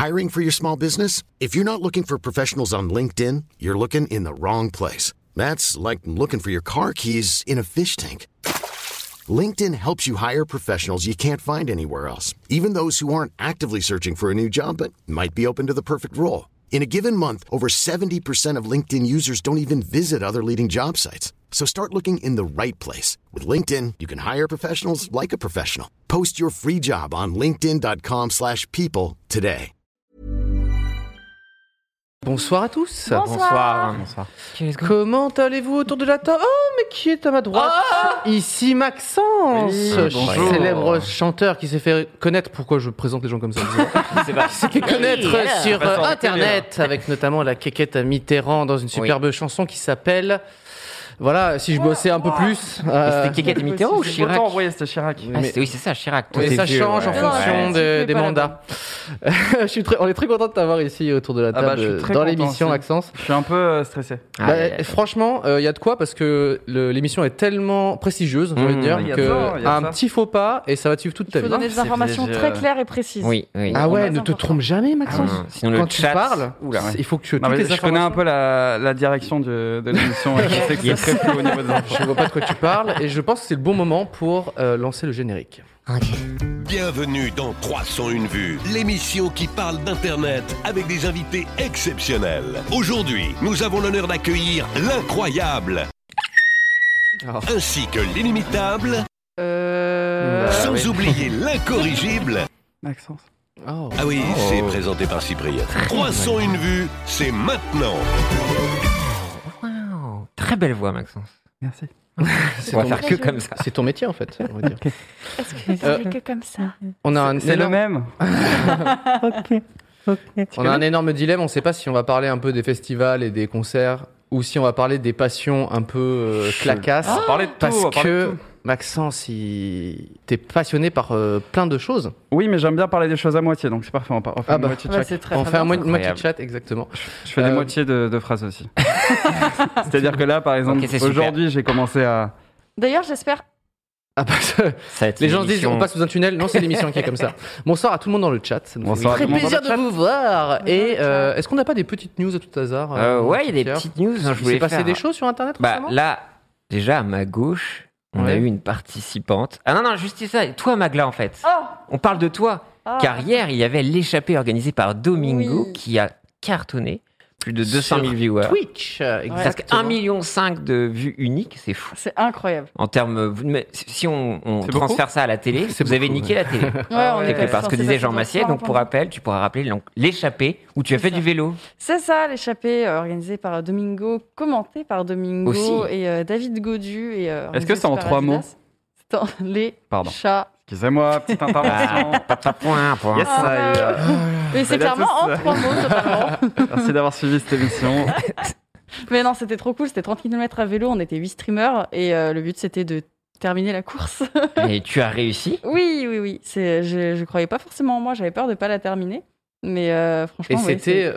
Hiring for your small business? If you're not looking for professionals on LinkedIn, you're looking in the wrong place. That's like looking for your car keys in a fish tank. LinkedIn helps you hire professionals you can't find anywhere else, even those who aren't actively searching for a new job but might be open to the perfect role. In a given month, over 70% of LinkedIn users don't even visit other leading job sites. So start looking in the right place. With LinkedIn, you can hire professionals like a professional. Post your free job on linkedin.com/people today. Bonsoir à tous. Bonsoir. Comment allez-vous autour de la table? Oh, mais qui est à ma droite? Ici Maxence, célèbre chanteur qui s'est fait connaître. Pourquoi je présente les gens comme ça? Qui s'est fait connaître sur Internet avec notamment la quéquette à Mitterrand dans une superbe chanson qui s'appelle... Voilà, si je bossais un peu plus... C'était Kékette et Mitterrand ou Chirac? C'était Chirac. Oui, c'est ça, Chirac. Mais ça change en fonction des mandats. On est très content de t'avoir ici autour de la table dans l'émission, Maxence. Je suis un peu stressé. Franchement, il y a de quoi parce que l'émission est tellement prestigieuse, j'ai envie de dire, qu'un petit faux pas et ça va te suivre toute ta vie. Il faut donner des informations très claires et précises. Oui. Ah ouais, ne te trompe jamais, Maxence. Sinon, quand tu parles, il faut que tu aies toutes les informations. Je connais un peu la direction de l'émission. Je sais que c'est très flou au niveau des infos. Je vois pas de quoi tu parles et je pense que c'est le bon moment pour lancer le générique. Bienvenue dans 301 vues, l'émission qui parle d'Internet avec des invités exceptionnels. Aujourd'hui, nous avons l'honneur d'accueillir l'incroyable, ainsi que l'inimitable, sans oublier l'incorrigible. Maxence. Ah oui, c'est présenté par Cyprien. 301 vues, c'est maintenant. Wow. Très belle voix, Maxence. Merci. On va faire que comme ça. C'est ton métier en fait, on va dire. Est-ce que c'est que comme ça? C'est le même. On a un énorme dilemme, on ne sait pas si on va parler un peu des festivals et des concerts ou si on va parler des passions un peu clacasses. On va parler de tout. Parce que Maxence, t'es passionné par plein de choses. Oui, mais j'aime bien parler des choses à moitié, donc c'est parfait. On fait une moitié de chaque. On fait une moitié de chat, exactement. Je fais des moitiés de phrases aussi. C'est-à-dire que là, par exemple, aujourd'hui, j'ai commencé à... D'ailleurs, j'espère... Les gens se disent on passe sous un tunnel. Non, c'est l'émission qui est comme ça. Bonsoir à tout le monde dans le chat. Ça nous fait très plaisir de vous voir. Et est-ce qu'on n'a pas des petites news à tout hasard? Ouais, il y a des petites news. Il s'est passé des choses sur Internet récemment? Là, déjà à ma gauche, on a eu une participante. Ah non, juste ça. Toi, Magla, en fait. On parle de toi. Car hier, il y avait l'échappée organisée par Domingo qui a cartonné. Plus de 200 000 viewers. Twitch, presque 1,5 million de vues uniques, c'est fou. C'est incroyable. En termes, si on transfère ça à la télé, vous avez niqué la télé. Quelque part. Ce que disait Jean Massier, donc pour rappel, tu pourras rappeler l'échappée où tu as fait du vélo. C'est ça, l'échappée organisée par Domingo, commentée par Domingo aussi. Et David Godu. Est-ce que c'est en 3 mots? C'est en les chats. Excusez-moi, petite intervention. Point. Yes, Mais c'est clairement en 3 mots, totalement. Merci d'avoir suivi cette émission. Mais non, c'était trop cool. C'était 30 km à vélo. On était 8 streamers. Et le but, c'était de terminer la course. Et tu as réussi? Oui. Je croyais pas forcément en moi. J'avais peur de pas la terminer. Mais franchement, et c'était,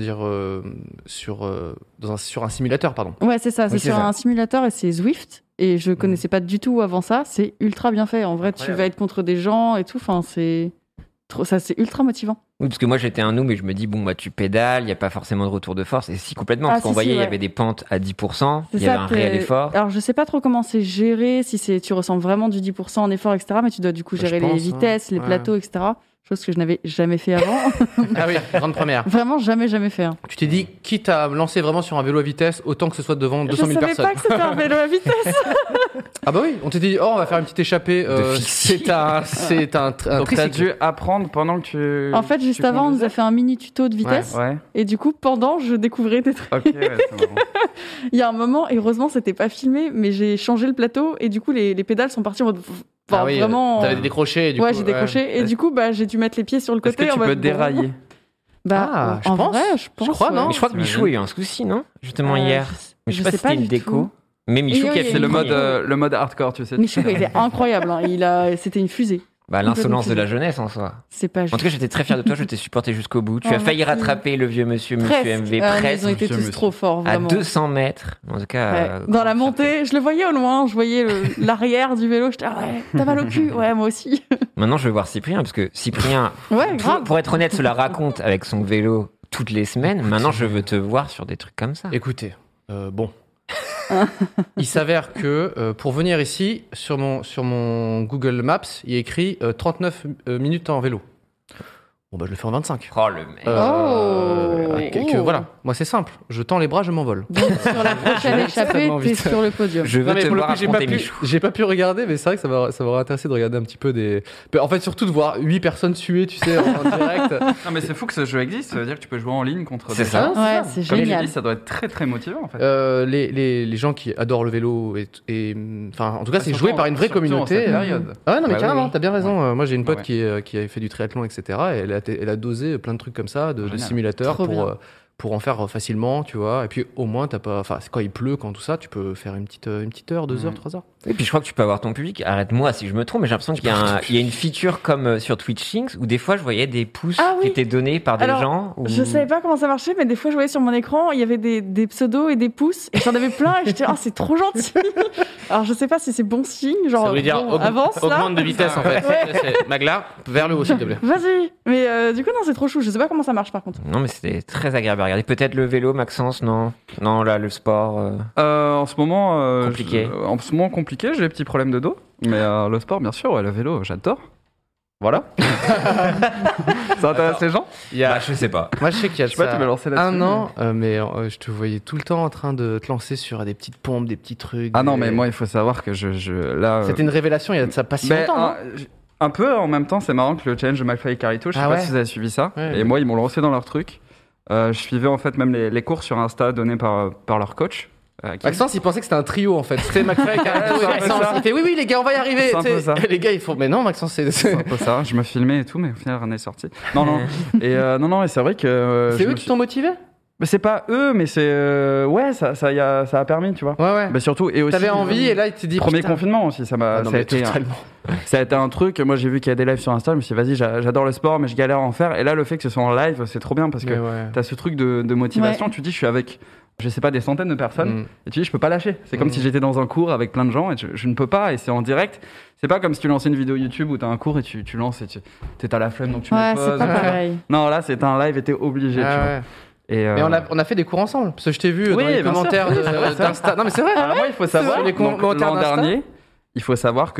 sur un simulateur, pardon. Ouais, c'est ça. C'est sur un simulateur et c'est Zwift. Et je connaissais pas du tout avant ça. C'est ultra bien fait. En vrai, tu vas être contre des gens et tout. Enfin, c'est ultra motivant. Oui, parce que moi j'étais un noob et je me dis tu pédales, il y a pas forcément de retour de force. Et si complètement, parce qu'on voyait il y avait des pentes à 10%, il y avait un réel effort. Alors je sais pas trop comment c'est géré, si tu ressens vraiment du 10% en effort, etc. Mais tu dois du coup gérer les vitesses, les plateaux, etc. Chose que je n'avais jamais fait avant. Ah oui, grande première. Vraiment jamais fait. Tu t'es dit, quitte à me lancer vraiment sur un vélo à vitesse, autant que ce soit devant 200 000 personnes. Je savais pas que c'était un vélo à vitesse. Ah bah oui, on t'a dit, on va faire une petite échappée. C'est un donc t'as dû apprendre pendant que tu... En fait, juste avant, on nous a fait un mini tuto de vitesse. Ouais. Et du coup, pendant, je découvrais des trucs. Ok, c'est marrant. Il y a un moment, et heureusement, c'était pas filmé, mais j'ai changé le plateau et du coup, les pédales sont parties en mode... Enfin, oui, vraiment. T'avais décroché. J'ai décroché. Et du coup, j'ai dû mettre les pieds sur le côté. Est-ce que tu peux dérailler? Je pense. Vrai, je crois, non. Mais je crois que Michou a eu un souci, non? Justement hier. Mais je sais pas si c'était une déco. Mais Michou qui a fait le mode hardcore, tu sais. Michou, il était incroyable. C'était une fusée. L'insolence de la jeunesse en soi. C'est pas juste. En tout cas, j'étais très fier de toi, je t'ai supporté jusqu'au bout. Tu as failli rattraper le vieux monsieur MV, presque. Ils ont été tous trop forts, vraiment. À 200 mètres. En tout cas, dans la montée, je le voyais au loin, je voyais l'arrière du vélo, j'étais t'as mal au cul? Ouais, moi aussi. Maintenant, je vais voir Cyprien, parce que Cyprien, pour être honnête, se la raconte avec son vélo toutes les semaines. Maintenant, je veux te voir sur des trucs comme ça. Écoutez, il s'avère que pour venir ici, sur mon Google Maps, il y a écrit 39 minutes en vélo. Je le fais en 25. Oh, le mec. Voilà, moi c'est simple. Je tends les bras, je m'envole. Donc, sur la prochaine échappée, t'es sur le podium. Je veux te voir affronter Michou. J'ai pas pu regarder, mais c'est vrai que ça m'aurait intéressé de regarder un petit peu des... En fait, surtout de voir 8 personnes tuées, tu sais, en direct. Non, mais c'est fou que ce jeu existe. Ça veut dire que tu peux jouer en ligne contre des gens. C'est ça. Ouais, c'est Comme génial. tu dis, ça doit être très très motivant en fait. Les gens qui adorent le vélo en tout cas, c'est joué par une vraie communauté. Ah non, mais carrément, t'as bien raison. Moi, j'ai une pote qui a fait du triathlon, etc. Et elle a dosé plein de trucs comme ça, de simulateurs pour en faire facilement, tu vois. Et puis au moins, t'as pas. Enfin, quand il pleut, quand tout ça, tu peux faire une petite heure, 2 heures, 3 heures. Et puis je crois que tu peux avoir ton public. Arrête-moi si je me trompe, mais j'ai l'impression qu'il y a une feature comme sur Twitch Things où des fois je voyais des pouces qui étaient donnés par des gens. Je savais pas comment ça marchait, mais des fois je voyais sur mon écran, il y avait des pseudos et des pouces, et j'en avais plein, et j'étais c'est trop gentil. Alors je sais pas si c'est bon signe, genre. Ça veut dire avance là. augmente de vitesse en fait. Magla, vers le haut s'il te plaît. Vas-y. Mais du coup non, c'est trop chou. Je sais pas comment ça marche par contre. Non, mais c'était très agréable à regarder. Peut-être le vélo, Maxence, non, là le sport. En ce moment, compliqué. En ce moment compliqué, j'ai des petits problèmes de dos, mais le sport, bien sûr, le vélo, j'adore. Voilà. Ça intéresse les gens? Je sais pas. Moi, je sais qu'il y a tu me lancer là-dessus. un an, mais je te voyais tout le temps en train de te lancer sur des petites pompes, des petits trucs. Ah non, mais moi, il faut savoir que là. C'était une révélation il y a de ça pas si longtemps, non? Un peu, en même temps, c'est marrant que le challenge de McFly et Carito, je sais pas si vous avez suivi ça. Ouais. Et moi, ils m'ont lancé dans leur truc. Je suivais en fait même les cours sur Insta donnés par leur coach. Maxence, il pensait que c'était un trio en fait. C'était McFly, Carito et Maxence. Il fait oui les gars, on va y arriver. C'est un peu ça. Les gars, ils font mais non, Maxence, c'est un peu ça. Je me filmais et tout, mais au final, rien n'est sorti. Non. Et et c'est vrai que. C'est eux qui t'ont motivé? Mais c'est pas eux, mais c'est ça a permis, tu vois. Ouais. Mais surtout et aussi. T'avais envie et là il te dit. Premier confinement aussi, ça a été un truc. Moi, j'ai vu qu'il y a des lives sur Insta. Je me suis dit, vas-y, j'adore le sport, mais je galère à en faire. Et là, le fait que ce soit en live, c'est trop bien parce que t'as ce truc de motivation. Tu dis, je suis avec, je sais pas, des centaines de personnes. Et tu dis, je peux pas lâcher. C'est comme si j'étais dans un cours avec plein de gens et je ne peux pas. Et c'est en direct. C'est pas comme si tu lançais une vidéo YouTube où t'as un cours et tu lances et t'as la flemme donc tu mets pause. C'est pas pareil. Non, là, c'était un live et t'es obligé. Tu vois. Mais on a fait des cours ensemble parce que je t'ai vu dans les commentaires d'Insta. Non mais c'est vrai. Moi, il faut savoir l'an dernier. Il faut savoir que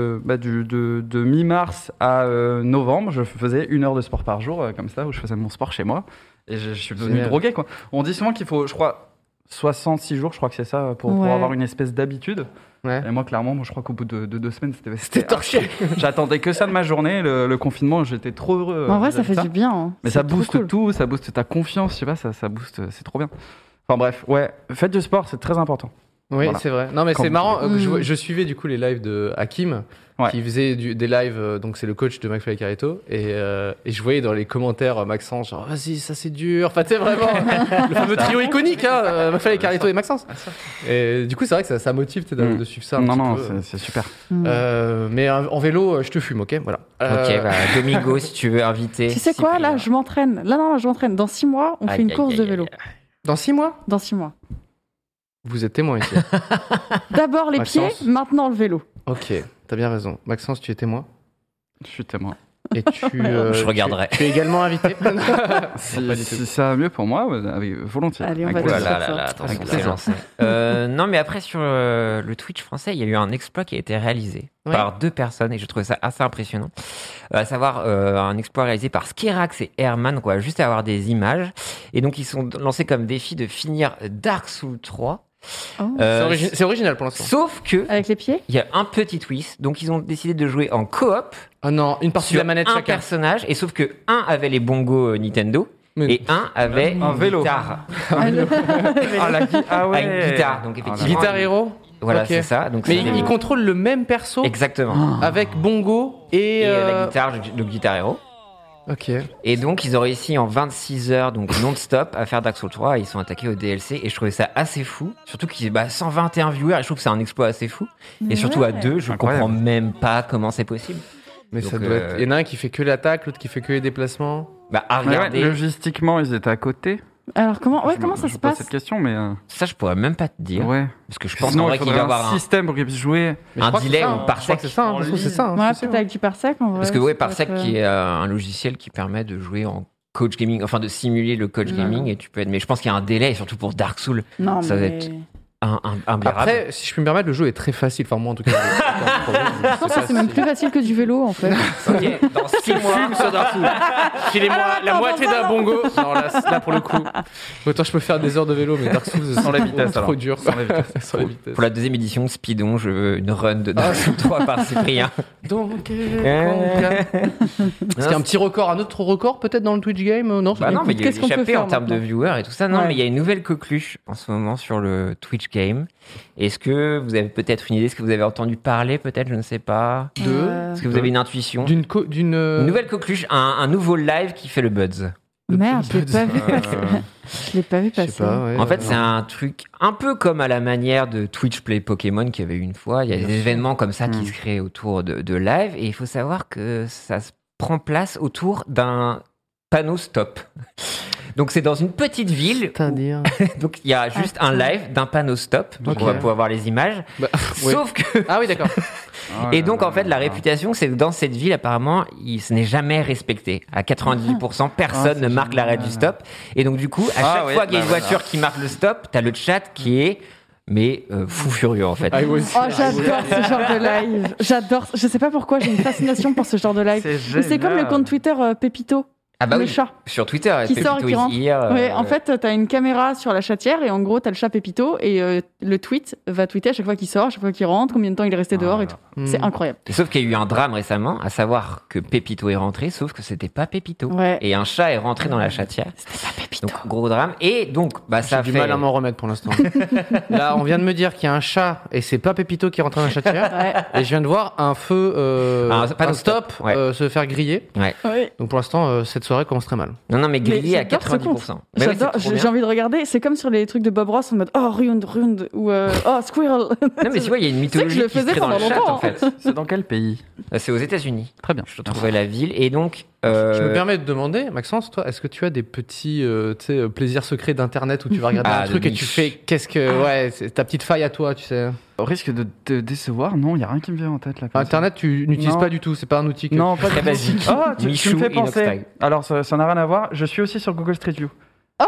de mi-mars à novembre, je faisais 1 heure de sport par jour, comme ça, où je faisais mon sport chez moi. Et je suis devenu drogué, quoi. On dit souvent qu'il faut, je crois, 66 jours, je crois que c'est ça, pour avoir une espèce d'habitude. Ouais. Et moi, clairement, je crois qu'au bout de 2 semaines, c'était torché. J'attendais que ça de ma journée, le confinement, j'étais trop heureux. En vrai, ça fait du bien. Hein. Mais ça booste tout, ça booste ta confiance, je sais pas, ça booste, c'est trop bien. Enfin bref, faites du sport, c'est très important. Oui, voilà. C'est vrai. Non, mais c'est marrant. Je suivais du coup les lives de Hakim, qui faisait des lives. Donc c'est le coach de McFly et Carito, et je voyais dans les commentaires Maxence genre vas-y, ça c'est dur. Enfin, tu sais vraiment le fameux trio iconique, McFly et Carito et Maxence. Et du coup, c'est vrai que ça motive de suivre ça. Non, c'est super. Mais en vélo, je te fume, ok, voilà. Ok, Domingo, si tu veux inviter. Tu sais quoi, là, je m'entraîne. Là, je m'entraîne. Dans 6 mois, on fait une course de vélo. Dans 6 mois? Dans 6 mois. Vous êtes témoin ici. D'abord les pieds, maintenant le vélo. Ok, t'as bien raison. Maxence, tu es témoin? Je suis témoin. Et je regarderai. Tu es également invité. Si ça va mieux pour moi, volontiers. Allez, on va attention, c'est lancé. Non, mais après, sur le Twitch français, il y a eu un exploit qui a été réalisé par 2 personnes et je trouvais ça assez impressionnant. À savoir un exploit réalisé par Skerax et Herman, quoi, juste à avoir des images. Et donc, ils sont lancés comme défi de finir Dark Souls 3. C'est original pour l'instant. Sauf que avec les pieds, il y a un petit twist. Donc ils ont décidé de jouer en coop. Oh non, une partie de la manette chacun. Un personnage. Et sauf que un avait les bongos Nintendo et un avait un vélo. Guitare. Une guitare. Donc effectivement. Guitar Hero. Voilà, c'est ça. Donc mais il contrôle le même perso. Exactement. Avec bongo et la guitare, le Guitar Hero. Ok. Et donc, ils ont réussi en 26 heures, donc non-stop, à faire Dark Souls 3 et ils sont attaqués au DLC. Et je trouvais ça assez fou. Surtout qu'il y a 121 viewers et je trouve que c'est un exploit assez fou. Et surtout à 2, je comprends même pas comment c'est possible. Mais Donc, ça doit être. Il y en a un qui fait que l'attaque, l'autre qui fait que les déplacements. Bah, à regarder. Logistiquement, ils étaient à côté. Alors comment ça se pose passe? cette question, mais. Ça, je pourrais même pas te dire. Ouais. Parce que je pense Sinon, qu'en vrai il qu'il faudrait doit avoir un système pour qu'ils puissent jouer. un delay ou Je crois parsec. que c'est ça, hein, ça se trouve, c'est ça. hein, Ouais, c'est sûr. peut-être avec du parsec en vrai. Parce que ouais, ça peut parsec être, qui est un logiciel qui permet de jouer en coach gaming, enfin de simuler le coach gaming et tu peux être. Mais je pense qu'il y a un délai, surtout pour Dark Souls. Non, ça va mais... être un Après, si je peux me permettre, le jeu est très facile. Enfin, moi en tout cas. Je pense que c'est même plus facile que du vélo en fait. Ok, dans 6 mois. Fume sur Dark Souls. Filez-moi la moitié d'un bongo. Non, là, pour le coup. Autant je peux faire des heures de vélo, mais Dark Souls, Sans la vitesse, trop alors. dur. Sans la vitesse. Sans la vitesse. Pour la deuxième édition, Speedon, je veux une run de Dark Souls 3 par Cyprien. Donc, est-ce qu'il y a un petit record, un autre record peut-être dans le Twitch game? Non, Bah non, mais il y a Qu'est-ce qu'on peut échappé faire en termes de maintenant viewers et tout ça. Non, Ouais. mais il y a une nouvelle coqueluche en ce moment sur le Twitch game. Est-ce que vous avez peut-être une idée? Est-ce que vous avez entendu parler peut-être? Je ne sais pas. Est-ce que vous avez une intuition? d'une Une nouvelle coqueluche, un nouveau live qui fait le buzz. Merde, je l'ai pas vu passer. Je l'ai pas vu Je sais passer. pas, ouais. En fait, c'est un truc un peu comme à la manière de Twitch Play Pokémon qu'il y avait eu une fois. Il y a des événements comme ça qui se créent autour de live. Et il faut savoir que ça se prend place autour d'un panneau stop. Donc c'est dans une petite ville. C'est-à-dire. Donc il y a juste un live d'un panneau stop. Donc Ok. on va pouvoir voir les images. Bah, ouais. Sauf que... Ah oui, d'accord. Et donc en fait la réputation c'est que dans cette ville apparemment ce n'est jamais respecté. À 98% personne ne marque l'arrêt du stop. Et donc du coup à chaque fois qu'il y a une voiture qui marque le stop, t'as le chat qui est fou furieux en fait. Ah, oui, aussi. Oh, j'adore ce genre de live. J'adore. Je sais pas pourquoi, j'ai une fascination pour ce genre de live. Mais c'est comme le compte Twitter Pépito. Ah bah le oui, chat. sur Twitter, Qui sort et qui rentre. Ouais, en fait, t'as une caméra sur la chatière et en gros, t'as le chat Pépito et le tweet va tweeter à chaque fois qu'il sort, à chaque fois qu'il rentre, combien de temps il est resté dehors et tout. C'est incroyable. Sauf qu'il y a eu un drame récemment, à savoir que Pépito est rentré, sauf que c'était pas Pépito. Ouais. Et un chat est rentré dans la chatière. C'était pas Pépito. Donc gros drame. Et donc ça J'ai fait du mal à m'en remettre pour l'instant. Là, on vient de me dire qu'il y a un chat et c'est pas Pépito qui est rentré dans la chatière. Ouais. Et je viens de voir un feu, pas un de stop, ouais. se faire griller. Ouais. Ouais. Donc pour l'instant, cette soirée commence très mal. Non, mais grillé à j'adore ce 90%. compte. Bah oui, J'adore, c'est trop bien. j'ai envie de regarder. C'est comme sur les trucs de Bob Ross en mode oh ruined ou oh squirrel. Non, mais tu vois, il y a une Tu sais que mythologie je le qui se faisais crée dans le pendant chat longtemps. en fait. C'est dans quel pays? C'est aux États-Unis. Très bien. Je trouvais la ville. Et donc. Je me permets de demander, Maxence, toi, est-ce que tu as des petits plaisirs secrets d'internet où tu vas regarder un de truc et niche. tu fais qu'est-ce que. Ouais, c'est ta petite faille à toi, tu sais. Au risque de te décevoir, non, il n'y a rien qui me vient en tête là. comme ça. Internet, tu n'utilises Non. pas du tout, c'est pas un outil que. Non, pas Très du tout. basique. Ah, tu me Michou, fais penser. Inoxtag. Alors, ça n'a rien à voir. Je suis aussi sur Google Street View.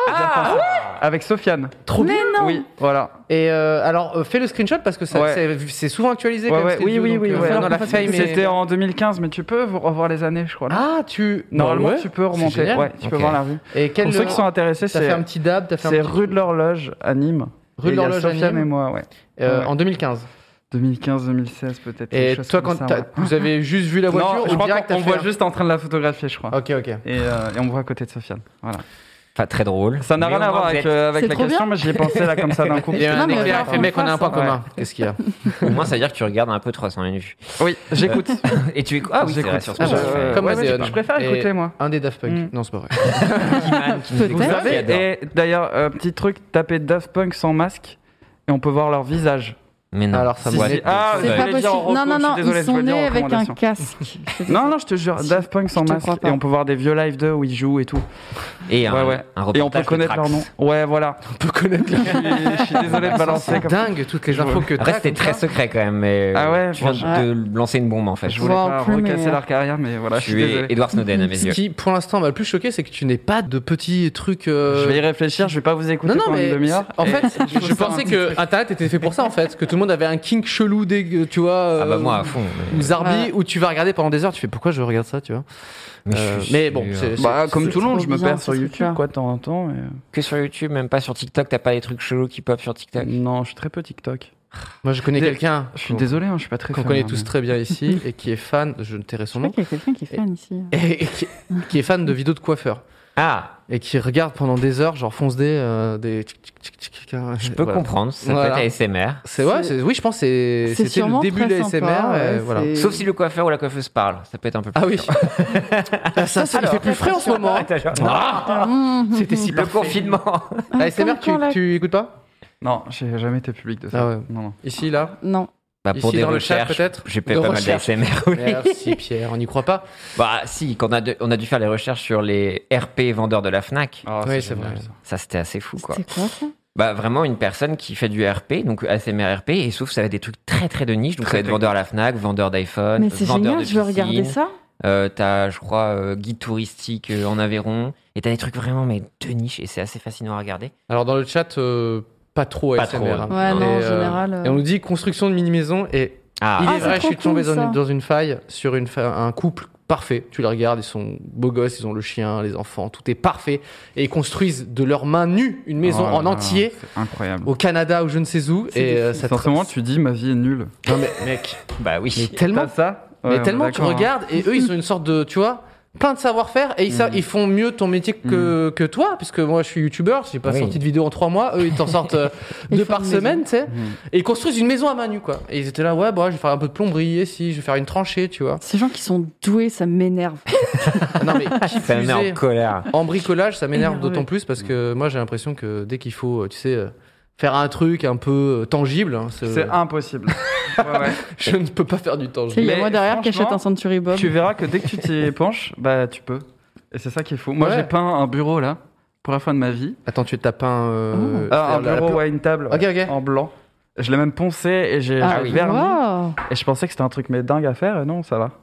Avec Sofiane. Trop Mais bien. non. Oui, voilà. Et alors, fais le screenshot parce que ça, Ouais. c'est souvent actualisé. Ouais, quand même, ouais, Street oui, View, oui, donc, oui, ouais. non, la fame. C'était en 2015, mais tu peux revoir les années, je crois. Là. Ah, tu. Normalement, Bah ouais, tu peux remonter. c'est génial. Ouais, tu peux Ok. voir la rue. Et quel. Pour ceux qui sont intéressés, T'as fait un c'est petit dab, t'as fait un petit. rue de l'Horloge à Nîmes. Rue de Et il y a l'Horloge à Sofiane Nîmes. et moi, ouais. Ouais. En 2015. 2015-2016 peut-être. Et quelque chose toi, comme quand ça, ouais. vous avez juste vu la voiture, Non, je ou crois direct, qu'on t'as fait voit un- juste en train de la photographier, je crois. Ok, ok. Et on me voit à côté de Sofiane. Voilà. Pas très drôle. Ça n'a Mais rien au à moins, voir vous avec, êtes- avec C'est la trop question, bien. mais j'y ai pensé là comme ça d'un coup. Il y a Non, un mais éclair, alors, fait mec, on a un point ouais. commun. Qu'est-ce qu'il y a Au moins, ça veut dire que tu regardes un peu 301 vues. Oui, j'écoute. Et tu écoutes. Ah oui, c'est vrai, sur Ah, Spotify. bah, comme Ouais, Adéon. ouais, je préfère Et écouter, moi. Un des Daft Punk. Mm. Non, c'est pas vrai. Kiman qui nous écoute, Vous Peut-être. qui savez, adore. et d'ailleurs, petit truc, tapez Daft Punk sans masque et on peut voir leur visage. Mais non. Alors, ça Si, me si. Ah, C'est je pas voulais dire en possible. Non, reco, non, je suis non, désolé, ils je sont voulais dire en nés avec un recommandation. casque. Non, non, je te jure, Daft Punk sans je te masque crois pas. et on peut voir des vieux live d'eux où ils jouent et tout. Et un, Ouais, ouais. un Et reportage on peut de connaître Trax. leur nom. Ouais, voilà. On peut connaître la. Je suis désolé de balancer C'est comme ça. dingue, toutes les infos que Après, t'as. c'était comme très ça. secret quand même. Mais Ah ouais, tu viens franchement. de lancer une bombe en fait. Je voulais Wow, pas plus, mais- recasser leur carrière, mais voilà, je suis Tu es désolé. Edward Snowden à mes Ce yeux. qui, pour l'instant, m'a le plus choqué, c'est que tu n'aies pas de petits trucs. Je vais y réfléchir, je vais pas vous écouter Non, non, pendant mais une demi-heure. en Et fait, je je vais faire pensais un petit que truc. Internet était fait pour ça, en fait, que tout le monde avait un kink chelou, tu vois. Ah bah moi à fond. Ou Zarbi, Ouais. où tu vas regarder pendant des heures, tu fais pourquoi je regarde ça, tu vois. Mais bon, c'est. Bah, comme c'est tout le monde, trop je me bien, perds ce sur truc-là. YouTube, quoi, de temps en temps. Que sur YouTube, même pas sur TikTok, t'as pas des trucs chelous qui pop sur TikTok. Non, je suis très peu TikTok. Moi, je connais quelqu'un. Je suis désolé, hein, je suis pas très Qu'on fan, connaît hein, tous mais- très bien ici et qui est fan, je ne tairai son Je crois nom, qu'il y a quelqu'un qui est fan ici. et qui est fan de vidéos de coiffeurs. Ah, Et qui regarde pendant des heures, genre fonce des. je peux comprendre, ça Voilà. peut être ASMR. C'est ouais, oui, je pense que C'est c'était le sûrement début de très l'ASMR. sympa, ouais, voilà. c'est- Sauf si le coiffeur ou la coiffeuse parle, ça peut être un peu plus. Ah oui. chiant. ça il fait plus frais en ce moment. C'était si Le parfait. confinement. ASMR, Comme quand tu écoutes pas? Non, j'ai jamais été public de ça. Ah ouais. Non, non. Ici, là. Non. Pour des recherches, peut-être. J'ai fait pas mal d'ASMR. Oui. Merci Pierre, on n'y croit pas. Si, on a dû faire les recherches sur les RP vendeurs de la Fnac. Oui, c'est vrai. Ça, c'était assez fou, quoi. C'est quoi ça? Vraiment une personne qui fait du RP, donc ASMR RP, et sauf ça va être des trucs très très de niche, donc ça va être vendeur à la Fnac, vendeur d'iPhone, mais c'est vendeur génial, de je veux regarder ça. T'as, je crois, guide touristique en Aveyron, et t'as des trucs vraiment mais de niche, et c'est assez fascinant à regarder. Alors dans le chat, pas trop ASMR. Ouais, non, en général. Et on nous dit construction de mini-maison, et il est vrai, je suis tombé dans une faille sur un couple parfait. Tu les regardes, ils sont beaux gosses, ils ont le chien, les enfants, tout est parfait. Et ils construisent de leurs mains nues une maison en entier. C'est incroyable. Au Canada ou je ne sais où. Et ça en ce moment, tu dis ma vie est nulle. Non mais mec, bah oui. Mais tellement ça. Mais tellement tu regardes et eux ils ont une sorte de, tu vois, plein de savoir-faire et ils font mieux ton métier que toi, puisque moi je suis youtubeur, j'ai pas sorti de vidéo en 3 mois, eux ils t'en sortent 2 par semaine, tu sais, et ils construisent une maison à main nue, quoi. Et ils étaient là, ouais, je vais faire un peu de plomberie, je vais faire une tranchée, tu vois. Ces gens qui sont doués, ça m'énerve. Non mais qui ça me met en colère. En bricolage, ça m'énerve d'autant plus parce que moi j'ai l'impression que dès qu'il faut, tu sais, faire un truc un peu tangible, hein, c'est impossible. Ouais. Je ne peux pas faire du tangible. Il y a moi derrière qui achète un Century Bob. Tu verras que dès que tu t'y penches, tu peux. Et c'est ça qui est fou. Moi, j'ai peint un bureau là, pour la fin de ma vie. Attends, tu t'as peint un bureau, une table en blanc. Je l'ai même poncé et j'ai verni. Wow. Et je pensais que c'était un truc mais dingue à faire. Et non, ça va.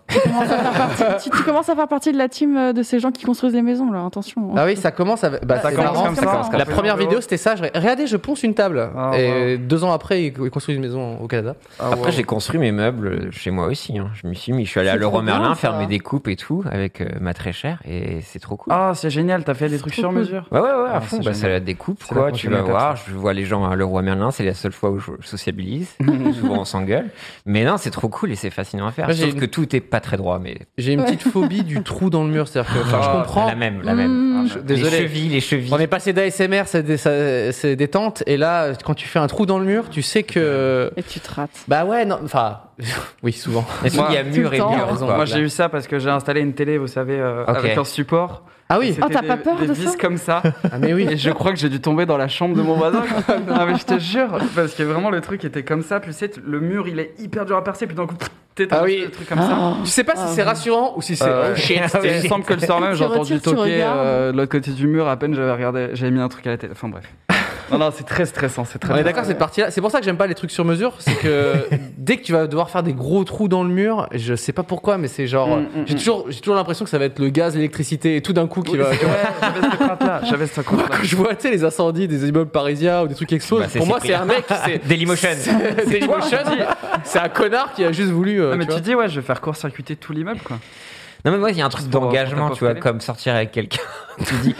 Tu commences à faire partie de la team de ces gens qui construisent des maisons, là. Attention. Ah oui, ça commence. Ça commence comme ça. La première vidéo, c'était ça. Regardez, je ponce une table. Et 2 ans après, ils construisent une maison au Canada. Après, j'ai construit mes meubles chez moi aussi. Hein. Je suis allé à Leroy Merlin faire mes découpes et tout avec ma très chère. Et c'est trop cool. Ah, c'est génial. T'as fait des trucs sur mesure. Ouais, à fond. C'est la découpe, quoi. Tu vas voir. Je vois les gens à Leroy Merlin. C'est la seule fois où je sociabilise. Souvent, on s'engueule. Mais non, c'est trop cool et c'est fascinant à faire. Sauf que tout est pas très droit. Mais j'ai une petite phobie du trou dans le mur. C'est-à-dire que je comprends. La même. Désolé. Les chevilles. On est passé d'ASMR, c'est détente. Et là, quand tu fais un trou dans le mur, tu sais que. Et tu te rates. Bah ouais, non. Enfin, oui, souvent. Est-ce qu'il y a mur et mur? Moi, j'ai eu ça parce que j'ai installé une télé, vous savez, avec un support. Ah oui. Oh, t'as pas peur de ça? Des vis comme ça. Ah mais oui. Et je crois que j'ai dû tomber dans la chambre de mon voisin. Non mais je te jure, parce que vraiment le truc était comme ça. Puis tu sais, le mur il est hyper dur à percer. Puis d'un coup, le truc comme ça. Je sais pas si c'est rassurant ou si c'est shit. Il me semble que le soir même, j'ai entendu toquer de l'autre côté du mur. À peine j'avais mis un truc à la télé. Enfin bref. Non, c'est très stressant. On est d'accord, cette partie-là. C'est pour ça que j'aime pas les trucs sur mesure. C'est que dès que tu vas devoir faire des gros trous dans le mur, je sais pas pourquoi, mais c'est genre. J'ai toujours l'impression que ça va être le gaz, l'électricité et tout d'un coup qui va. J'avais cette crainte-là. Quand je vois, tu sais, les incendies des immeubles parisiens ou des trucs qui explosent, pour moi, c'est un mec. Dailymotion. Dailymotion. C'est un connard qui a juste voulu. Mais tu dis, je vais faire court-circuiter tout l'immeuble, quoi. Non mais moi il y a un truc d'engagement, tu vois, comme sortir avec quelqu'un. Tu dis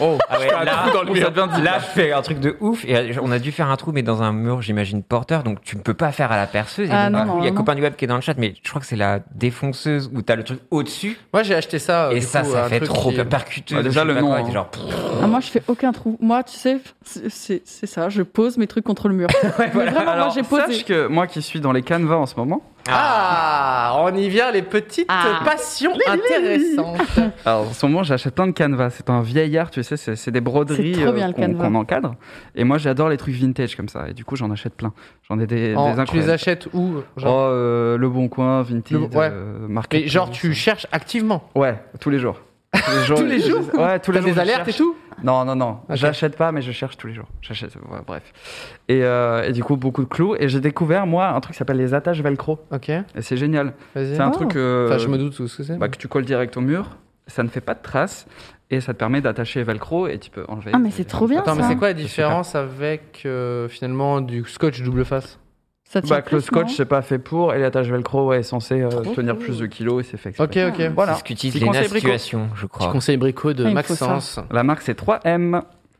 là je fais un truc de ouf et on a dû faire un trou mais dans un mur, j'imagine porteur, donc tu ne peux pas faire à la perceuse. Il y a copain du web qui est dans le chat, mais je crois que c'est la défonceuse où t'as le truc au-dessus. Moi j'ai acheté ça. Et ça fait trop percuteur. Déjà le nom. Genre. Moi je fais aucun trou. Moi tu sais, c'est ça, je pose mes trucs contre le mur. Vraiment, alors, moi j'ai posé. Sache que moi qui suis dans les canevas en ce moment. On y vient, les petites passions intéressantes. Alors en ce moment j'achète plein de canevas. C'est un vieil art, tu sais, c'est des broderies qu'on encadre. Et moi j'adore les trucs vintage comme ça. Et du coup j'en achète plein. J'en ai des incroyables. Tu les achètes où, genre Le Bon Coin, Vinted, Market. Et genre tu cherches activement? Ouais, tous les jours. Tous les jours? Ouais, tous les jours. T'as des alertes et tout? Non. Okay. J'achète pas, mais je cherche tous les jours. Bref. Et du coup, beaucoup de clous. Et j'ai découvert, moi, un truc qui s'appelle les attaches velcro. Ok. Et c'est génial. Vas-y. C'est un truc. Enfin, je me doute ce que c'est. Que tu colles direct au mur. Ça ne fait pas de traces. Et ça te permet d'attacher velcro et tu peux enlever. Ah, mais c'est trop bien. Attends, ça. mais c'est quoi la différence avec finalement du scotch double face? Que le scotch c'est pas fait pour et l'attache velcro est censé tenir plus de kilos et c'est fait exprès. Ok. Voilà. C'est ce qu'utilise Lena Situation, je crois. Petit conseil brico de Maxence. La marque c'est 3M.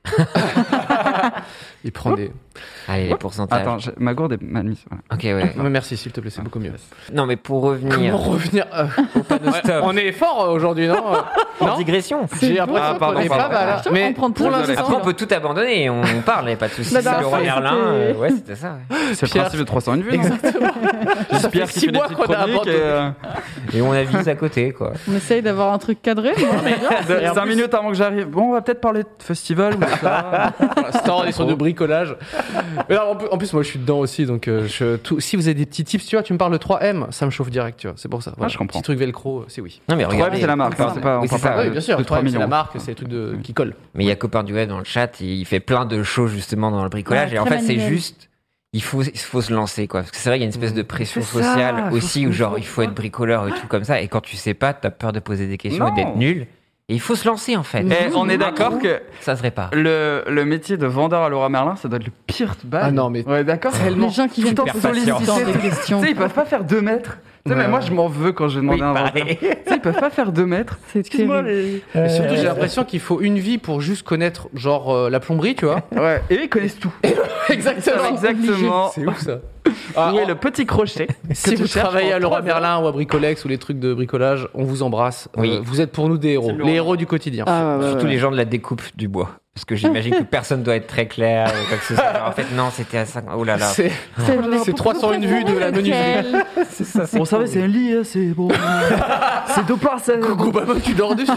Il prend des. Allez, les pourcentages. Attends, ma gourde est mal mise. Voilà. Ok, ouais. Non, merci, s'il te plaît, c'est beaucoup mieux. Non, mais pour revenir. Comment revenir au panneau stop. On est fort aujourd'hui, non? En digression. J'ai l'impression qu'on est pas mal. Mais pour l'instant, après, on peut tout abandonner. On parle, pas de soucis. Le roi Merlin, ouais, c'était ça. C'est le principe de 301 vues. Exactement. J'espère qu'il fait des petites chroniques et on avise à côté, quoi. On essaye d'avoir un truc cadré. 5 minutes avant que j'arrive. Bon, on va peut-être parler de festival ou ça. Pour l'instant, on est sur de bricolage. Mais alors, en plus, moi, je suis dedans aussi. Donc, si vous avez des petits tips, tu vois, tu me parles de 3M, ça me chauffe direct, tu vois. C'est pour ça. Voilà. Je comprends. Petit truc velcro, c'est oui. Non, mais 3M, regardez. c'est la marque. C'est pas, Oui, c'est ça. Oui, bien sûr. 3 3M, c'est millions. la marque, c'est les trucs qui collent. Mais il y a Copain du Web dans le chat, et il fait plein de choses justement dans le bricolage. Ouais, et en très fait, c'est manuel. juste. Il faut se lancer, quoi. Parce que c'est vrai, il y a une espèce de pression sociale aussi, où genre, il faut être bricoleur et tout comme ça. Et quand tu sais pas, t'as peur de poser des questions Non. et d'être nul. Et il faut se lancer, en fait. Et on est d'accord que Ça se répare. le métier de vendeur à Leroy Merlin, ça doit être le pire de bail. Ah non, mais Ouais, d'accord. Les gens qui viennent Super te poser patience. ce genre de questions. Tu sais, ils peuvent pas faire 2 mètres. Tu sais, mais moi, je m'en veux quand je demande Oui, un vendeur. pareil. Tu sais, ils peuvent pas faire 2 mètres. C'est Excuse-moi, terrible. Et surtout, j'ai l'impression qu'il faut une vie pour juste connaître, genre, la plomberie, tu vois. Ouais. Et eux, ils connaissent tout. Exactement. Exactement. C'est ouf, ça. Où est le petit crochet Si que tu vous cherches travaillez à pendant Leroy 3 heures. Merlin ou à Bricolex ou les trucs de bricolage, on vous embrasse. Oui. Vous êtes pour nous des héros. C'est Les héros du quotidien. Ah, ouais, Surtout ouais. les gens de la découpe du bois. Parce que j'imagine que personne doit être très clair ou quoi que ce soit. En fait, non, c'était à 5. Oh là là. C'est C'est 301 vues de la menuiserie. C'est ça, Bon, vous savez, c'est un lit, hein, c'est bon. C'est deux parts, ça. Coucou, bah, tu dors dessus.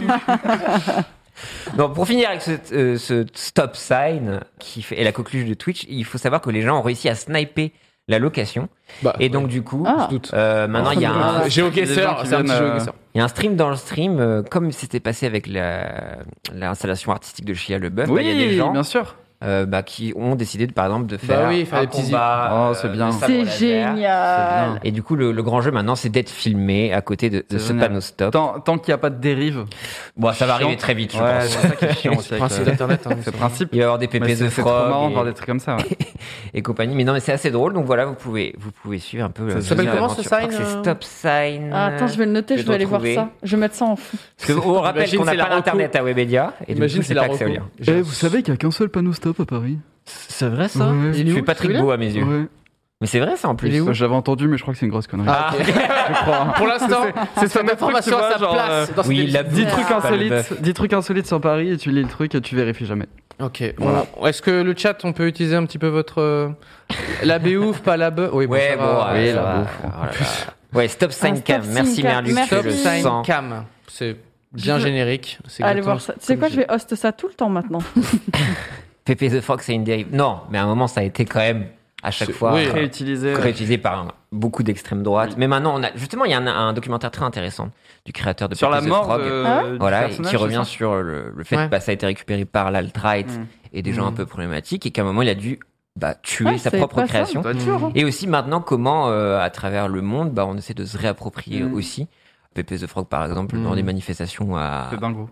Donc, pour finir avec ce stop sign qui fait, et la coqueluche de Twitch, il faut savoir que les gens ont réussi à sniper la location. Bah, Et donc, du coup, Ah. je doute. maintenant, il y a un, Des gens Géoguesseur, qui c'est un petit viennent, géoguesseur. il y a un stream dans le stream, comme c'était passé avec l'installation artistique de Chia Leboeuf. Oui, Il y a des gens bien sûr. qui ont décidé, par exemple, de faire oui, faire un des petits- combat. Oh, c'est bien. de sabre C'est laser. génial. Et du coup, le grand jeu maintenant, c'est d'être filmé à côté de C'est ce génial. panneau stop. Tant qu'il n'y a pas de dérive. Bon, ça va chiant. arriver très vite, je Ouais, pense. c'est ça qui est chiant aussi. avec Principe le- d'internet. hein, C'est le principe. Il va y avoir des Mais pépés de c'est trop marrant frog de voir des trucs comme ça. Ouais. et compagnie. Mais non, mais c'est assez drôle. Donc voilà, vous pouvez suivre un peu. Ça s'appelle comment, ce l'aventure. Je crois sign, que c'est Stop Sign. Ah, attends, je vais le noter, Je je vais aller voir retrouver. ça. Je vais mettre ça en fond. Parce qu'on rappelle Imagine, qu'on n'a c'est pas la reco. d'internet à Webedia. Et Imagine, du coup, c'est c'est la pas accès au reco. lien. Vous savez qu'il n'y a qu'un seul panneau stop à Paris. C'est vrai ça Ouais. Il est Je où, fais Patrick celui-là Beau à mes yeux. Ouais. Mais c'est vrai ça en plus. Il est où J'avais entendu, mais je crois que c'est une grosse connerie. Ah, ok. Je crois. Pour l'instant, C'est cette fameux truc, information tu vois, à sa genre, place. Dans cette oui, émission. la 10 Ah, trucs pas le insolites, bœuf. 10 trucs insolites sur Paris et tu lis le truc et tu vérifies jamais. Ok. Voilà. Est-ce que le chat, on peut utiliser un petit peu votre la béouf, pas la bœuf? Oui, bon, Ouais, ça bon, va. ouais, Oui, ça la va. bouffe. Oh là là. Ouais, Stop Sign Stop Cam. Sign Merci Cam. Merlux. Merci. je le Sign sens. Cam. C'est bien Je veux- générique. C'est Allez exactement voir ça. Tu sais comme quoi, j'ai- je vais host ça tout le temps maintenant. Pépé the Frog, c'est une dérive. Non, mais à un moment, ça a été quand même à chaque C'est- fois oui. Réutilisé. réutilisé par beaucoup d'extrême droite. Mais maintenant, justement, il y a un documentaire très intéressant du créateur de Sur Pépé la the mort Frog. de, du Voilà, et personnage, qui c'est revient ça sur le fait Ouais. que ça a été récupéré par l'alt-right et des gens un peu problématiques et qu'à un moment, il a dû tuer Ah, je sa savais propre pas ça. création. Ça doit être dur, hein. Et aussi maintenant, comment, à travers le monde, on essaie de se réapproprier aussi. Pépé the Frog, par exemple, dans des manifestations C'est dingo.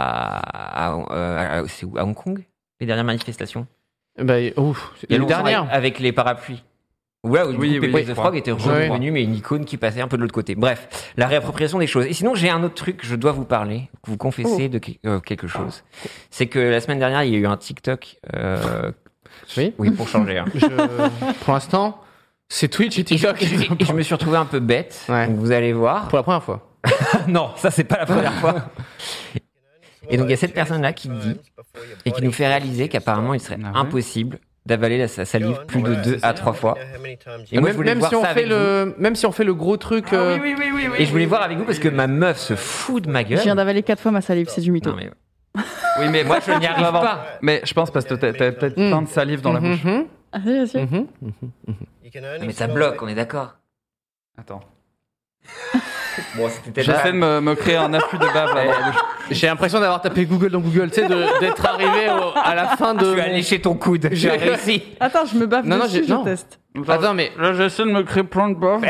c'est où, à Hong Kong, les dernières manifestations. Bah, ouf. Il y a Les longtemps, dernières. avec les parapluies. Ouais, où Oui, du coup, oui, Pépé je the crois. Frog était Ouais. revenu, mais une icône qui passait un peu de l'autre côté. Bref, la réappropriation des choses. Et sinon, j'ai un autre truc, je dois vous parler, vous confesser de quelque chose. C'est que la semaine dernière, il y a eu un TikTok. Oui. Pour changer. Hein. Pour l'instant, c'est Twitch et Et TikTok. je me suis retrouvé un peu bête. Ouais. Donc vous allez voir. Pour la première fois. Non, ça c'est pas la première fois. Et donc il y a cette personne-là qui dit et qui nous fait réaliser qu'apparemment il serait Ah ouais. impossible d'avaler sa salive plus de 2 à 3 fois. Et moi je voulais Même voir si on ça fait avec vous. même si on fait le gros truc. Et je voulais voir avec vous parce que ma meuf se fout de ma Je gueule. viens d'avaler 4 fois ma salive, c'est du mytho. Non, mais... Oui, mais moi je n'y arrive pas. Mais je pense parce que t'as peut-être plein de salive dans la bouche. Ah, si, si. Mais ça bloque, on est d'accord. Attends. Bon, c'était peut-être J'essaie de me créer un afflux de bave là dans la bouche. J'ai l'impression d'avoir tapé Google dans Google, tu sais, d'être arrivé à la fin de. Tu as léché ton coude. J'ai réussi. Attends, je me bave Non, non, dessus, non. je teste. Attends, mais. Là, j'essaie de me créer plein de bave.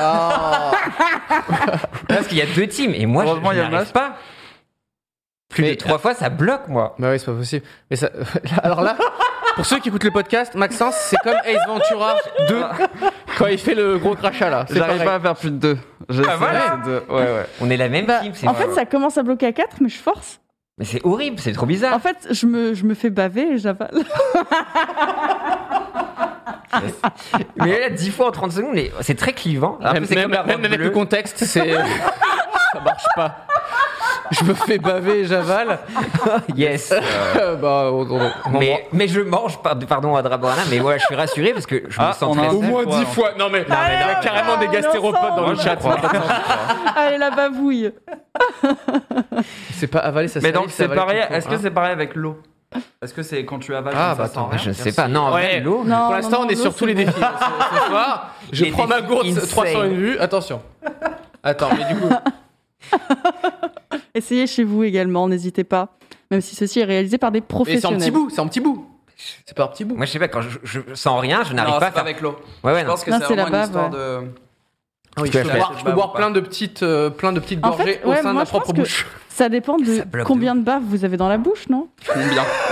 Parce qu'il y a 2 teams et moi Heureusement, je il y a n'y le arrive pas. Plus Mais- de 3 fois, ça bloque moi. Bah oui, c'est pas possible. Mais ça... Alors là, pour ceux qui écoutent le podcast, Maxence, c'est comme Ace Ventura 2 quand il fait le gros crachat là. C'est J'arrive pareil. pas à faire plus de 2. Ah, voilà. Ouais. On est la même Bah, team. c'est en fait, ça commence à bloquer à 4, mais je force. Mais c'est horrible, c'est trop bizarre. En fait, je me fais baver et j'avale. Mais là, 10 fois en 30 secondes, c'est très clivant. Un peu, Même, c'est comme la même robe avec bleue. le contexte, c'est. Ça marche pas. Je me fais baver et j'avale. Yes. Bah, Mais je mange, pardon à Draborana, mais voilà, je suis rassuré parce que je me sens on a très un au seul. moins fois, 10 non. fois. Non, mais il y a carrément des gastéropodes dans le chat. Allez, la bavouille. C'est pas avaler, ça Mais donc, c'est c'est pareil. Est-ce que c'est pareil avec l'eau? Est-ce que c'est quand tu avales Ah, ça bah sent attends, rien Je sais pas. Non, Ouais. l'eau. Non, Pour l'instant, on est sur l'eau, tous les c'est défis. Ce soir, je Les prends ma défis gourde, insane. 301 vues. Attention. Attends, mais du coup. Essayez chez vous également, n'hésitez pas. Même si ceci est réalisé par des Mais c'est en professionnels. petit bout, c'est en petit bout. C'est pas un petit bout. Moi, je sais pas, quand je sens rien, je n'arrive Non, pas à c'est pas faire. avec l'eau. Ouais, ouais, Je non. pense que Non, c'est c'est la vraiment une bave, histoire de. Ah oui, Tu je peux peux faire- boire, je peux boire ou pas plein de petites En fait, gorgées au ouais, sein de moi, ma je pense propre que- bouche. Ça dépend de Ça bloque combien de baves vous avez dans la bouche, non? Combien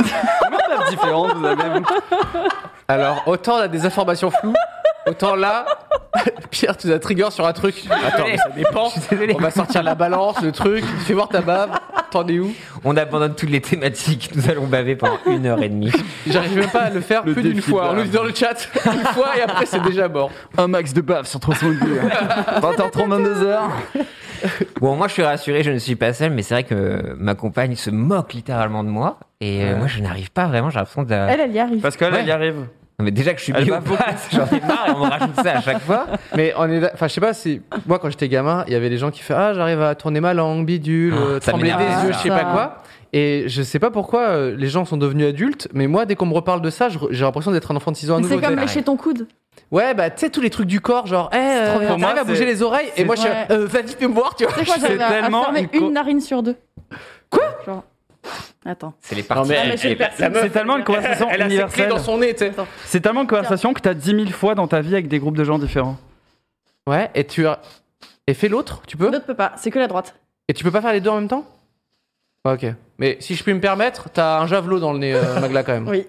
de baves différentes vous avez vous Alors, autant là des informations floues, autant là, Pierre, tu nous as trigger sur un truc. Attends, mais ça dépend. Je suis désolé. On va sortir la balance, le truc. Fais voir ta bave. T'en es où? On abandonne toutes les thématiques. Nous allons baver pendant 1h30. J'arrive même pas à le faire Le plus d'une défi fois. On bave. nous dit dans le chat une fois et après c'est déjà mort. Un max de baves sur 300 vues. 20h30, 22h. Bon, moi, je suis rassuré, je ne suis pas seul, mais c'est vrai que ma compagne se moque littéralement de moi. Et moi, je n'arrive pas vraiment, j'ai l'impression de. Elle y arrive. Parce qu'elle, Ouais. elle y arrive. Non, mais déjà que je suis Elle bio bave beaucoup. basse, j'en ai marre et on me rajoute ça à chaque fois. Mais on est, enfin, je sais pas si moi quand j'étais gamin, il y avait des gens qui font j'arrive à tourner ma langue, bidule, ça trembler des m'énerve. yeux, je sais Ça. pas quoi. Et je sais pas pourquoi les gens sont devenus adultes, mais moi dès qu'on me reparle de ça, j'ai l'impression d'être un enfant de 6 ans à Mais nouveau. c'est comme tu sais. lécher ton coude. Ouais, bah tu sais tous les trucs du corps, genre trop bien. Pour t'arrives moi, à bouger c'est- les oreilles et moi je suis Ouais. vas-y fais me voir, tu vois. Tu sais quoi, j'arrive à tellement fermer une une narine sur deux. Quoi? Genre... Attends. C'est les parties. mais c'est la meuf, C'est tellement une conversation elle a ses clés universelle. dans son nez, tu sais. C'est tellement une conversation que t'as 10 000 fois dans ta vie avec des groupes de gens différents. Ouais, et tu as et fais l'autre, tu peux? L'autre peut pas, c'est que la droite. Et tu peux pas faire les deux en même temps? Ouais, ok. Mais si je puis me permettre, t'as un javelot dans le nez, Magla, quand même. Oui.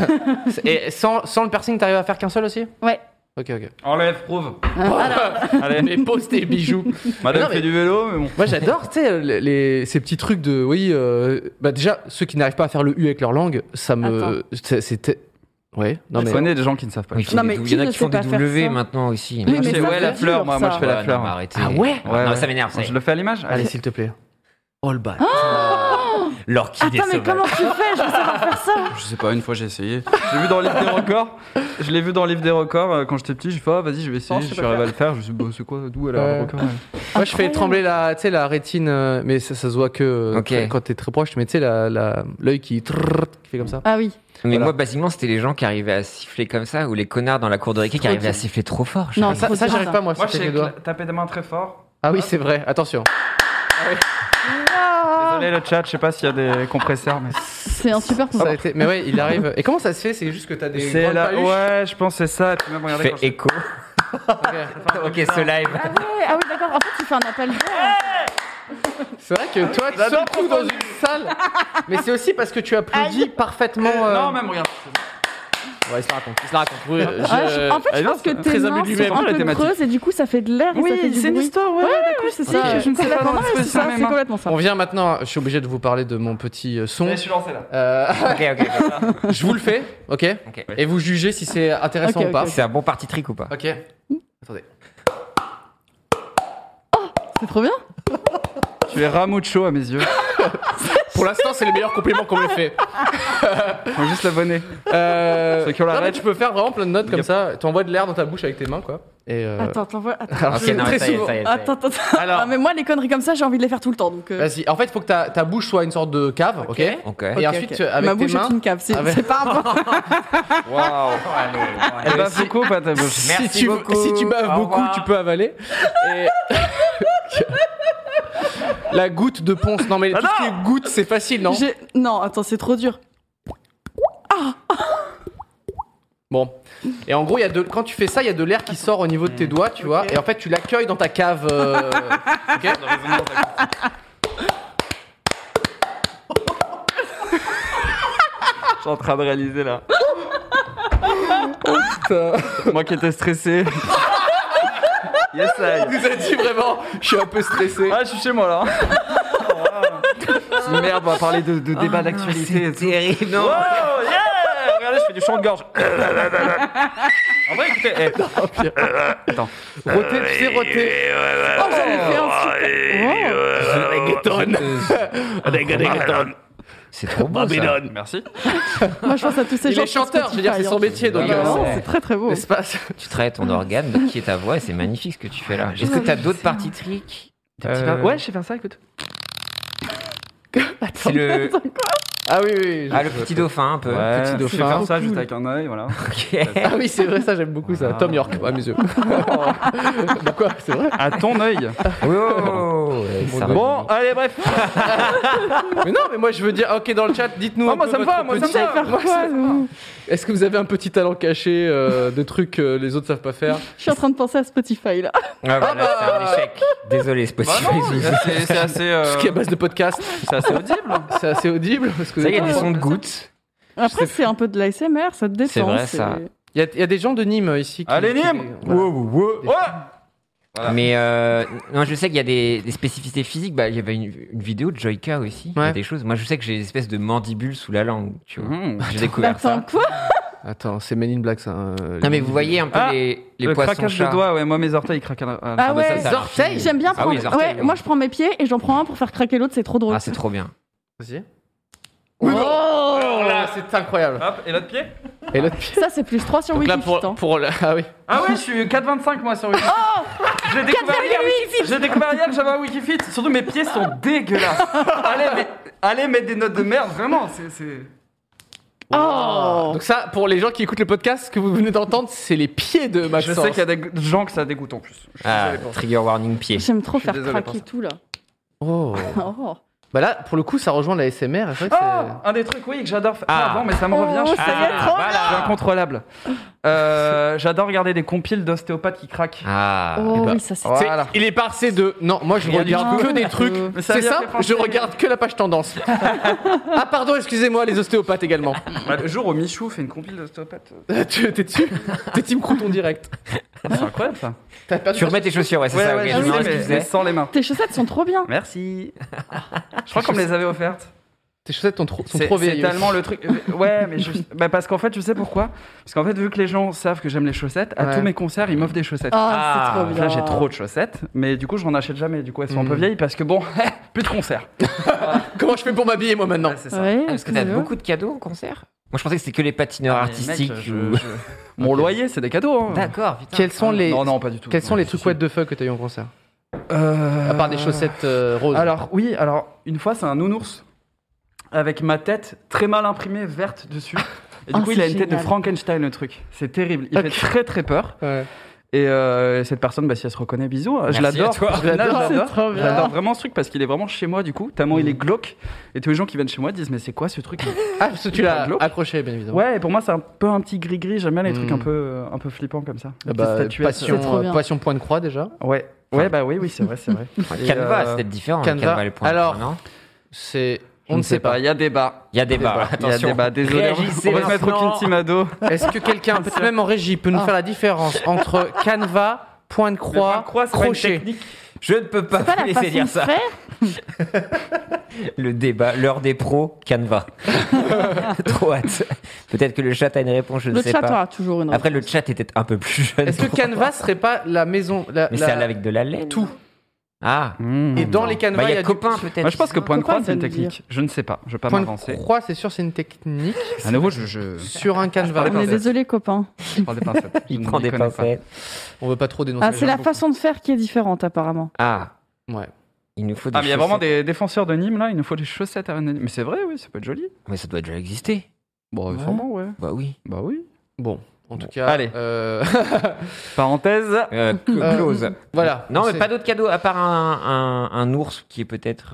Et sans le piercing, t'arrives à faire qu'un seul aussi? Ouais. Ok, ok. Enlève, prouve. Allez, Mais pose tes bijoux. madame Non, mais- fait du vélo, mais bon. Moi, j'adore, tu sais, ces petits trucs de. Oui, bah déjà, ceux qui n'arrivent pas à faire le U avec leur langue, ça me. C'était. Ouais, non, Je mais. connais des gens qui ne savent pas. Oui, Non, mais il qui y en a ne qui font sait des pas faire W ça? maintenant aussi. Oui, Moi, mais je fais, ça, ouais, la c'est fleur, dur, moi je ça. fais la Ouais, fleur. non, mais arrêtez. Ah ouais? Non, ça m'énerve. Ça. Je le fais à l'image. Allez, s'il te plaît. All back. L'orchidée Attends, mais sauvage. comment tu fais? Je veux savoir faire ça. Je sais pas, une fois j'ai essayé. J'ai vu dans le livre des records. Je l'ai vu dans le livre des records quand j'étais petit. J'ai fait, ah, vas-y, je vais essayer. Non, je Je sais suis pas arrivé à le faire. Je me suis dit, bah, c'est quoi, d'où elle a Ouais. le record Moi, je fais trembler la, tu sais, la rétine, mais ça se voit que Ok. quand t'es très proche, mais tu sais, l'œil qui fait comme ça. Ah oui. Mais Voilà. moi, basiquement, c'était les gens qui arrivaient à siffler comme ça, ou les connards dans la cour de récré qui Trop arrivaient à dur. siffler trop fort. Non, Ça, trop dur, j'arrive ça. pas, moi, Moi, c'est je avec sais les doigts. taper des mains très fort. Ah oui, c'est vrai, attention. Désolé le chat, je sais pas s'il y a des compresseurs, mais C'est un super Ça a été... Mais ouais, il arrive. Et comment ça se fait? C'est juste que t'as des. c'est grandes là. paluches Ouais, je pense que c'est ça. Et puis même, regardez Fais quand je- écho. Ok, ce live. Ah ouais, ah oui, d'accord. En fait, tu fais un appel d'air. C'est vrai que toi, surtout dans une salle. Mais c'est aussi parce que tu applaudis parfaitement. Non, même regarde. Ouais, il se la raconte. Il se la raconte. Oui, En fait, je non, pense que c'est tes très mains imbu sont lui-même, un la peu thématique. creuses et du coup, ça fait de l'air et ça fait du bruit. histoire, ouais. Ouais, c'est ça. Ok, je ne sais pas complètement, dans ouais, la c'est ça, position de mes c'est mains. complètement ça. On vient maintenant. Je suis obligé de vous parler de mon petit son. Je suis lancé là. Euh, je vous le fais, ok? Ok. Et vous jugez si c'est intéressant Ok, ou pas. ok. C'est un bon parti trick ou pas? Ok. Attendez. C'est trop bien. Tu es Ramucho à mes yeux. Pour l'instant, c'est le meilleur compliment qu'on m'ait fait. Faut juste l'abonner. Ceux qui ont la non, mais règle. tu peux faire vraiment plein de notes comme Yep. ça. Tu envoies de l'air dans ta bouche avec tes mains, quoi. Et Attends, t'envoies. Attends. alors, Ok, c'est non, très ça y est, souvent. ça y est. Attends. Alors- Ah, mais moi, les conneries comme ça, j'ai envie de les faire tout le temps. Donc, Vas-y. En fait, il faut que ta bouche soit une sorte de cave, ok? Ok. Et ensuite, avec ma tes bouche mains. est une cave. C'est avec- c'est pas important. Waouh. Elle va si- beaucoup, pas ta bouche. Merci beaucoup. Si tu baves Au beaucoup, revoir. tu peux avaler. Et... La goutte de ponce. Non, mais tout ce qui est goutte, c'est facile, non? Non, attends, c'est trop dur. Bon. Et en gros, il y a quand tu fais ça, il y a de l'air qui sort au niveau de tes doigts, tu vois. Et en fait, tu l'accueilles dans ta cave. Ok. Je suis en train de réaliser là. Moi qui étais stressé. Yes, I. Il nous a dit vraiment, je suis un peu stressé. Ah, je suis chez moi là. C'est merde, on va parler de débats d'actualité et tout. Terrible, non? Oh, yeah! Regardez, je fais du chant de gorge. En vrai, écoutez, attends. Roté, tu sais, roté. Oh, j'avais fait un Reggaeton. C'est trop beau, ça. Merci. Moi, je pense à tous ces Il gens. est chanteur, je veux dire, c'est son métier, donc. Non, c'est très très beau. N'est-ce pas? Tu travailles ton organe, qui est ta voix, et c'est magnifique ce que tu fais là. Est-ce que t'as d'autres parties trick? Ouais, je sais faire ça, écoute. C'est le. Ah oui. Le petit dauphin, un peu. Ouais, Petit je dauphin. vais faire ça juste avec un œil, voilà. Ah oui, c'est vrai, ça j'aime beaucoup ça. Tom York, à mes yeux. Bah quoi, c'est vrai. À ton œil. Bon, allez, bref. Mais non, mais moi je veux dire, ok, dans le chat, dites-nous. Moi ça me va, moi ça me va. Est-ce que vous avez un petit talent caché de trucs que les autres savent pas faire? Je suis en train de penser à Spotify là. Ah bah là, c'est un échec. Désolé, Spotify. C'est assez. Ce qui est à base de podcast. C'est assez audible. C'est assez audible. Parce que Ça, il y a des sons de gouttes. Après, c'est un peu de l'ASMR, ça te détend. C'est vrai, ça. Il y a des gens de Nîmes ici. Allez, Nîmes. Voilà. Mais non, je sais qu'il y a des spécificités physiques. Bah, il y avait une vidéo de Joyka aussi. Il y a des choses. Moi, je sais que j'ai une espèce de mandibule sous la langue. Tu vois. J'ai découvert Attends, ça. quoi? Attends, c'est Men in Black ça. Non, mais vous voyez un peu les le poissons craquage chats. de doigts, ouais, moi mes orteils ils craquent à la. Ah ouais, ça, Les orteils. J'aime bien Ah oui, prendre. les orteils, Ouais, moi je prends mes pieds et j'en prends un pour faire craquer l'autre, c'est trop drôle. Ah, c'est trop bien. Vas-y. Oh Alors là, c'est incroyable. Hop, et l'autre pied. Et l'autre pied. Ça, c'est plus 3 sur Donc là, Wikifit. ah oui. Ah ouais, je suis 4,25 moi sur Wikifit. J'ai découvert hier que j'avais un Wikifit. Surtout mes pieds sont dégueulasses. Allez mettre des notes de merde, vraiment. C'est. Oh. Donc ça, pour les gens qui écoutent le podcast, ce que vous venez d'entendre, c'est les pieds de Je Maxence. sais qu'il y a des gens que ça dégoûte en plus. Ah, trigger warning pied. J'aime trop Je suis faire désolé pour craquer ça. tout là. Oh. Oh. Bah là, pour le coup, ça rejoint la SMR. C'est vrai que Un des trucs, oui, que j'adore faire. Ah. Pardon, mais ça me revient. Je suis ça y est, trop je suis incontrôlable. J'adore regarder des compiles d'ostéopathes qui craquent. Ah. Oh bah, oui, ça c'est. Voilà. il est passé de non, moi je Rien du regarde tout. que des trucs. Mais ça C'est vient simple, fait penser- je regarde que la page tendance. Ah pardon, excusez-moi, les ostéopathes également. Le jour où Michou fait une compile d'ostéopathes. T'es dessus? T'es team crouton direct. C'est incroyable ça. T'as perdu Tu remets tes chaussures, ouais, c'est ça. ok, je me demande ce que tu mais faisais. sans les mains. Tes chaussettes sont trop bien. Merci. Je crois qu'on me les avait offertes. Tes chaussettes sont trop C'est vieilles. tellement le truc. Ouais, mais parce qu'en fait, tu sais pourquoi? Parce qu'en fait, vu que les gens savent que j'aime les chaussettes, à Ouais. tous mes concerts, ils m'offrent des chaussettes. Ah, c'est trop bien. Là, j'ai trop de chaussettes, mais du coup, je n'en achète jamais. Du coup, elles sont un peu vieilles parce que bon, plus de concerts. Comment je fais pour m'habiller moi maintenant? Ouais, c'est ça. Ouais, Ah, parce que t'as c'est beaucoup de cadeaux au concert. Moi, je pensais que c'était que les patineurs Ah, mais artistiques. mec, ou- Mon loyer, c'est des cadeaux. Hein. D'accord, putain. Quels sont les Non, pas du tout. Quels sont Non, les si, trucs si. what the fuck que t'as eu en concert? À part des chaussettes roses. Alors, oui, une fois, c'est un nounours avec ma tête très mal imprimée verte dessus. Et du Oh, coup, il a c'est une tête de génial. Frankenstein, le truc. C'est terrible. Il fait très très peur. Ouais. Et cette personne, bah, si elle se reconnaît, bisous. Je Merci l'adore. à toi. Je l'adore. C'est trop bien. J'adore vraiment ce truc parce qu'il est vraiment chez moi, du coup. Tellement il est glauque. Et tous les gens qui viennent chez moi disent, mais c'est quoi ce truc? Ah, parce que tu l'as glauque. accroché, bien évidemment. Ouais, et pour moi, c'est un peu un petit gris-gris. J'aime bien les trucs Mm. un peu flippants comme ça. Ah Les bah, petites statuettes. C'est trop bien. passion point de croix déjà. Ouais. Ouais, bah oui, c'est vrai, c'est vrai. Et, Canva, c'est peut-être différent. Canva. les points Alors, non C'est on ne sait pas. Il y a débat. Il y a débat. Il y a Attention. débat. Désolé. Réagissez On va se mettre au maintenant. Kintimado. Est-ce que quelqu'un, peut-être même en régie, peut nous faire la différence entre Canva, point de croix, crochet? Je ne peux pas C'est pas vous la laisser façon dire de ça. faire. Le débat, l'heure des pros, Canva. Trop hâte. Peut-être que le chat a une réponse, je ne Le sais chat pas. aura toujours une Après, le réponse. chat était un peu plus jeune. Est-ce que Canva serait pas la maison Mais c'est avec de la laine. Tout. Ah. Et dans les Canva, Bah, il y a du- copain peut-être. Moi, je pense que point de Pourquoi croix, c'est une il vient de technique. Je ne sais pas. Je vais pas Point m'avancer. de croix, c'est sûr, c'est une technique À nouveau, je sur un Canva. parle On est pincettes. désolé, copain. prends des pincettes. Je Il ne prend m'y des connais pas. pincettes. On veut pas trop dénoncer. Ah, les c'est gens. la façon de faire qui est différente, apparemment. Ah. Ouais. Il nous faut des Ah, mais il y a vraiment chaussettes. des défenseurs de Nîmes là. Il nous faut des chaussettes à Rennes. Mais c'est vrai, oui, ça peut être joli. Mais ça doit déjà exister. Bon, Ouais. sûrement, ouais. Bah oui. Bah oui. Bon, en tout cas. Allez. Parenthèse. Close. Voilà. Non, mais C'est- pas d'autres cadeaux à part un ours qui est peut-être.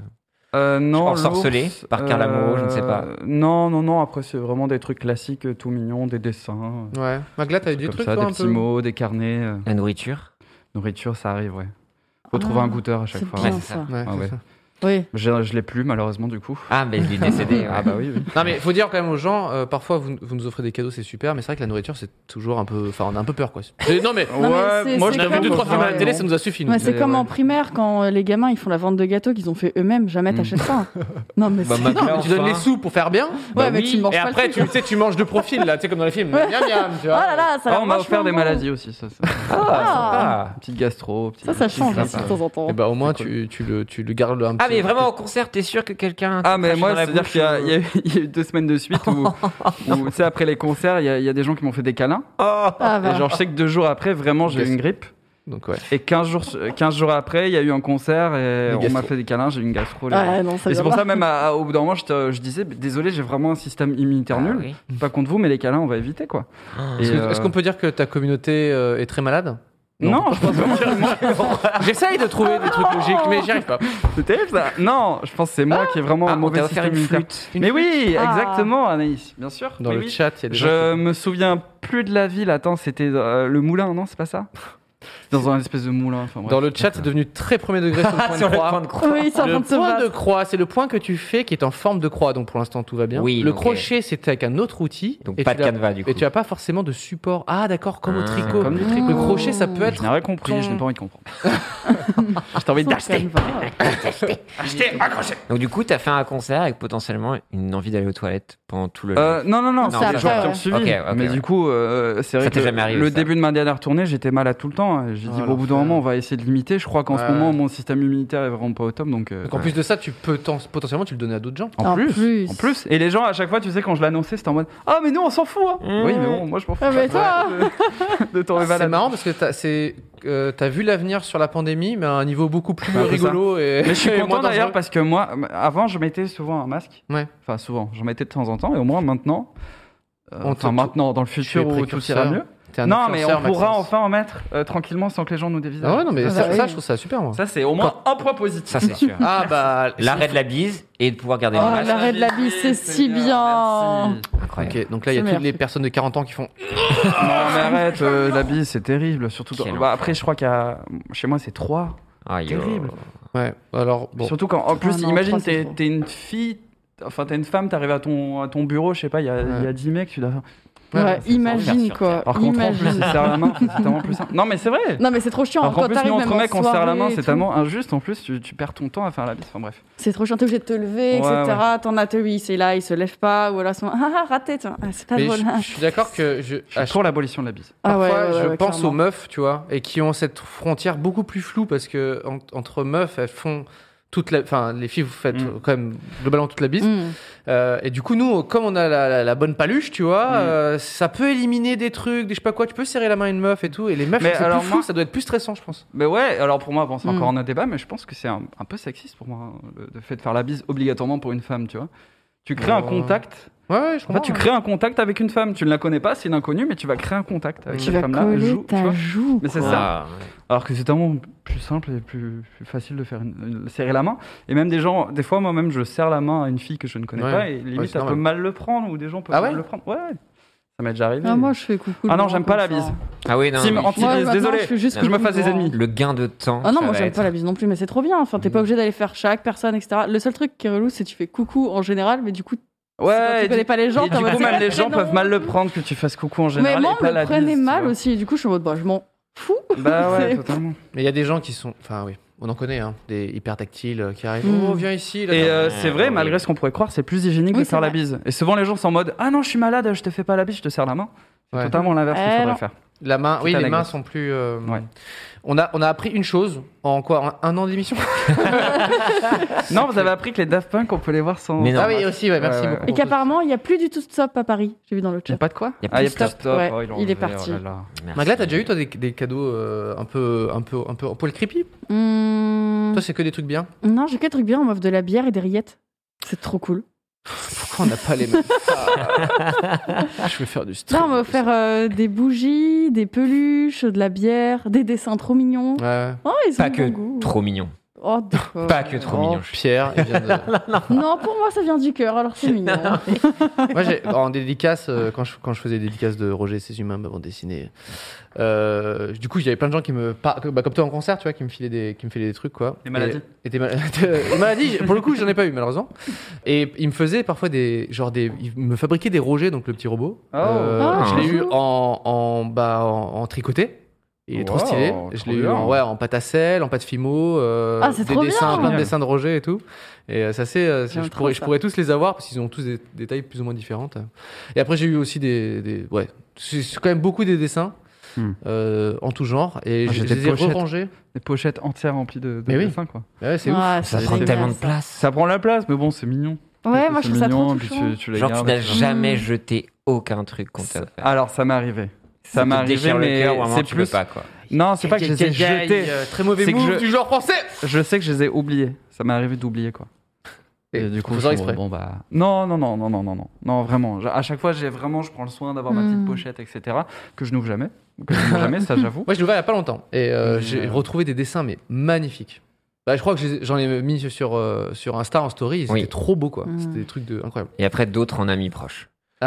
Non. Ensorcelé l'ours, par Carla Moreau, je ne sais pas. Non. Après, c'est vraiment des trucs classiques, tout mignons, des dessins. Ouais. Magla, t'as eu des Comme trucs, ça, toi, des un petits peu mots, des carnets. La nourriture. Nourriture, ça arrive, ouais. Faut trouver un goûteur à chaque C'est fois. bien Ouais, c'est ça. Ouais, Ah c'est ouais. ça. Oui. Je l'ai plus, malheureusement, du coup. Ah, mais il est décédé. Ah bah oui. Non mais faut dire quand même aux gens, parfois vous nous offrez des cadeaux, c'est super, mais c'est vrai que la nourriture c'est toujours un peu, enfin on a un peu peur quoi. Non mais Non, mais c'est- moi c'est je on a vu comme- 2-3 films à la Ouais. télé, ça nous a suffi. nous. Ouais, c'est Mais comme ouais. en primaire quand les gamins ils font la vente de gâteaux qu'ils ont fait eux-mêmes. Jamais t'achètes ça. Non mais Bah, c'est- Magla, Non, mais tu donnes enfin. les sous pour faire bien. Ouais, mais tu manges Et pas après le tu truc. sais tu manges de profil là, tu sais comme dans les films. Miam, miam, tu Oh vois. là là, ça a Ah, l'air on m'a vachement offert des bon. maladies aussi, ça. Ah. Petite gastro. Ça change aussi de temps en temps. Et bah au moins C'est tu le gardes un petit. Ah, mais vraiment au concert, t'es sûr que quelqu'un. Ah, mais crache moi, dans la c'est-à-dire bouche, qu'il y a eu 2 semaines de suite où tu sais, après les concerts, il y a des gens qui m'ont fait des câlins. Oh Ah, Et bah. genre, je sais que 2 jours après, vraiment, j'ai eu une grippe. Donc, ouais. Et 15 jours après, il y a eu un concert et on m'a fait des câlins, j'ai eu une gastro. Non, et c'est pour ça, même au bout d'un moment, je disais, désolé, j'ai vraiment un système immunitaire nul. Oui. Pas contre vous, mais les câlins, on va éviter, quoi. Est-ce qu'on peut dire que ta communauté est très malade? Non, je pense pas. J'essaye de trouver des trucs logiques, mais j'y arrive pas. C'est terrible, ça. Non, je pense que c'est moi qui ai vraiment un mauvais système immunitaire. Mais oui, exactement, Anaïs, bien sûr. Dans le chat, il y a des gens Je me souviens plus de la ville. Attends, c'était le moulin, non? C'est pas ça? Dans un espèce de moulin. Enfin, bref. Dans le chat, c'est devenu très premier degré sur le point de croix. Oui, c'est en train Le de se point battre. de croix, c'est le point que tu fais qui est en forme de croix, donc pour l'instant tout va bien. Oui, le donc, crochet, c'était avec un autre outil. Donc et pas tu de l'as- canevas du coup. Et tu n'as pas forcément de support. Ah d'accord, comme au tricot. Comme du tricot. Le crochet, ça peut Je être... n'ai rien compris, je n'ai pas envie de comprendre. J'ai envie d'acheter. Donc du coup, t'as fait un concert avec potentiellement une envie d'aller aux toilettes pendant tout le. Non, c'est les après, jours qui ouais. ont suivi. Ok, mais ouais. du coup, c'est vrai Ça que t'est jamais arrivé, le ça. début de ma dernière tournée, j'étais malade tout le temps. J'ai dit, au bout d'un moment, on va essayer de limiter. Je crois qu'en ce Ouais. moment, mon système immunitaire est vraiment pas au top. Donc Donc en plus de ça, tu peux potentiellement tu le donner à d'autres gens. En plus. Et les gens, à chaque fois, tu sais, quand je l'annonçais, c'était en mode ah, mais nous, on s'en fout. Hein. Oui, mais bon, moi, je m'en fous. Ah, mais toi de tomber C'est malade. marrant parce que t'as vu l'avenir sur la pandémie, mais à un niveau beaucoup plus Ouais, c'est rigolo. Et, Mais je suis et content moins d'ailleurs dangereux. parce que moi, avant, je mettais souvent un masque. Ouais. Enfin, souvent, j'en mettais de temps en temps. Et au moins, maintenant, On te- maintenant, dans le tu es futur où tout précurseur. ira mieux. T'es un Non, mais on influenceur, pourra Maxence. enfin en mettre tranquillement sans que les gens nous dévisagent. Ah ouais, non, mais Ah ça, bah ça, oui. je trouve ça super, moi. Ça, c'est au moins un point positif. Ça c'est sûr. Ah bah. L'arrêt de la bise et de pouvoir garder Oh, le masque. l'arrêt de la bise, c'est si bien. Merci. Incroyable. Ok, donc là, il y a C'est toutes les meilleur. personnes de 40 ans qui font. Non, mais arrête, la bise, c'est terrible. Surtout Quel après, je crois chez moi, c'est 3. Ah, yo. Terrible. Ouais, alors, bon. Surtout quand, en plus, non, imagine, 3, c'est trop. t'es une fille, enfin, t'es une femme, t'arrives à ton bureau, je sais pas, il y a 10 mecs, tu dois. Ouais, imagine sur quoi. Alors qu'entre en plus, Imagine. ils serrent la main, c'est tellement plus simple. Non, mais c'est vrai. Non mais c'est trop chiant. Alors qu'en Quand plus, t'arrives nous, même entre en mecs, on se serre la main, soirée et c'est tout. tellement injuste. En plus, tu perds ton temps à faire la bise. Enfin, bref. C'est trop chiant, t'es obligé de te lever, Ouais, etc. T'en as lui, c'est là, il se lève pas, ou alors raté, toi. Ah, c'est pas Mais drôle. je suis d'accord que Je suis pour l'abolition de la bise. Ah ouais, parfois, ouais, je ouais, pense clairement. aux meufs, tu vois, et qui ont cette frontière beaucoup plus floue parce que entre meufs, elles font enfin, les filles, vous faites quand même globalement toute la bise. Et du coup, nous, comme on a la bonne paluche, tu vois, ça peut éliminer des trucs, je sais pas quoi. Tu peux serrer la main à une meuf et tout. Et les meufs, Mais c'est alors plus flou, moi- ça doit être plus stressant, je pense. Mais ouais, alors pour moi, bon, c'est encore un débat, mais je pense que c'est un peu sexiste pour moi, hein, le fait de faire la bise obligatoirement pour une femme, tu vois. Tu crées un contact. Ouais, je En fait, comprends. tu crées un contact avec une femme. Tu ne la connais pas, c'est une inconnue, mais tu vas créer un contact avec Tu cette vas femme-là. coller tu ta vois. joue. Mais c'est quoi. ça. Ah, ouais. Alors que c'est tellement plus simple et plus facile de faire serrer la main. Et même des gens, des fois, moi-même, je serre la main à une fille que je ne connais Ouais. pas et Ouais, limite, c'est elle peut normal. mal le prendre ou des gens peuvent Ah mal ouais le prendre. Ouais, ça m'est déjà arrivé. Ah, moi je fais coucou. Ah non, le j'aime monde pas la comme ça. bise. Ah oui, non. Team mais anti-bise, Ouais, maintenant, désolé. je fais juste Je me coucou fasse des devant. ennemis. Le gain de temps. Ah non, ça moi va j'aime être- pas la bise non plus, mais c'est trop bien. Enfin, t'es pas obligé d'aller faire chaque personne, etc. Le seul truc qui est relou, c'est que tu fais coucou en général, mais du coup, quand Ouais, tu connais pas les gens, et t'es en du mode, coup, même c'est les gens non. peuvent mal le prendre que tu fasses coucou en Mais général. moi, et on pas me la le prenait bise, tu mal vois. aussi. Et du coup, je suis en mode, bah, je m'en fous. Bah ouais, C'est- totalement. Mais il y a des gens qui sont. Enfin, oui, on en connaît, hein, des hyper tactiles qui arrivent. Oh, viens ici. Là, Et là. c'est vrai, oui. malgré ce qu'on pourrait croire, c'est plus hygiénique Oui, de c'est faire la vrai. bise. Et souvent, les gens sont en mode ah non, je suis malade, je te fais pas la bise, je te serre la main. C'est Ouais. totalement l'inverse qu'il faudrait non. faire. La main, oui, Petite les mains anecdote. sont plus. Ouais. On a appris une chose en quoi un an d'émission. Non, vous avez appris que les Daft Punk, on peut les voir sans. Mais non. Ah oui, aussi, ouais, merci Ouais, ouais. beaucoup. Et qu'apparemment, il n'y a plus du tout de stop à Paris. J'ai vu dans le Il y a chat. pas de quoi Il y a Ah, plus il y a de plus de stop. stop. Ouais, Oh, l'ont il est enlevé, parti. oh là là. Merci. Magla, t'as déjà eu toi des cadeaux un peu un poil creepy? Toi, c'est que des trucs bien. Non, j'ai que des trucs bien. On m'offre de la bière et des rillettes. C'est trop cool. Pourquoi on n'a pas les mêmes? Je vais faire du stream. Là, on m'a offert des bougies, des peluches, de la bière, des dessins trop mignons. Ouais. Oh, ils Pas ont que bon goût. trop mignon. Oh, d'accord. Pas que trop Oh, mignon. Pierre, il vient de... Non, pour moi, ça vient du cœur, alors c'est mignon. Moi, en dédicace, quand je faisais des dédicaces de Roger et ses humains, bande dessinée, du coup, j'avais plein de gens qui me, comme toi en concert, tu vois, qui me filaient des trucs, quoi. Des maladies. Et des maladies, pour le coup, j'en ai pas eu, malheureusement. Et ils me faisaient parfois ils me fabriquaient des Roger, donc le petit robot. Ah, Je l'ai eu cool. en tricoté. Il est trop Wow, stylé. Je trop l'ai eu bien. en pâte à sel, en pâte fimo, c'est des trop dessins, bien. plein de dessins de Roger et tout. Et ça c'est, J'aime je trop ça. pourrais tous les avoir parce qu'ils ont tous des tailles plus ou moins différentes. Et après j'ai eu aussi ouais, c'est quand même beaucoup des dessins en tout genre et Ah, je j'ai les des ai pochettes. rangés. Des pochettes entières remplies de Mais oui. dessins, quoi. Ouais, c'est ouf. Ouais, Ça c'est prend génial, tellement de ça. place. Ça prend la place, mais bon, c'est mignon. Ouais, moi je trouve ça trop puis touchant. tu les Genre, tu gardes. n'as jamais jeté auquel truc qu'on t'a offert. Alors, ça m'est arrivé. Ça m'est te déchire arrivé, le mais cœur, vraiment, c'est tu plus. peux pas, quoi. Non, c'est pas que je les ai jetés. Très mauvais move du genre français. Je sais que je les ai oubliés. Ça m'est arrivé d'oublier, quoi. Et du coup, exprès. Bon, bah... Non, vraiment. À chaque fois, je prends le soin d'avoir ma petite pochette, etc. Que je n'ouvre jamais. Ça, j'avoue. Moi, je l'ai ouvert il y a pas longtemps. Et j'ai retrouvé des dessins, mais magnifiques. Bah, je crois que j'en ai mis sur Insta en story. C'était trop beau, quoi. C'était des trucs incroyables. Et après, d'autres en amis proches.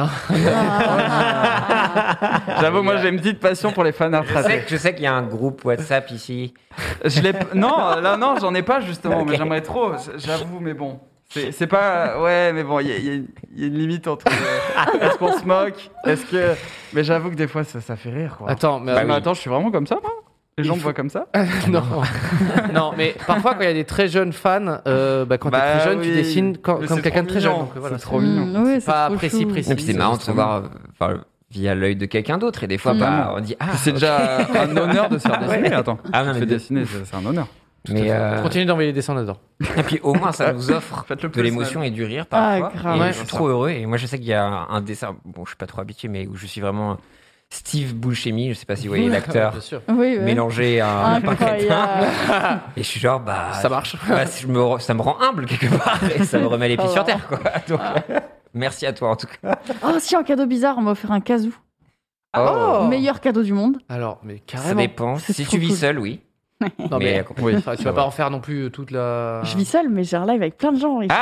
J'avoue, moi j'ai une petite passion pour les fan art tracés. Je sais qu'il y a un groupe WhatsApp ici. Non, j'en ai pas justement, okay. Mais j'aimerais trop, j'avoue, mais bon. C'est pas. Ouais, mais bon, il y a une limite entre. Est-ce qu'on se moque? Mais j'avoue que des fois ça fait rire, quoi. Attends, mais attends, je suis vraiment comme ça, moi? Les gens me voient comme ça? Non, mais parfois, quand il y a des très jeunes fans, quand t'es très jeune, tu dessines comme quelqu'un de très jeune. C'est trop mignon. Oui, c'est pas précis. Et puis c'est marrant de se voir via l'œil de quelqu'un d'autre. Et des fois, on dit c'est déjà un honneur de se faire dessiner. Attends, dessiner, c'est un honneur. Mais continue d'envoyer les dessins, on adore. Et puis au moins, ça nous offre de l'émotion et du rire parfois. Et je suis trop heureux. Et moi, je sais qu'il y a un dessin, bon, je suis pas trop habitué, mais où je suis vraiment Steve Buscemi, je sais pas si vous voyez l'acteur, mélangé à un crétin. Et je suis genre, ça marche. Ça me rend humble quelque part et ça me remet les pieds sur terre, quoi. Donc, merci à toi en tout cas. Oh, si, un cadeau bizarre, on m'a offert un kazoo. Meilleur cadeau du monde. Alors, mais carrément. Ça dépend. Si tu vis seul, oui. Non, mais tu vas pas en faire non plus toute la. Je vis seul, mais j'ai un live avec plein de gens. Et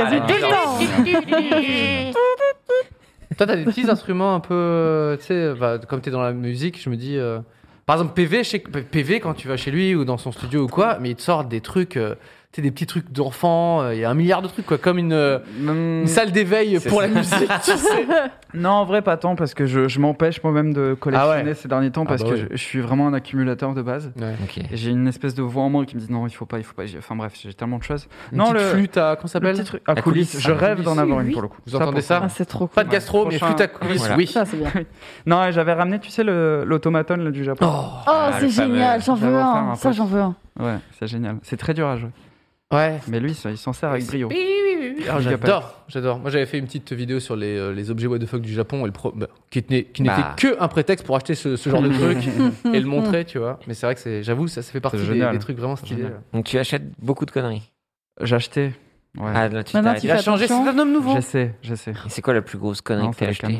Toi, t'as des petits instruments un peu, tu sais, comme t'es dans la musique, je me dis, par exemple PV, je sais que PV quand tu vas chez lui ou dans son studio ou quoi, mais il te sort des trucs, tu sais, des petits trucs d'enfants, il y a 1 milliard de trucs, quoi, comme une salle d'éveil pour la musique, tu sais. Non, en vrai, pas tant, parce que je m'empêche moi-même de collectionner ces derniers temps, parce que je suis vraiment un accumulateur de base. Ouais. Okay. Et j'ai une espèce de voix en moi qui me dit non, il faut pas. Enfin bref, j'ai tellement de choses. Petite flûte à, comment ça s'appelle? À coulisses. Je rêve d'en avoir une pour le coup. Vous entendez ça? C'est trop cool. Pas de gastro, mais flûte à coulisses, oui. Ça, c'est bien. Non, j'avais ramené, tu sais, l'automaton du Japon. C'est génial, j'en veux un. Ça, j'en veux un. Ouais, c'est génial. C'est très dur à jouer. Ouais. Mais lui, il s'en sert avec brio. Alors, j'adore. Moi, j'avais fait une petite vidéo sur les objets what the fuck du Japon qui n'était que un prétexte pour acheter ce genre de truc et le montrer, tu vois. Mais c'est vrai que j'avoue, ça fait partie des trucs vraiment stylés. Donc, tu achètes beaucoup de conneries. J'ai acheté. Ouais. Ah, là, il a changé, c'est un homme nouveau. Je sais. Et c'est quoi la plus grosse connerie que t'as acheté?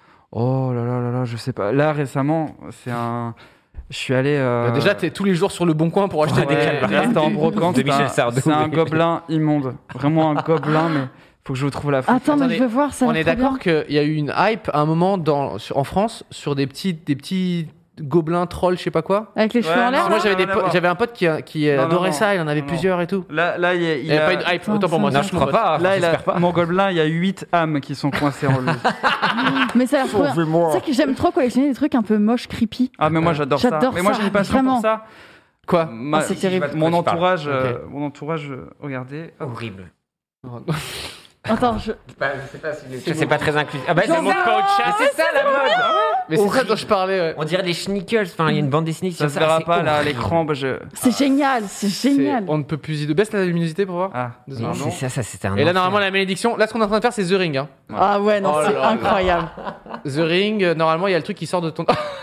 Oh là, je sais pas. Là, récemment, c'est un. Je suis allé. Déjà, t'es tous les jours sur le bon coin pour acheter des canevas. Là, c'était en brocante. C'est un gobelin immonde. Vraiment un gobelin, mais faut que je vous trouve la photo. Attends, mais je veux voir ça. On est d'accord qu'il y a eu une hype à un moment en France sur des petits gobelins trolls, je sais pas quoi. Avec les cheveux en l'air. Moi, j'avais un pote qui adorait ça. Il en avait plusieurs et tout. Là, il y a pas une hype. Autant pour moi. Non, je crois pas. Là, mon gobelin, il y a 8 âmes qui sont coincées en lui. Mais c'est ça que j'aime trop collectionner des trucs un peu moches, creepy. Ah, mais moi, j'adore ça. Mais moi, j'ai une passion pour ça. Quoi? C'est terrible. Mon entourage, regardez. Horrible. Attends, je sais pas très inclusif. Ah bah c'est mon coach. C'est ça la mode. Mais c'est ça dont je parlais. Ouais. On dirait des schnickels. Enfin, il y a une bande dessinée. Ça se verra pas là à l'écran. C'est génial, c'est génial. On ne peut plus y baisse la luminosité pour voir. Ah, c'est ça, c'était un. Et là normalement la malédiction. Là, ce qu'on est en train de faire, c'est The Ring. Hein. Ah ouais, non, c'est incroyable. The Ring. Normalement, il y a le truc qui sort de ton.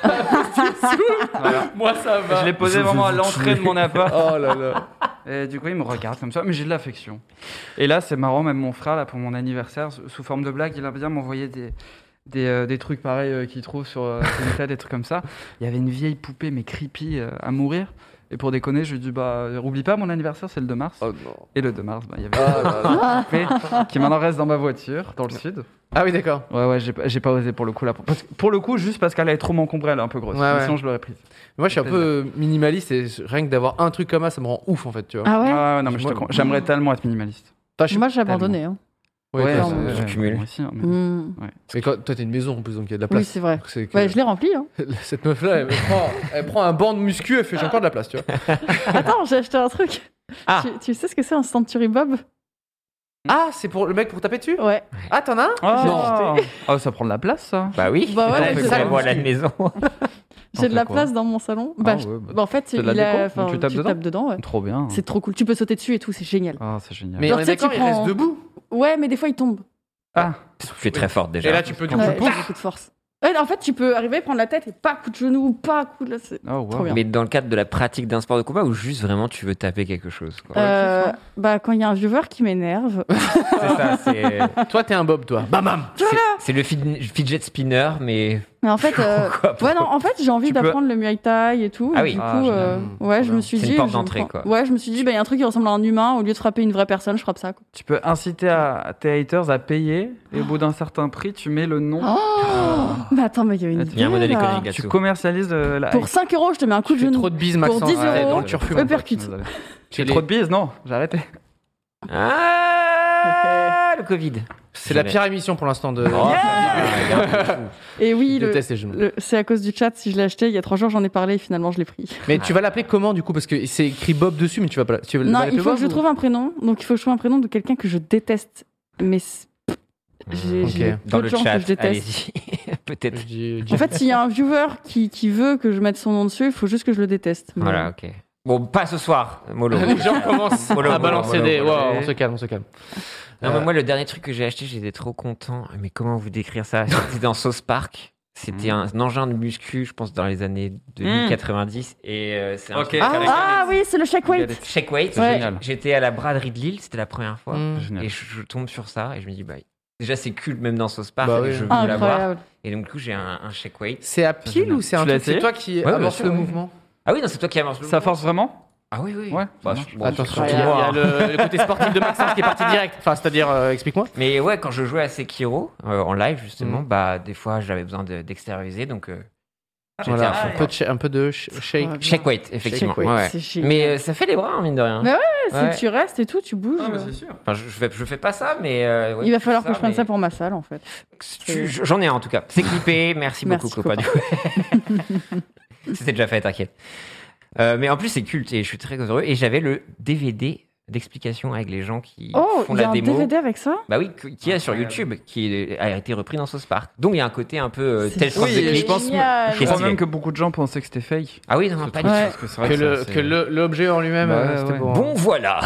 Voilà. Moi, ça va. Je l'ai posé vraiment à l'entrée de mon appart. Oh là là. Et du coup, il me regarde comme ça, mais j'ai de l'affection. Et là, c'est marrant, même mon frère, là, pour mon anniversaire, sous forme de blague, il a bien m'envoyé des trucs pareils qu'il trouve sur Vinted, des trucs comme ça. Il y avait une vieille poupée, mais creepy, à mourir. Et pour déconner, je lui ai dit, oublie pas, mon anniversaire, c'est le 2 mars. Oh non. Et le 2 mars, il y avait une poupée qui maintenant reste dans ma voiture, dans le sud. Ah oui, d'accord. Ouais, j'ai pas osé pour le coup, là. Pour le coup, juste parce qu'elle est trop m'encombrer, elle est un peu grosse. Ouais. Sinon, je l'aurais prise. Moi, je suis un peu minimaliste et rien que d'avoir un truc comme ça me rend ouf, en fait, tu vois. Ah ouais? Ah ouais, non, mais j'aimerais tellement être minimaliste. Moi, j'ai abandonné. Hein. Ouais, je cumule. Aussi, hein, mais toi, t'as une maison en plus, donc il y a de la place. Oui, c'est vrai. Ouais, je l'ai remplie. Hein. Cette meuf-là, elle prend un banc de muscu, elle fait j'ai encore de la place, tu vois. Attends, j'ai acheté un truc. Ah. Tu sais ce que c'est un Century Bob? Ah, c'est pour le mec pour taper dessus? Ouais. Ah, t'en as un? Oh, ça prend de la place, ça. Bah oui. Bah ouais, c'est ça. Moi, à la maison. J'ai de la place dans mon salon. En fait, tu tapes dedans. Ouais. Trop bien. C'est trop cool. Tu peux sauter dessus et tout, c'est génial. Ah, c'est génial. Mais on est d'accord, il reste debout. Ouais, mais des fois, il tombe. Ah. Tu es très forte déjà. Et là, tu peux du coup beaucoup de force. en fait, tu peux arriver, prendre la tête et pas coup de genou, pas coup de... C'est trop bien. Mais dans le cadre de la pratique d'un sport de combat ou juste vraiment tu veux taper quelque chose quoi. Quand il y a un viewer qui m'énerve... C'est ça, c'est... Toi, t'es un bob, toi. Bam. C'est le fidget spinner, mais... Mais en fait, en fait, j'ai envie d'apprendre le Muay Thai et tout. Ah et oui. Du coup, je me suis dit... C'est une porte d'entrée, quoi. Ouais, je me suis dit, il y a un truc qui ressemble à un humain. Au lieu de frapper une vraie personne, je frappe ça. Quoi. Tu peux inciter tes haters à payer et au bout d'un certain prix, tu mets le nom. Mais attends, mais il y a une Il y a un modèle économique Tu là-dessous. commercialises la Pour 5 €, je te mets un coup de Tu fais genou. trop de bises, Maxence. Pour 10 €, dans le turfu. uppercut. Tu fais trop de bises, non, j'ai arrêté. Ah, le Covid. C'est la pire émission pour l'instant de... Et oui, Je déteste les genoux. c'est à cause du chat. Si je l'ai acheté il y a 3 jours, j'en ai parlé et finalement je l'ai pris. Mais tu vas l'appeler comment du coup? Parce que c'est écrit Bob dessus, mais tu vas pas. Tu vas Non, l'appeler il faut Bob, que je ou- trouve un prénom. Donc il faut que je trouve un prénom de quelqu'un que je déteste. Mais j'ai Dans peu le de gens chat, que je déteste. allez-y. Peut-être. En fait, s'il y a un viewer qui veut que je mette son nom dessus, il faut juste que je le déteste. Mais- Voilà, ok. Bon, pas ce soir, Molo. Les gens commencent Mollo, à balancer mollo, des. mollo. Wow, on se calme. Non, mais moi, le dernier truc que j'ai acheté, j'étais trop content. Mais comment vous décrire ça? C'était dans South Park. C'était un engin de muscu, je pense, dans les années 2090. Et c'est un truc avec oui, c'est le shake weight. Shake weight. Ouais. Génial. J'étais à la braderie de Lille, c'était la première fois. Génial. Et je tombe sur ça et je me dis, bah, déjà, c'est culte même dans South Park. Bah et oui. je veux l'avoir. Incroyable. Et donc, du coup, j'ai un shake weight. C'est à pile ou c'est un Tu l'as truc? C'est essayé toi qui Ouais, amorce bien le sûr, mouvement? Ah oui, non, c'est toi qui avances le Ça mouvement. force vraiment? Ah oui, oui. Ouais. Bah, ça bon, Attention, surtout il y a moi. le côté sportif de Maxence qui est parti direct. Enfin, c'est-à-dire, explique-moi. Mais ouais, quand je jouais à Sekiro en live justement, bah des fois j'avais besoin d'extérioriser, donc j'étais Voilà, à fond, un peu de shake. Ouais. shake weight effectivement. Shake weight. Ouais, ouais. C'est génial. Mais ça fait les bras hein, mine de rien. Mais Ouais. Si tu restes et tout, tu bouges. sûr. Enfin, je fais pas ça, mais ouais, Il va falloir que je prenne mais ça pour ma salle, en fait. J'en ai un en tout cas. C'est clippé. Merci beaucoup, Merci, Copa. copain. C'était déjà fait, t'inquiète. Mais en plus c'est culte et je suis très heureux. Et j'avais le DVD d'explication avec les gens qui font il y a la un démo. DVD avec ça? Bah oui, qui est sur YouTube, qui a été repris dans South Park. Donc il y a un côté un peu tel C'est prof de Oui, clip. je pense génial. Qui Je est crois stylé. même que beaucoup de gens pensaient que c'était fake. Ah oui, non, pas du tout. Ouais. Parce que c'est vrai Que l'objet en lui-même, Ouais, c'était ouais. bon. Bon, voilà.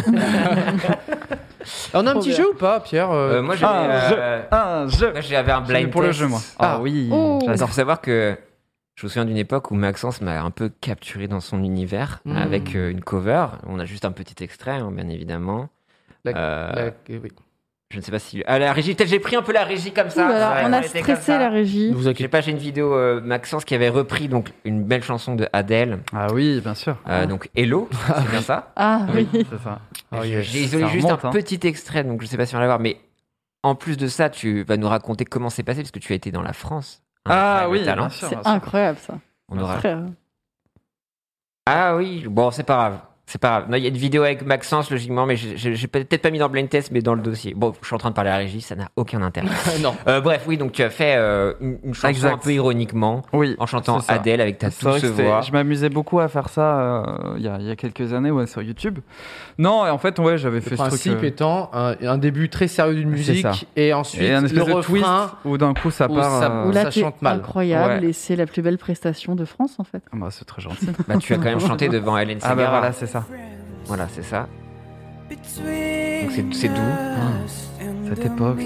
On a un Trop petit bien. jeu ou pas, Pierre? Moi, j'avais J'avais un blind pour le test. jeu, moi. Ah. Oui. Oh. Il faut savoir que je me souviens d'une époque où Maxence m'a un peu capturé dans son univers avec une cover. On a juste un petit extrait, hein, bien évidemment. Oui. Je ne sais pas si... Ah, la régie, peut-être j'ai pris un peu la régie comme ça. Ouh là là, Ouais, on a était comme stressé ça. la régie. Ne vous Je sais inquiétez pas, j'ai une vidéo Maxence qui avait repris donc une belle chanson de Adele, Ah oui, bien sûr. donc Hello, c'est bien ça. Ah oui. C'est ça. pas. J'ai isolé ça juste remonte, un hein. petit extrait, donc je sais pas si on va l'avoir, mais en plus de ça, tu vas nous raconter comment c'est passé, parce que tu as été dans la France. Ah Incroyable oui, talent. bien sûr. C'est bien sûr. incroyable, ça. On aura... Frère. Ah oui, bon, c'est pas grave. C'est pas grave. Non, il y a une vidéo avec Maxence, logiquement, mais j'ai peut-être pas mis dans le blind test, mais dans le dossier. Bon, je suis en train de parler à la régie, ça n'a aucun intérêt. Non. Bref, oui, donc tu as fait une chanson Exact. un peu ironiquement, Oui. en chantant c'est ça. Adele avec ta C'est vrai douce que voix. je m'amusais beaucoup à faire ça il y a quelques années sur YouTube. Non, et en fait, ouais, j'avais fait Le ce truc. principe étant un début très sérieux d'une C'est musique ça. et ensuite Et un le espèce de twist refrain. où d'un coup ça où part. ça- Où là, ça t'es chante mal. incroyable Ouais. et c'est la plus belle prestation de France, en fait. Bah, c'est très gentil. Bah, tu as quand même chanté devant Hélène Ah bah Ségara. voilà, c'est ça. Voilà, c'est ça. Donc c'est doux. Cette époque.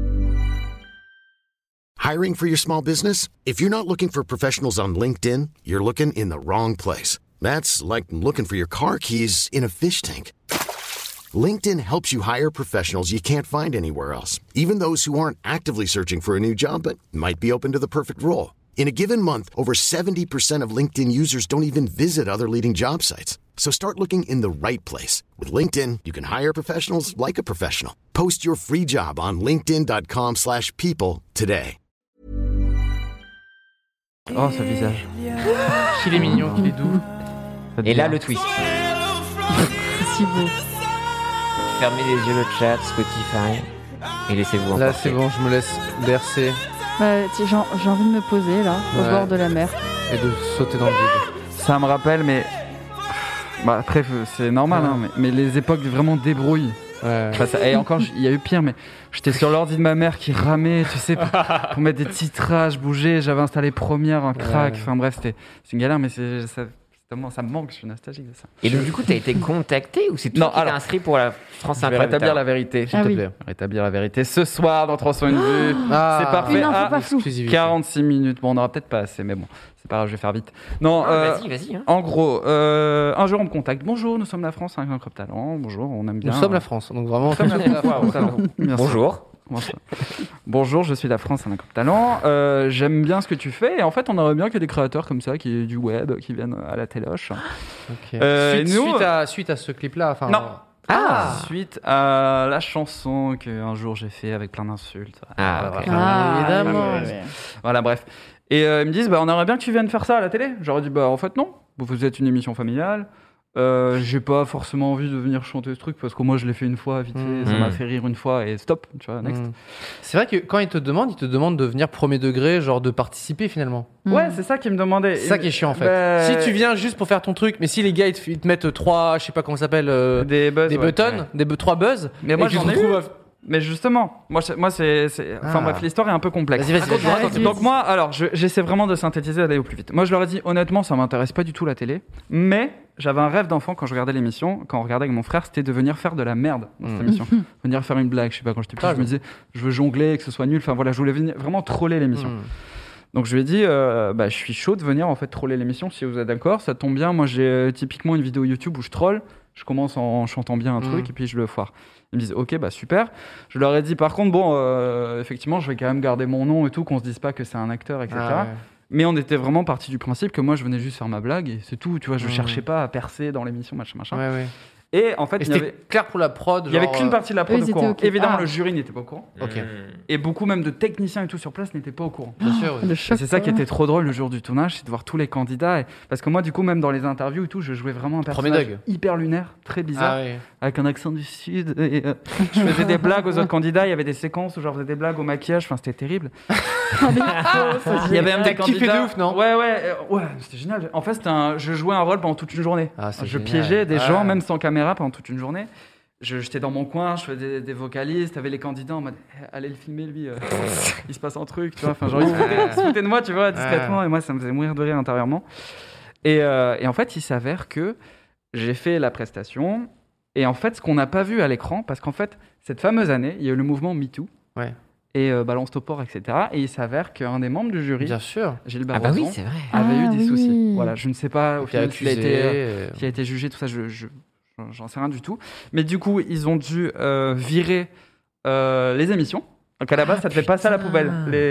Hiring for your small business? If you're not looking for professionals on LinkedIn, you're looking in the wrong place. That's like looking for your car keys in a fish tank. LinkedIn helps you hire professionals you can't find anywhere else, even those who aren't actively searching for a new job but might be open to the perfect role. In a given month, over 70% of LinkedIn users don't even visit other leading job sites. So start looking in the right place. With LinkedIn, you can hire professionals like a professional. Post your free job on linkedin.com/people today. Oh, ce visage. Qu'il est mignon, qu'il est doux. Et là, le twist. C'est si beau. Fermez les yeux, le chat, Spotify, et laissez-vous Là, emporter. c'est bon, je me laisse bercer J'ai envie de me poser, là, au Ouais. bord de la mer. et de sauter dans le vide. Ça me rappelle, mais. Bah, après, c'est normal, hein, mais les époques vraiment débrouillent. Ouais. Enfin, et encore, il y a eu pire, mais j'étais sur l'ordi de ma mère qui ramait, tu sais, pour mettre des titrages, bouger. J'avais installé Première, un crack. Ouais. Enfin bref, c'est une galère, mais ça tellement ça me manque, je suis nostalgique de ça. Et donc, du coup, t'as été contacté ou c'est toi qui t'es inscrit pour la France Je vais rétablir la vérité, s'il te plaît. Rétablir la vérité ce soir dans 301 vues. C'est parfait. Non, faut pas flou. 46 minutes. Bon, on n'aura peut-être pas assez, mais bon, c'est pas grave, je vais faire vite. Non, vas-y. Hein. En gros, un jour on me contacte. Bonjour, nous sommes la France, un club talent. Bonjour, on aime bien. Nous sommes la France, donc vraiment. Nous sommes la France. Bonjour. Bonjour, je suis la France, un club talent. J'aime bien ce que tu fais. Et en fait, on aimerait bien qu'il y ait des créateurs comme ça, qui du web, qui viennent à la téloche. Okay. Suite à ce clip-là. Enfin, non. Suite à la chanson qu'un jour j'ai fait avec plein d'insultes. Évidemment. Voilà, bref. Et ils me disent, on aimerait bien que tu viennes faire ça à la télé. J'aurais dit, en fait, non. Vous êtes une émission familiale. J'ai pas forcément envie de venir chanter ce truc parce que moi je l'ai fait une fois vite fait, ça m'a fait rire une fois et stop, tu vois, next. C'est vrai que quand ils te demandent de venir premier degré, genre de participer finalement. Ouais, c'est ça qu'ils me demandaient. C'est ça qui est chiant en fait. Si tu viens juste pour faire ton truc, mais si les gars ils te mettent 3, je sais pas comment ça s'appelle, des buzz, des buttons, 3 buzz, mais moi j'en ai eu. Mais justement, moi c'est... Enfin bref, l'histoire est un peu complexe. Vas-y. Donc moi, alors, j'essaie vraiment de synthétiser, d'aller au plus vite. Moi, je leur ai dit, honnêtement, ça m'intéresse pas du tout la télé, mais j'avais un rêve d'enfant quand je regardais l'émission, quand on regardait avec mon frère, c'était de venir faire de la merde dans cette émission. Venir faire une blague, je sais pas, quand j'étais petit, je me disais, je veux jongler, que ce soit nul, enfin voilà, je voulais venir vraiment troller l'émission. Donc je lui ai dit, je suis chaud de venir en fait troller l'émission si vous êtes d'accord, ça tombe bien, moi j'ai typiquement une vidéo YouTube où je troll, je commence en chantant bien un truc et puis je le foire. Ils me disent ok, super. Je leur ai dit par contre effectivement je vais quand même garder mon nom et tout, qu'on se dise pas que c'est un acteur, etc. Mais on était vraiment parti du principe que moi je venais juste faire ma blague et c'est tout, tu vois, je cherchais pas à percer dans l'émission, machin. Et en fait, c'était clair pour la prod. Il y avait qu'une partie de la prod au courant. Okay. Évidemment, le jury n'était pas au courant. Et beaucoup même de techniciens et tout sur place n'étaient pas au courant. Bien sûr. C'est ça qui était trop drôle le jour du tournage, c'est de voir tous les candidats. Parce que moi, du coup, même dans les interviews et tout, je jouais vraiment un personnage hyper lunaire, très bizarre, avec un accent du sud. Et, je faisais des blagues aux autres candidats. Il y avait des séquences où je faisais des blagues au maquillage. Enfin, c'était terrible. Il y avait même des candidats. De ouf, non? Ouais, c'était génial. En fait, je jouais un rôle pendant toute une journée. Je piégeais des gens, même sans caméra, pendant toute une journée. J'étais dans mon coin, je faisais des vocalistes, t'avais les candidats en mode allez le filmer lui, il se passe un truc, tu vois. Enfin, genre ils se foutaient de moi, tu vois, discrètement, et moi ça me faisait mourir de rire intérieurement. Et en fait, il s'avère que j'ai fait la prestation, et en fait, ce qu'on n'a pas vu à l'écran, parce qu'en fait, cette fameuse année, il y a eu le mouvement MeToo. Et Balance ton port, etc. Et il s'avère qu'un des membres du jury, bien sûr, Gilles Barroson, avait eu des soucis. Voilà, je ne sais pas au final s'il a été jugé, tout ça, j'en sais rien du tout. Mais du coup, ils ont dû virer les émissions. Donc à la base, ça devait passer à la poubelle,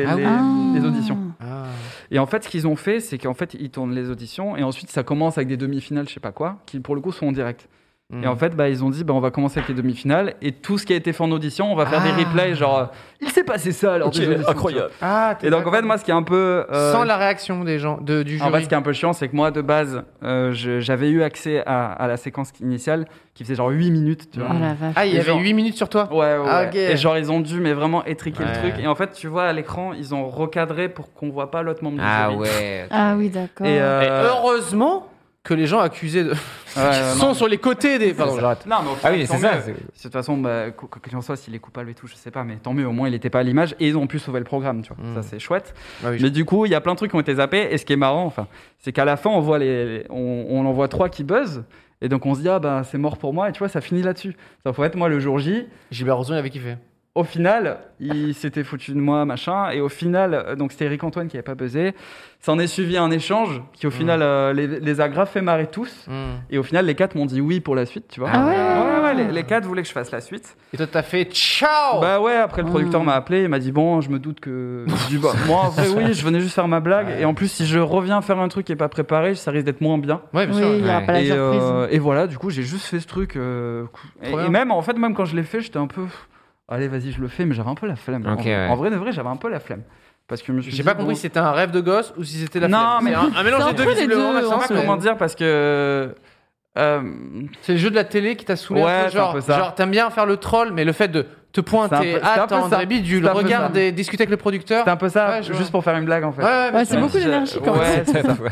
les auditions. Et en fait, ce qu'ils ont fait, c'est qu'en fait, ils tournent les auditions et ensuite, ça commence avec des demi-finales, je sais pas quoi, qui pour le coup sont en direct. Et en fait, ils ont dit, on va commencer avec les demi-finales et tout ce qui a été fait en audition, on va faire des replays, genre, il s'est passé ça alors. Incroyable. Et donc, en fait, moi, ce qui est un peu. Sans la réaction des gens, du jury. En fait, ce qui est un peu chiant, c'est que moi, de base, j'avais eu accès à la séquence initiale qui faisait genre 8 minutes, tu vois. Il y avait 8 minutes sur toi? Ouais. Et genre, ils ont dû, mais vraiment étriquer le truc. Et en fait, tu vois, à l'écran, ils ont recadré pour qu'on voit pas l'autre membre du jury. Ah oui, d'accord. Et heureusement que les gens accusés sont sur les côtés des... Pardon, j'arrête. Non, mais c'est ça. De toute façon, quoi qu'il en soit, s'il est coupable et tout, je sais pas, mais tant mieux, au moins il était pas à l'image et ils ont pu sauver le programme, tu vois. Ça, c'est chouette. Mais du coup, il y a plein de trucs qui ont été zappés et ce qui est marrant, c'est qu'à la fin, on voit on en voit 3 qui buzzent et donc on se dit, c'est mort pour moi et tu vois, ça finit là-dessus. Ça faut être moi le jour J. Gilbert Rozon, il avait kiffé. Au final, il s'était foutu de moi, machin. Et au final, donc c'était Eric Antoine qui n'avait pas buzzé. Ça en est suivi un échange qui, au final, les a grave fait marrer tous. Et au final, les 4 m'ont dit oui pour la suite, tu vois. Les 4 voulaient que je fasse la suite. Et toi, t'as fait ciao. Après, le producteur m'a appelé. Il m'a dit bon, je me doute que. Moi, en vrai, oui, je venais juste faire ma blague. Et en plus, si je reviens faire un truc qui n'est pas préparé, ça risque d'être moins bien. Ouais, bien sûr. Il n'y aura pas la surprise. Et voilà, du coup, j'ai juste fait ce truc. Et même, en fait, même quand je l'ai fait, j'étais un peu. Allez, vas-y, je le fais, mais j'avais un peu la flemme. En vrai de vrai, j'avais un peu la flemme. Parce que j'ai pas compris si c'était un rêve de gosse ou si c'était la flemme. Non, mais un mélange des deux, visiblement. Je sais pas comment dire parce que. C'est le jeu de la télé qui t'a saoulé. Ouais, genre t'aimes bien faire le troll, mais le fait de te pointer, attendre, bidule, regarder, discuter avec le producteur. C'est un peu ça, juste pour faire une blague en fait. C'est beaucoup d'énergie quand même. Ouais, c'est ça.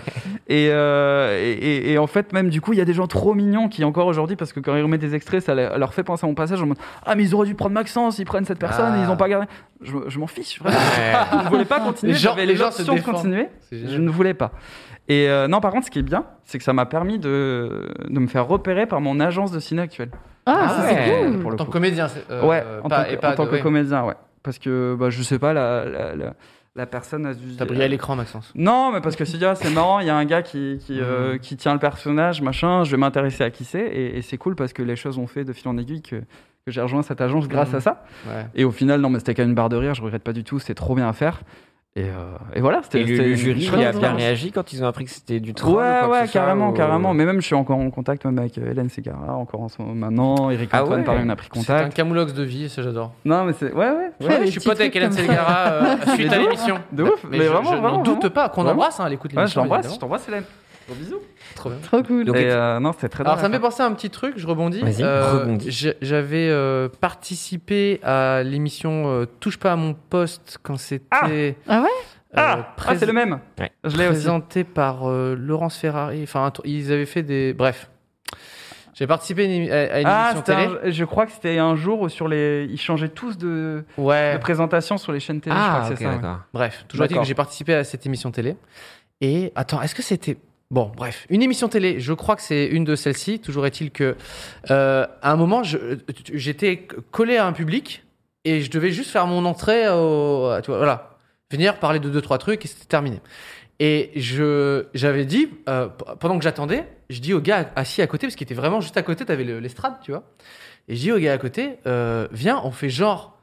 Et en fait, même du coup, il y a des gens trop mignons qui encore aujourd'hui, parce que quand ils remettent des extraits, ça leur fait penser à mon passage en mode ah mais ils auraient dû prendre Maxence, ils prennent cette personne et ils ont pas gardé. Je m'en fiche. Vraiment. Je voulais pas continuer. J'avais les options de continuer. Je ne voulais pas. Et non, par contre, ce qui est bien, c'est que ça m'a permis de me faire repérer par mon agence de ciné actuelle. C'est cool. En tant que comédien, en tant que comédien, ouais. Parce que je sais pas, la personne a dû. T'as brillé à l'écran, Maxence. Non, mais parce que c'est marrant, il y a un gars qui tient le personnage, machin. Je vais m'intéresser à qui c'est, et c'est cool parce que les choses ont fait de fil en aiguille que j'ai rejoint cette agence grâce à ça. Ouais. Et au final, non, mais c'était quand même une barre de rire. Je regrette pas du tout. C'était trop bien à faire. Et voilà, c'était le jury il a bien réagi quand ils ont appris que c'était du troll. Ouais, carrément. Mais même, je suis encore en contact même avec Hélène Ségara, encore en ce moment maintenant. Eric Antoine, pareil, on a pris contact. C'est un camoulox de vie, ça j'adore. Non, mais c'est. Ouais, je suis pote avec Hélène Ségara suite à l'émission. De ouf, mais vraiment, je n'en doute pas qu'on embrasse, elle écoute l'émission. Ouais, je t'embrasse, Hélène. Gros bisous. Trop bien. Trop cool. Et non, c'était très drôle. Alors, ça me fait penser à un petit truc, je rebondis. Vas-y, rebondis. J'avais participé à l'émission Touche pas à mon poste quand c'était. Ah ouais? C'est le même. Ouais. Je l'ai aussi. Présenté par Laurence Ferrari. Enfin, ils avaient fait des. Bref. J'ai participé à une émission télé. Je crois que c'était un jour où ils changeaient tous de présentation sur les chaînes télé. Je crois que c'est ça. Ouais. Bref, toujours dit que j'ai participé à cette émission télé. Et attends, est-ce que c'était. Bon, bref, une émission télé, je crois que c'est une de celles-ci. Toujours est-il que, à un moment, j'étais collé à un public et je devais juste faire mon entrée tu vois, voilà. Venir parler de 2-3 trucs et c'était terminé. Et j'avais dit, pendant que j'attendais, je dis au gars assis à côté, parce qu'il était vraiment juste à côté, t'avais l'estrade, tu vois. Et je dis au gars à côté, viens, on fait genre,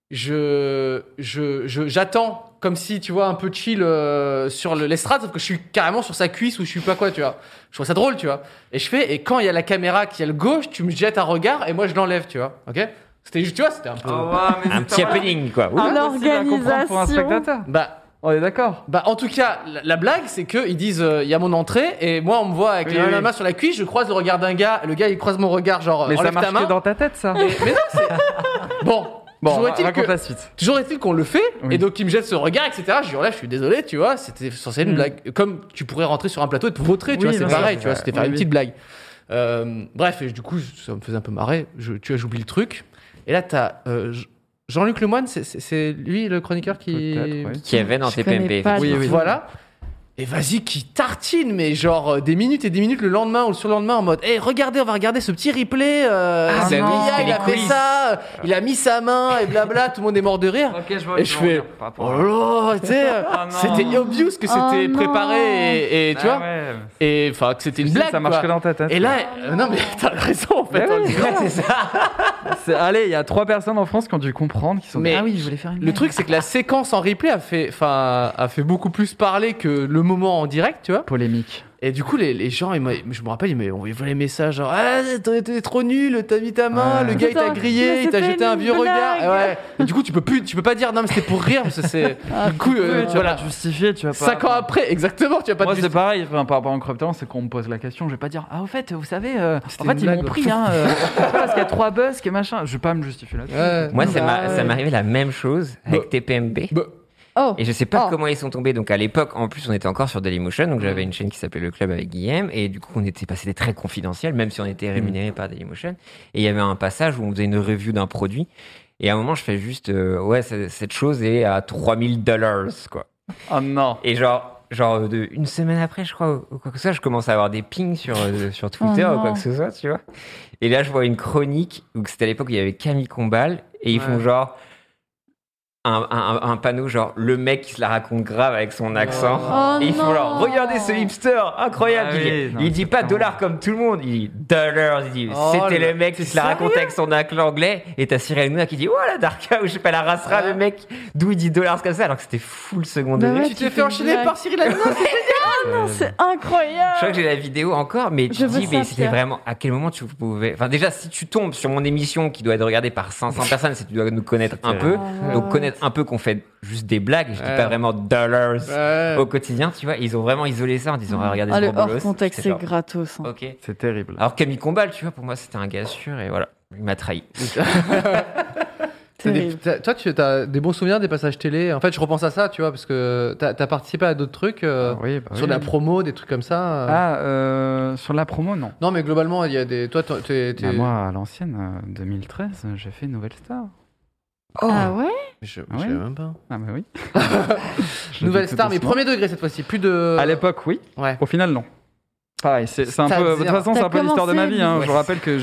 j'attends comme si, tu vois, un peu chill sur l'estrade, sauf que je suis carrément sur sa cuisse ou je suis pas quoi, tu vois. Je trouve ça drôle, tu vois. Et quand il y a la caméra qui est le gauche, tu me jettes un regard et moi je l'enlève, tu vois. Ok ? C'était juste, tu vois, c'était un peu. Un petit happening, quoi. En organisation. Pour un spectateur. On est d'accord. En tout cas, la blague, c'est qu'ils disent il y a mon entrée, et moi, on me voit avec la main sur la cuisse, je croise le regard d'un gars, le gars, il croise mon regard, genre, mais enlève ta main. Mais ça marche que dans ta tête, ça. Mais non, c'est. Bon, raconte la suite. Toujours est-il qu'on le fait, et donc il me jette ce regard, etc. Je lui enlève, je suis désolé, tu vois, c'était censé être une blague. Comme tu pourrais rentrer sur un plateau et te vautrer, tu vois, c'est pareil, tu vois, c'était faire une petite blague. Bref, et du coup, ça me faisait un peu marrer, j'oublie le truc. Et là, t'as Jean-Luc Lemoyne, c'est lui le chroniqueur qui avait dans TPMP. Oui, voilà. Et vas-y, qui tartine, mais genre des minutes et des minutes le lendemain ou le surlendemain en mode regardez, on va regarder ce petit replay. il a fait ça, il a mis sa main et blabla, tout le monde est mort de rire. Okay, je vois, et je fais oh là, tu sais, c'était obvious que c'était préparé et tu vois, et enfin que c'était une blague. Ça marche que dans ta tête. Et là, non mais t'as raison en fait. C'est ça. Allez, il y a 3 personnes en France qui ont dû comprendre, qui sont. Mais ah oui, je voulais faire une. Le truc, c'est que la séquence en replay a fait beaucoup plus parler que le moment en direct, tu vois. Polémique. Et du coup, les gens, je me rappelle, ils m'envoyaient les messages genre t'es trop nul, t'as mis ta main, le gars il t'a grillé, il t'a jeté un vieux regard. Et du coup, tu peux pas dire non mais c'était pour rire parce que c'est du coup tu vas pas te justifier, tu vas pas. 5 ans après, exactement, tu vas pas. Moi c'est pareil, par rapport à un crop talent, c'est qu'on me pose la question, je vais pas dire au fait, vous savez, en fait ils m'ont pris parce qu'il y a 3 buzz et machin, je vais pas me justifier là-dessus. Moi ça m'est arrivé la même chose avec TPMP. Et je sais pas comment ils sont tombés. Donc à l'époque, en plus, on était encore sur Dailymotion. Donc j'avais une chaîne qui s'appelait Le Club avec Guillaume. Et du coup, c'était très confidentiel, même si on était rémunéré par Dailymotion. Et il y avait un passage où on faisait une review d'un produit. Et à un moment, je fais juste, cette chose est à $3,000, quoi. Oh non. Et genre une semaine après, je crois, ou quoi que ce soit, je commence à avoir des pings sur Twitter ou quoi que ce soit, tu vois. Et là, je vois une chronique où c'était à l'époque où il y avait Camille Combal. Et ils font genre, un panneau genre le mec qui se la raconte grave avec son accent et ils font genre regardez ce hipster incroyable, il dit pas dollars comme tout le monde, il dit dollars, il dit c'était le mec qui se la raconte avec son accent anglais, et t'as Cyril Hanouna qui dit la Darka ou je sais pas la racera le mec d'où il dit dollars comme ça alors que c'était full second degré. Tu t'es fait enchaîner par Cyril Hanouna, c'est génial. Non, c'est incroyable. Je crois que j'ai la vidéo encore, mais tu te dis mais c'était vraiment à quel moment tu pouvais, enfin déjà si tu tombes sur mon émission qui doit être regardée par 500 personnes, c'est que tu dois nous connaître un peu, donc connaître un peu qu'on fait juste des blagues, je dis pas vraiment dollars au quotidien, tu vois, ils ont vraiment isolé ça en disant regardez ce gros bolos. Le hors contexte, c'est gratos. Hein. Ok. C'est terrible. Alors Camille Combal, tu vois, pour moi c'était un gars sûr et voilà, il m'a trahi. Toi, tu as des bons souvenirs des passages télé. En fait, je repense à ça, tu vois, parce que tu as participé à d'autres trucs sur de la promo, des trucs comme ça. Sur la promo, non. Non, mais globalement, il y a des. Toi, moi, à l'ancienne, 2013, j'ai fait Nouvelle Star. Ah ouais? Je savais même pas. Ah bah oui. Nouvelle Star, mais premier degré cette fois-ci, plus de. À l'époque, oui. Ouais. Au final, non. Pareil, c'est un peu. De toute façon, c'est un peu l'histoire de ma vie. Ouais. Je vous rappelle que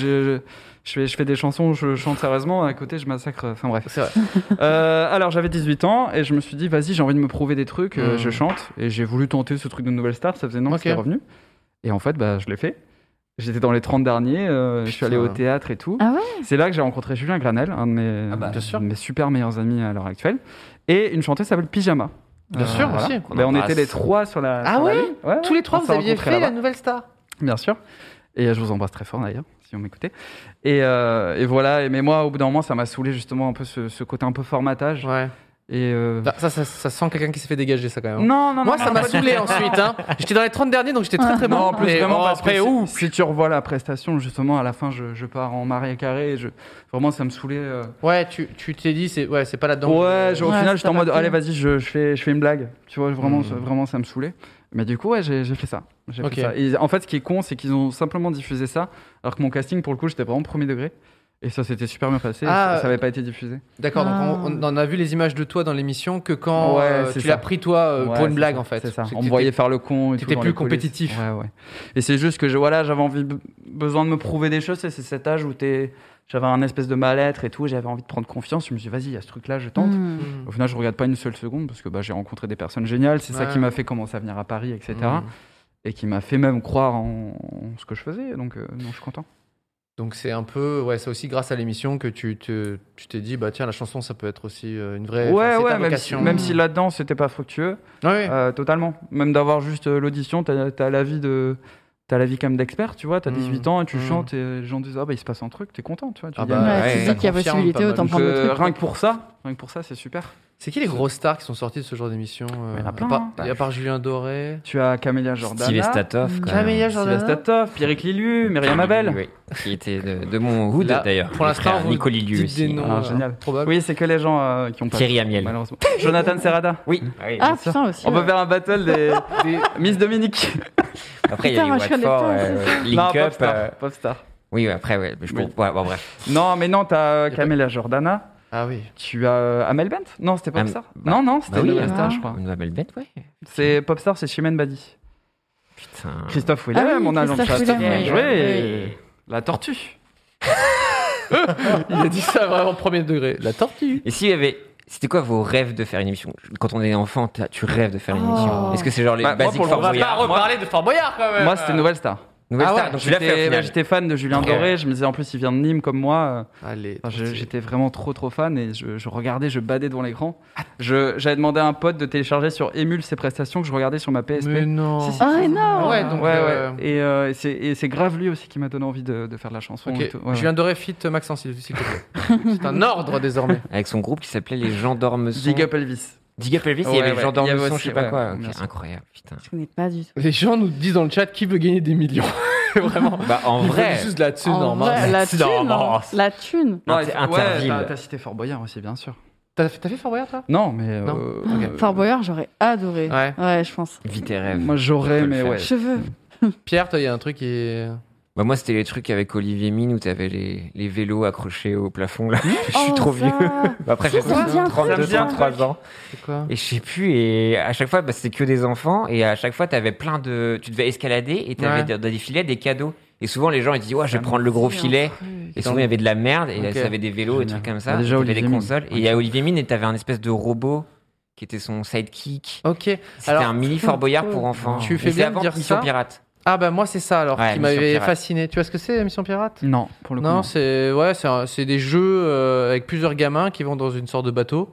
je fais des chansons, je chante sérieusement, à côté je massacre. Enfin bref. C'est vrai. Alors j'avais 18 ans et je me suis dit, vas-y, j'ai envie de me prouver des trucs, je chante. Et j'ai voulu tenter ce truc de Nouvelle Star, ça faisait non que c'était revenu. Et en fait, je l'ai fait. J'étais dans les 30 derniers, je suis allé au théâtre et tout. Ah ouais? C'est là que j'ai rencontré Julien Granel, un de mes super meilleurs amis à l'heure actuelle. Et une chanteuse s'appelle Pyjama. Bien sûr, voilà. aussi. On était les trois sur la. Ah sur la ouais, ligne. Ouais, tous les trois, vous aviez fait la Nouvelle Star. Bien sûr. Et je vous embrasse très fort d'ailleurs, si vous m'écoutez. Et voilà. Mais moi, au bout d'un moment, ça m'a saoulé justement un peu ce côté un peu formatage. Ouais. Et ça sent quelqu'un qui s'est fait dégager, ça quand même. Non. Moi, ça m'a saoulé ensuite. J'étais dans les 30 derniers, donc j'étais très très bon. Non, en plus, vraiment, parce après, que si tu revois la prestation, justement, à la fin, je pars en Maria Carré. Vraiment, ça me saoulait. Ouais, tu t'es dit, c'est pas là-dedans. Ouais, au final, j'étais en mode, allez, vas-y, je fais une blague. Tu vois, vraiment, ça me saoulait. Mais du coup, ouais, j'ai fait ça. Fait ça. Et en fait, ce qui est con, c'est qu'ils ont simplement diffusé ça, alors que mon casting, pour le coup, j'étais vraiment premier degré. Et ça s'était super bien passé, ça n'avait pas été diffusé. D'accord, donc on en a vu les images de toi dans l'émission que quand tu l'as pris toi pour une blague en fait. C'est ça, on me voyait faire le con et tout. T'étais plus compétitif. Ouais. Et c'est juste que j'avais besoin de me prouver des choses, c'est cet âge où j'avais un espèce de mal-être et tout, j'avais envie de prendre confiance, je me suis dit vas-y, il y a ce truc-là, je tente. Au final, je regarde pas une seule seconde parce que j'ai rencontré des personnes géniales, c'est ça qui m'a fait commencer à venir à Paris, etc. Et qui m'a fait même croire en ce que je faisais, donc non, je suis content. Donc c'est un peu, c'est aussi grâce à l'émission que tu t'es dit, bah tiens, la chanson, ça peut être aussi une vraie même si là-dedans, c'était pas fructueux, totalement. Même d'avoir juste l'audition, t'as la vie quand même d'expert, tu vois, t'as 18 ans et tu chantes et les gens disent, il se passe un truc, t'es content, tu vois. Tu dis qu'il y a possibilité, autant prendre le truc. Rien que pour ça, c'est super. C'est qui les grosses stars qui sont sorties de ce genre d'émission Il y en a plein. À part Julien Doré. Tu as Camélia Jordana. Steve Estatoff. Camélia Statoff, Pierrick Lillu, Myriam Abel. Oui, qui était de mon hood d'ailleurs. Pour l'instant, Nico Lillu aussi. Génial. Probable. Oui, c'est que les gens qui ont pas. Thierry Amiel. Malheureusement. Jonathan Serrada. Oui. Ah putain aussi. On peut faire un battle des Miss Dominique. Après, il y a eu Watford, Link Up. Popstar. Oui, après, bref. Non, t'as Camélia Jordana. Ah oui. Tu as Amel Bent? Non, c'était Popstar. Non, c'était Nouvelle Star, je crois. Amel Bent, ouais. C'est Popstar, c'est Chimène Badi. Putain. Christophe Willem, mon agent de chat. Bien joué. La tortue. Il a dit ça vraiment premier degré. La tortue. Et s'il y avait... C'était quoi vos rêves de faire une émission? Quand on est enfant, tu rêves de faire une émission. Est-ce que c'est genre les basiques Fort Boyard? On va pas reparler de Fort Boyard quand même. Moi, c'était Nouvelle Star. Donc j'étais fan de Julien Doré, je me disais en plus il vient de Nîmes comme moi. Allez, j'étais vraiment trop fan et je regardais, je badais devant l'écran. J'avais demandé à un pote de télécharger sur Emule ses prestations que je regardais sur ma PSP. Mais non. Non. Ouais, donc Et c'est grave lui aussi qui m'a donné envie de faire de la chanson. Okay. Et tout. Julien Doré fit Maxence s'il te plaît. C'est un ordre désormais. Avec son groupe qui s'appelait les Gens d'Ormesson. Dig Up Elvis. Dig Up Elvis, il y avait les Gens d'Ormesson, je sais pas quoi. Incroyable, putain. Je connais pas du tout. Les gens nous disent dans le chat qui veut gagner des millions. Vraiment. En vrai. Juste la thune, normal. La thune. T'as cité Fort Boyard aussi, bien sûr. T'as fait Fort Boyard, toi? Non, mais. Fort Boyard, j'aurais adoré. Ouais, je pense. Vis tes rêves. Moi, j'aurais, mais ouais. Je veux. Pierre, toi, il y a un truc qui est. Moi, c'était les trucs avec Olivier Mine où t'avais les vélos accrochés au plafond, là. Je suis trop vieux. Après, j'ai 33 ans. C'est quoi? Et je sais plus, et à chaque fois, c'était que des enfants, et à chaque fois, t'avais plein de. Tu devais escalader, et t'avais dans des filets des cadeaux. Et souvent, les gens, ils disaient, je vais prendre le gros filet. Et souvent, il y avait de la merde, et ça avait des vélos, et des trucs comme ça. Déjà, t'avais des consoles. Et il y a Olivier Mine, et t'avais un espèce de robot qui était son sidekick. Ok. C'était un mini Fort Boyard pour enfants. Tu fais bien de dire Mission ça. Pirate. Ah bah moi c'est ça alors qui m'avait fasciné. Tu vois ce que c'est Mission Pirate? Non, pour le coup. Non, c'est des jeux avec plusieurs gamins qui vont dans une sorte de bateau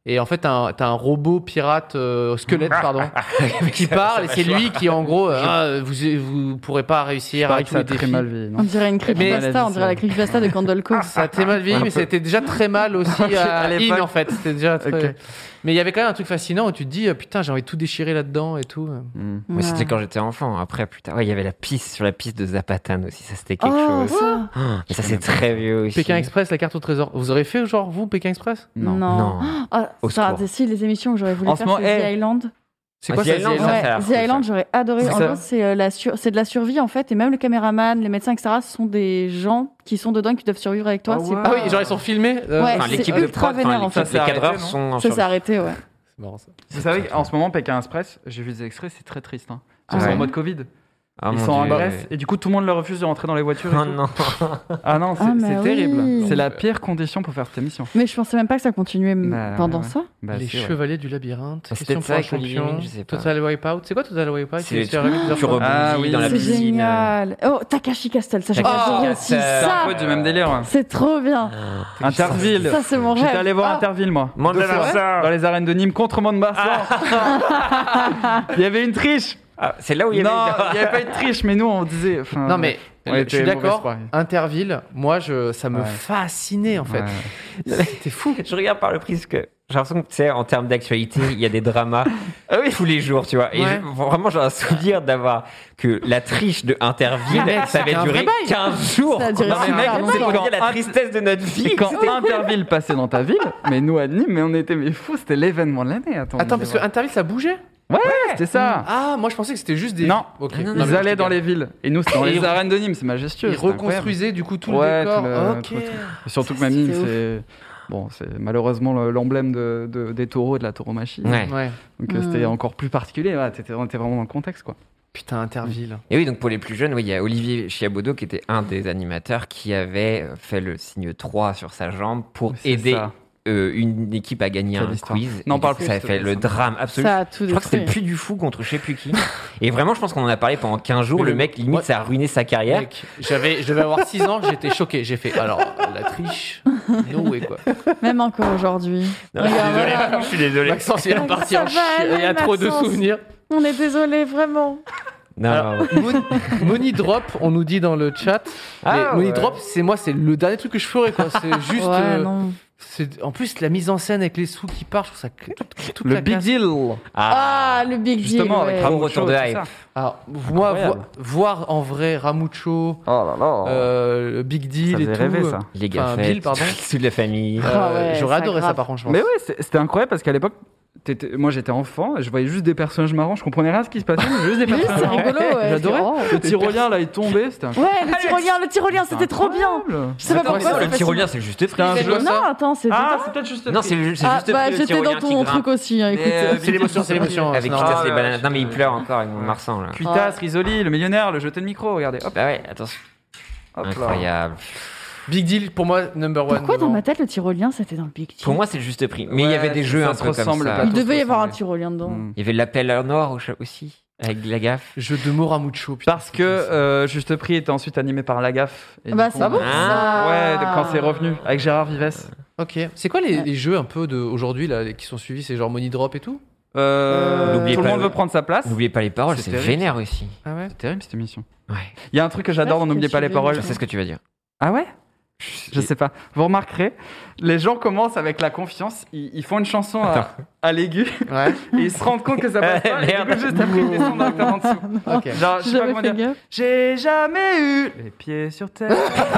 Et en fait, t'as un robot pirate squelette, pardon, qui parle, et c'est lui qui, en gros, vous pourrez pas réussir à tous les défis. On dirait une creepypasta, on dirait la creepypasta de Kandolko. Ça a très mal vieilli, mais c'était déjà très mal aussi à l'époque. En fait. C'était déjà très... Okay. Mais il y avait quand même un truc fascinant où tu te dis, putain, j'ai envie de tout déchirer là-dedans et tout. Moi, c'était quand j'étais enfant. Après, plus tard, il y avait la piste sur la piste de Zapatan aussi. Ça, c'était quelque chose. Ça, c'est très vieux aussi. Pékin Express, la carte au trésor. Vous aurez fait, genre, vous, Pékin Express? Non. Si, les émissions que j'aurais voulu faire, c'est The Island. C'est quoi ça, The Island, j'aurais adoré. En gros, c'est de la survie, en fait. Et même le caméraman, les médecins, etc., ce sont des gens qui sont dedans, qui doivent survivre avec toi. Ah oui, genre ils sont filmés. L'équipe de prod, les cadreurs sont en survie. Ça s'est arrêté, ouais. C'est marrant ça. Vous savez qu'en ce moment, Pékin Express, j'ai vu des extraits, c'est très triste. Ils sont en mode Covid. Ils sont en Grèce et du coup tout le monde leur refuse de rentrer dans les voitures. C'est terrible. C'est la pire condition pour faire cette émission. Mais je pensais même pas que ça continuait pendant ça. Les Chevaliers du Labyrinthe. Question pour un champion. Total Wipeout. C'est quoi Total Wipeout? Tu rebondis dans la piscine. C'est génial. Oh, Takashi Castle, ça j'ai adoré aussi. C'est un peu du même délire. C'est trop bien. Interville. Ça c'est mon rêve. J'étais allé voir Interville moi. Dans les arènes de Nîmes contre Mont-de-Marsan. Il y avait une triche. C'est là où il y avait... Non, il n'y avait pas eu de triche, mais nous, on disait... Non, mais je suis d'accord, Interville, moi, ça me fascinait, en fait. C'était fou. Je regarde par le prisme que... J'ai l'impression que, tu sais, en termes d'actualité, il y a des dramas tous les jours, tu vois. Et vraiment, j'ai un souvenir d'avoir que la triche de Interville, ça avait duré 15 jours. Ça a duré c'est pour dire la tristesse de notre vie. Quand Interville passait dans ta ville, mais nous, à Nîmes, on était fous, c'était l'événement de l'année. Attends, parce que Interville, ça bougeait? Ouais, c'était ça. Ah, moi je pensais que c'était juste des... Non, ils allaient dans les villes. Et nous, c'était dans les arènes de Nîmes, c'est majestueux. Ils reconstruisaient du coup tout le décor. Et surtout que Nîmes, c'est... Bon, c'est malheureusement l'emblème des taureaux et de la tauromachie. Donc c'était encore plus particulier. On était vraiment dans le contexte, quoi. Putain, Interville. Et oui, donc pour les plus jeunes, il y a Olivier Chiabodo qui était un des animateurs qui avait fait le signe 3 sur sa jambe pour aider... une équipe a gagné un quiz. Non, parle plus. Ça a fait le drame absolu. Je crois que c'était le Puy du Fou contre je sais plus qui. Et vraiment, je pense qu'on en a parlé pendant 15 jours. Le mec, limite, ça a ruiné sa carrière. Mec, je devais avoir 6 ans, j'étais choqué. J'ai fait, alors, la triche, no way, quoi. Même encore aujourd'hui. Je suis désolé. Maxence, il est parti en chien. Il y a trop de souvenirs. On est désolé, vraiment. Money Drop, on nous dit dans le chat. Money Drop, c'est le dernier truc que je ferais, quoi. C'est juste... En plus, la mise en scène avec les sous qui partent, je trouve ça toute le big deal. Le big deal. Justement, avec Retour de Hype. Alors, moi, voir en vrai Ramucho, le big deal et tout. Rêvé, ça. Les gars, toute la famille. J'aurais adoré ça, par contre, je pense. Mais ouais, c'était incroyable parce qu'à l'époque, moi j'étais enfant, je voyais juste des personnages marrants, je comprenais rien à ce qui se passait, mais juste des personnages marrants. C'est rigolo, j'adorais. Le tyrolien là, il tombait, c'était incroyable. Ouais, le tyrolien, c'était trop bien. Je sais pas pourquoi. Le tyrolien, c'est juste pris. Non, attends, c'est c'est peut-être juste. Non, c'est juste pris. J'étais dans ton truc aussi, écoute. C'est l'émotion. Avec Cuitas, les bananes. Non, mais il pleure encore avec mon Marsan là. Cuitas, Risoli, le millionnaire, le jeté de micro, regardez. Hop. Bah ouais, attention. Incroyable. Big Deal, pour moi, number one. Pourquoi dans ma tête, le tyrolien, c'était dans le Big Deal? Pour moi, c'est le juste prix. Mais il y avait des jeux un peu comme ça. Il devait y avoir un tyrolien dedans. Il y avait l'appel à Nord aussi, avec la gaffe. Jeu de mots Ramucho. Parce que Juste Prix était ensuite animé par La Gaffe. Bah, c'est bon. Ouais, quand c'est revenu, avec Gérard Vives. Ok. C'est quoi les jeux un peu d'aujourd'hui là, qui sont suivis? C'est genre Money Drop et tout? Tout le monde veut prendre sa place. N'oubliez pas les paroles, c'est vénère aussi. Ah ouais? C'est terrible cette émission. Ouais. Il y a un truc que j'adore dans N'oubliez pas les paroles. Je sais ce que tu vas dire. Ah ouais? Je sais pas. Vous remarquerez, les gens commencent avec la confiance, ils font une chanson à l'aigu, et ils se rendent compte que ça passe pas, et du coup, juste après, ils descendent directement en dessous. Okay. Genre, je sais pas comment dire. J'ai jamais eu les pieds sur terre.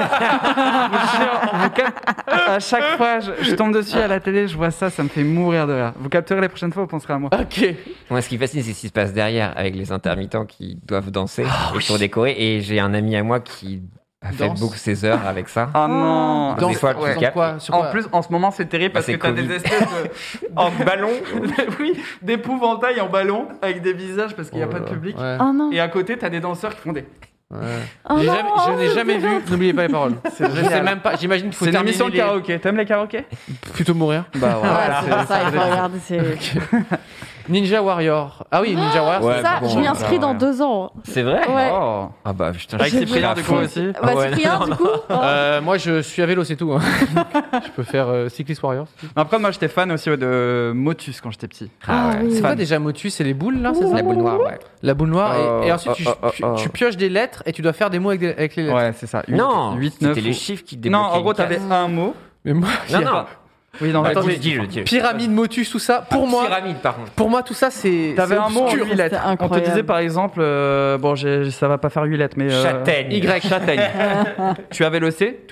À chaque fois, je tombe dessus à la télé, je vois ça me fait mourir de rire. Vous capterez les prochaines fois, vous penserez à moi. Ok. Moi, ce qui fascine, c'est ce qui se passe derrière, avec les intermittents qui doivent danser et qui sont décorés, et j'ai un ami à moi qui a fait beaucoup ses heures avec ça. Oh non. Des fois, en plus, en ce moment, c'est terrible parce que t'as des espèces de... en ballon. Oui, d'épouvantail en ballon avec des visages parce qu'il n'y a pas de public. Ouais. Oh non. Et à côté, t'as des danseurs qui font des... Ouais. Je n'ai jamais vu. N'oubliez pas les paroles. Je sais même pas. J'imagine qu'il faut c'est une terminer émission de karaoké. T'aimes les karaokés? Plutôt mourir. Bah voilà. C'est ça, il faut regarder. Ninja Warrior. Ah oui, Ninja Warrior. Ouais, Ça, bon, je m'y inscris dans 2 ans. C'est vrai? Ouais. Oh. Ah bah putain, Avec j'ai Cyprien, pris du coup, la aussi. Bah, ouais, Cyprien, non, du coup. Moi, je suis à vélo, c'est tout. Hein. Je peux faire Cyclist Warrior. Après, moi, j'étais fan aussi de Motus quand j'étais petit. Ah oui. C'est quoi déjà Motus? C'est les boules là, c'est ça? La boule noire, ouais. La boule noire. Et ensuite, oh. tu pioches des lettres et tu dois faire des mots avec les lettres. Ouais, c'est ça. Non, 8, 9. c'était les chiffres qui Non, débloquaient. en gros, une case. t'avais un mot. Mais moi, Non. Oui, non, Attends, Attends, mais- dis-le. Pyramide, Motus, tout ça. Pour moi, Pyramide, par contre. pour moi, tout ça, c'est. T'avais c'est un mot en obscur. 8 lettres. C'était On te incroyable. disait par exemple, bon, ça va pas faire 8 lettres, mais. Châtaigne. Y. Châtaigne. Tu avais le C,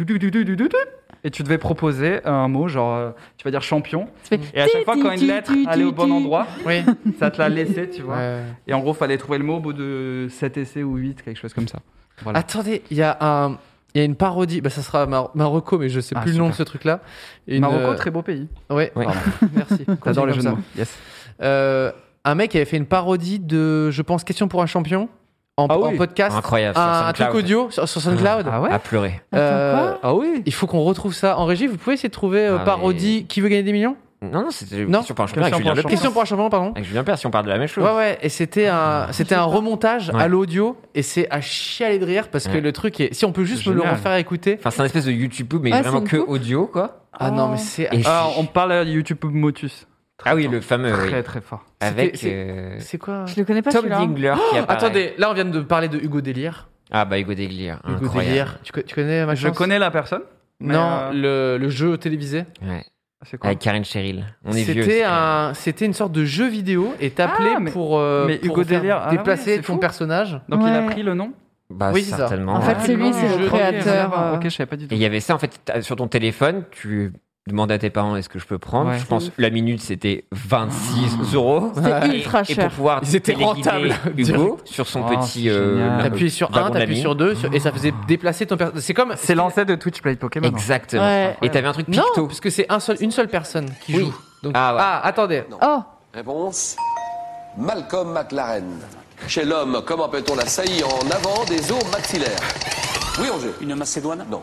et tu devais proposer un mot, genre, tu vas dire champion. Tu fais Et à chaque fois, quand une lettre allait au bon endroit, Oui. ça te l'a laissé, tu vois. Ouais. Et en gros, fallait trouver le mot au bout de 7 essais ou 8, quelque chose comme ça. Voilà. Attendez, il y a une parodie. Bah, ça sera Marocco, mais je sais Ah, plus le nom de super. ce truc-là. Marocco, très beau pays. Ouais. Ouais. Pardon. Merci. T'adores les Continue jeux de comme mots. Yes. ça. Un mec avait fait une parodie de, je pense, Question pour un champion en oui. podcast. Incroyable, sur Un truc SoundCloud. audio sur SoundCloud. Ah ouais. À pleurer. Ah oui. Il faut qu'on retrouve ça en régie. Vous pouvez essayer de trouver Ah, parodie Qui veut gagner des millions? Non, c'était Non. question pour un champion avec Question Julien pour un Lepers. Question pour un champion, pardon. Avec Julien Lepers, si on parle de la même chose. Ouais, et c'était un remontage Ouais. à l'audio et c'est à chialer de rire parce que Ouais. le truc est. Si on peut juste me le Génial. refaire écouter. Enfin, c'est un espèce de YouTube, mais Ah, vraiment c'est que une coupe audio, quoi. Ah non, mais c'est. Et Ah, on parle de YouTube Motus. Ah oui, le fameux, oui. Très très fort. Avec C'est quoi? Je le connais pas Tom celui-là. Dingler qui apparaît. Attendez, là on vient de parler de Hugo Délire. Ah bah Hugo Délire, Hugo incroyable. Délire. Tu connais ma Je connais la personne. mais, Non, le jeu télévisé. Ouais. C'est quoi? Avec Karine Cheryl. On est vieux. C'était une sorte de jeu vidéo et t'appelais Ah, mais- pour, mais pour Hugo faire Délire, ah déplacer ouais, c'est ton fou. personnage. Donc il a Ouais. pris le nom. Bah Oui, c'est ça. certainement. En fait, c'est lui, non, c'est je- le ok, créateur. Ok, je savais pas du tout. Et il y avait ça, en fait, sur ton téléphone, tu demandais à tes parents est-ce que je peux prendre. Ouais. Je pense que la minute c'était 26 euros. C'était ultra Et cher. pour pouvoir Ils étaient téléguider rentables, Hugo sur son Oh, petit. c'est génial. T'appuies sur wagon 1, de la t'appuies nuit. sur 2 et ça faisait déplacer ton personnage. C'est comme. C'est l'ancêtre de Twitch Play Pokémon. Exactement. Ouais. Et t'avais un truc Non, picto. parce que c'est une seule personne qui Oui. joue. Donc, Ah ouais. attendez. Oh, Réponse Malcolm McLaren. Chez l'homme, comment appelle-t-on la saillie en avant des os maxillaires? Oui, Roger. Une Macédoine? Non.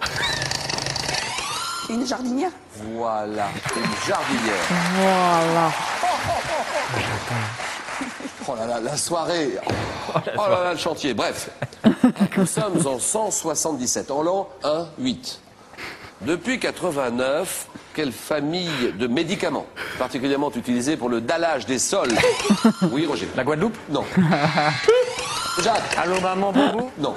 Une jardinière? Voilà, une jardinière. voilà. Oh là là, la soirée. Oh là là, le chantier. Bref, nous sommes en 177, en l'an 1-8. Depuis 89, quelle famille de médicaments, particulièrement utilisés pour le dallage des sols? Oui, Roger. La Guadeloupe? Non. Jacques? Allô, maman, bobo? Non.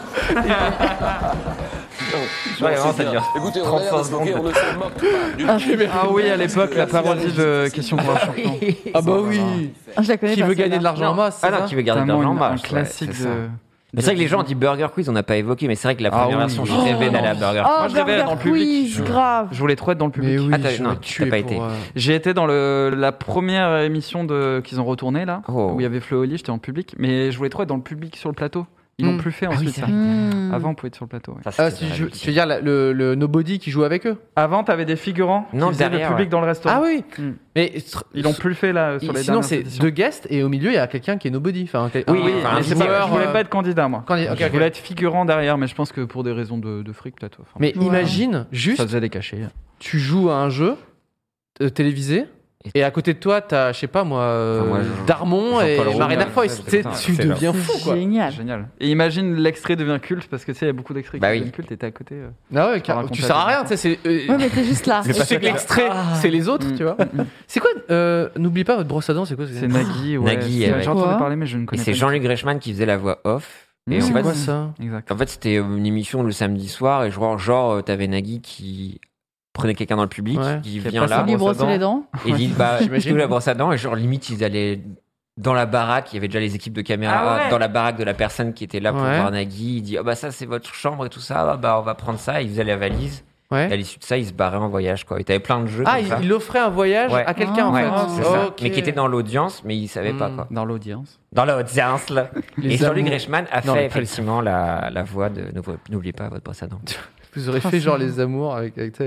Ouais, Non, vraiment, c'est ça bien. dure Écoutez, on 35 a l'air de se moquer, secondes. on ne se moque pas du tout. Ah oui, à l'époque, la parodie de Question pour un champion. Ah bah oui. Je la connais Qui pas. veut gagner de celle-là. l'argent en masse? Ah non, qui veut garder de Tellement l'argent en un marge. classique ouais, c'est ça. de. Mais c'est vrai que les gens ont dit Burger Quiz, on n'a pas évoqué, mais c'est vrai que la Ah première oui. version, je rêvais d'aller à Burger Oh, Moi, je rêvais Burger dans le public. Quiz, grave. Je voulais trop être dans le public. Mais oui, Ah, t'as- j'aurais non, tué t'as pas pour, été. J'ai été dans la première émission qu'ils ont retourné là, Oh. où il y avait Flo Oli, j'étais en public, mais je voulais trop être dans le public sur le plateau. Ils l'ont plus fait Ah oui, ensuite. c'est ça. vrai. Hmm. Avant, on pouvait être sur le plateau. ouais. Ça, Ah, c'était si dans tu la veux dire le Nobody qui joue avec eux? Avant, t'avais des figurants Non, qui faisaient derrière, le public ouais. dans le restaurant. Ah oui. Hmm. Mais Ils l'ont plus fait là sur les sinon dernières c'est éditions. deux guests et au milieu il y a quelqu'un qui est Nobody. Enfin, Oui, un- enfin, mais un c'est joueur, pas, je voulais pas être candidat moi. Ok, Je ok. voulais être figurant derrière, mais je pense que pour des raisons de fric peut-être. Enfin, Mais Ouais. imagine juste, ça faisait des cachets. tu joues à un jeu télévisé. Et à côté de toi, t'as, je sais pas moi, moi, Darmon et Jean-Paul Marina Rougnard, Foïs. c'est Tu sais, ça, tu c'est deviens fou quoi. Génial. Génial. Et imagine l'extrait devient culte parce que tu sais, il y a beaucoup d'extraits Bah qui oui. deviennent cultes et t'es à côté. Ah ouais, raconter tu à sers à des rien, tu sais. C'est, Ouais, mais t'es juste là. tu sais que l'extrait, c'est les autres, tu vois. C'est quoi n'oublie pas votre brosse à dents, c'est quoi C'est Nagui, ouais. Nagui, C'est- ouais. J'ai entendu Quoi parler, mais je ne Et connais c'est pas. Jean-Luc Reichmann qui faisait la voix off. Et C'est en fait, quoi ça? Exact. En fait, c'était une émission le samedi soir et genre t'avais Nagui qui prenait quelqu'un dans le public, Ouais. qui Fait vient passer là, Lui brosser les dents. et dit bah J'imagine. j'imagine la brosse à dents et genre limite ils allaient dans la baraque, il y avait déjà les équipes de caméra Ah ouais. dans la baraque de la personne qui était là pour Ouais. voir Nagui. Il dit ah bah ça c'est votre chambre et tout ça, ah, bah on va prendre ça. Il faisait la valise. Et à Ouais. l'issue de ça, il se barrait en voyage quoi. Et t'avais plein de jeux. Ah, comme ça. il offrait un voyage Ouais. à quelqu'un en Ouais, fait. c'est ça. Ok. Mais qui était dans l'audience, mais il savait pas Hmm. quoi. Dans l'audience. Dans l'audience là. Les Et Jean-Luc amours. Reichmann a Non, fait mais- effectivement la voix de N'oubliez pas votre brosse à dents. Vous aurez fait genre les amours avec ça.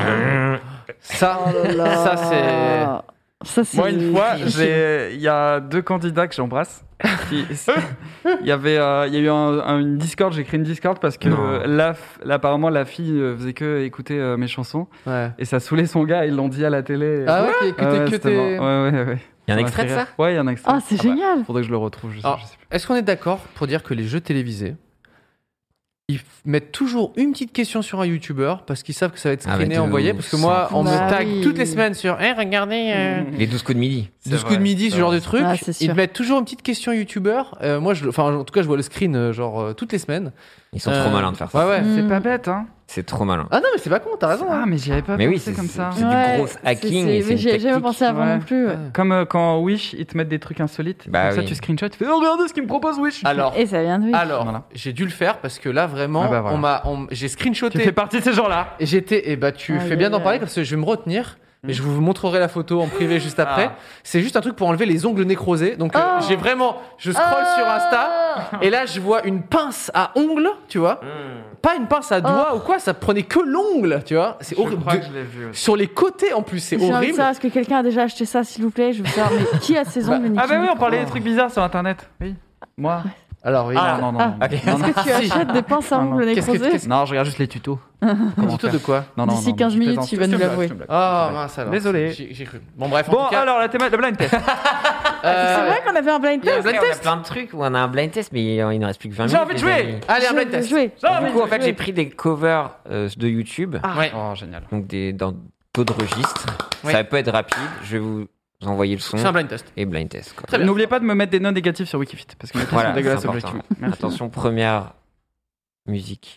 Ça, Oh là ça c'est. Ça, c'est. Moi, une fois, il y a 2 candidats que j'embrasse. Il y a eu une Discord, j'ai créé une Discord parce que Non. apparemment la fille faisait que écouter mes chansons Ouais. et ça saoulait son gars, ils l'ont dit à la télé. Ah ouais, qui écoutait Ouais, que c'était tes. marrant. Ouais. Il y a un extrait de ça ? Ouais, il y a un extrait. Ah, c'est génial. Faudrait que je le retrouve. Je sais plus. Est-ce qu'on est d'accord pour dire que les jeux télévisés, ils mettent toujours une petite question sur un YouTuber parce qu'ils savent que ça va être screené, envoyé. Parce que moi, on me tag toutes les semaines sur regardez. Les 12 coups de midi. 12 coups de midi, ce genre de truc. Ah, c'est sûr. Ils mettent toujours une petite question YouTuber. Moi, en tout cas, je vois le screen toutes les semaines. Ils sont trop malins de faire ça. Ouais. C'est pas bête, hein. C'est trop malin. Ah non, mais c'est pas con, t'as raison. Ah, mais j'y avais pas pensé comme ça. C'est du gros hacking. et c'est une J'y avais jamais tactique. pensé avant non plus. Ouais. Comme quand Wish, ils te mettent des trucs insolites. Bah comme ça, oui. tu screenshots, tu fais oh, regardez ce qu'il me propose Wish. Alors, Et ça vient de Wish. Voilà. j'ai dû le faire parce que là, vraiment, j'ai screenshoté. Tu fais partie de ces gens-là. Et tu fais bien d'en parler parce que je vais me retenir. Mais je vous montrerai la photo en privé juste après. C'est juste un truc pour enlever les ongles nécrosés. Donc je scrolle sur Insta et là je vois une pince à ongles, tu vois. Pas une pince à doigts ou quoi, ça prenait que l'ongle, tu vois. C'est horrible. Je crois que je l'ai vu aussi. Sur les côtés en plus, c'est J'ai envie de horrible. savoir, est-ce que quelqu'un a déjà acheté ça, s'il vous plaît? Je veux savoir, mais qui a ses ongles Ah bah oui, on parlait des des trucs bizarres sur internet. Oui. Moi. Alors oui. Non. Est-ce que tu achètes des pinces à ongles nécrosées? Non, je regarde juste les tutos. Tuto de quoi? D'ici 15 minutes, tu vas nous l'avouer. Ah mince alors. Désolé. J'ai cru. Bon bref. Bon, alors la thématique, le blind test. C'est vrai qu'on avait un blind test? On a plein de trucs où on a un blind test, mais il ne reste plus que 20 minutes. J'ai envie de jouer. Allez, un blind test. Du coup, en fait, j'ai pris des covers de YouTube. Ouais. Oh, génial. Donc dans d'autres registres. Ouais. Ça peut être rapide. Je vais vous envoyer le son. C'est un blind test. Et blind test. Quoi. Très bien. N'oubliez pas de me mettre des notes négatives sur Wikifit parce que mes trucs sont Voilà, dégueulasses c'est important. objectivement. Merci. Attention, première musique.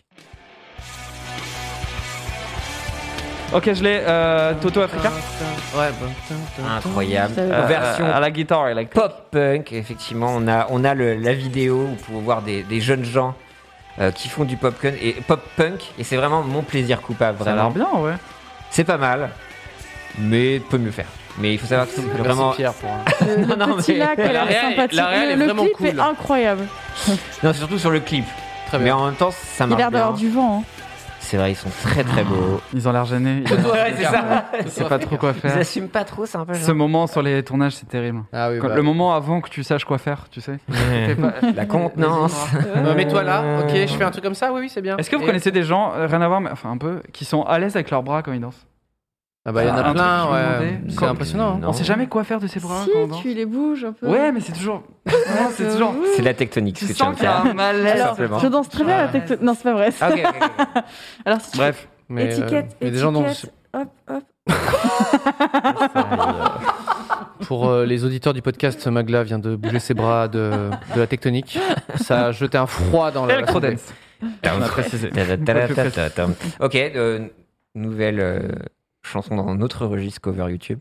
Ok, je l'ai. Toto Africa. Ouais. Incroyable. Version Version à la guitare électrique. pop punk. Effectivement, on a la vidéo où vous pouvez voir des jeunes gens qui font du pop punk et c'est vraiment mon plaisir coupable. Ça a l'air Vraiment. bien, ouais. C'est pas mal, mais peut mieux faire. Mais il faut savoir que c'est vraiment. Merci Pierre pour. Le petit lac, elle La est réal- sympathique. la réal est Le vraiment clip cool. est incroyable. Non, c'est surtout sur le clip. Très Mais bien. en même temps, ça Il a marche l'air bien. d'avoir du vent. C'est vrai, ils sont très très beaux. Ils ont l'air gênés. Ouais, c'est ça. Ils savent pas trop quoi Ils faire. assument pas trop, c'est un peu. Ce moment sur les tournages, c'est terrible. Ah oui. Le moment avant que tu saches quoi faire, tu sais. La contenance. Mets-toi là. Ok, je fais un truc comme ça. Oui, c'est bien. Est-ce que vous Et- connaissez des gens, rien à voir, mais enfin un peu, qui sont à l'aise avec leurs bras quand ils dansent? Ah bah il y en a Un truc plein. que je me Ouais. demandais. C'est Quand- impressionnant. hein. Non. On sait jamais quoi faire de ses bras Si, quand on danse. tu les bouges un peu. Ouais, mais c'est toujours. c'est toujours. C'est la tectonique ce Tu que tu viens sens de qu'il y a faire. un malaise. Alors, simplement. je danse très bien la tectonique. Non, c'est pas vrai. Ah, ok. Alors, si tu Bref. Mais, étiquette, mais des gens dont étiquette, hop, hop. pour les auditeurs du podcast, Magla vient de bouger ses bras de la tectonique. Ça a jeté un froid dans la. Electrodance. On a précisé. Ok, nouvelle chanson dans un autre registre cover YouTube.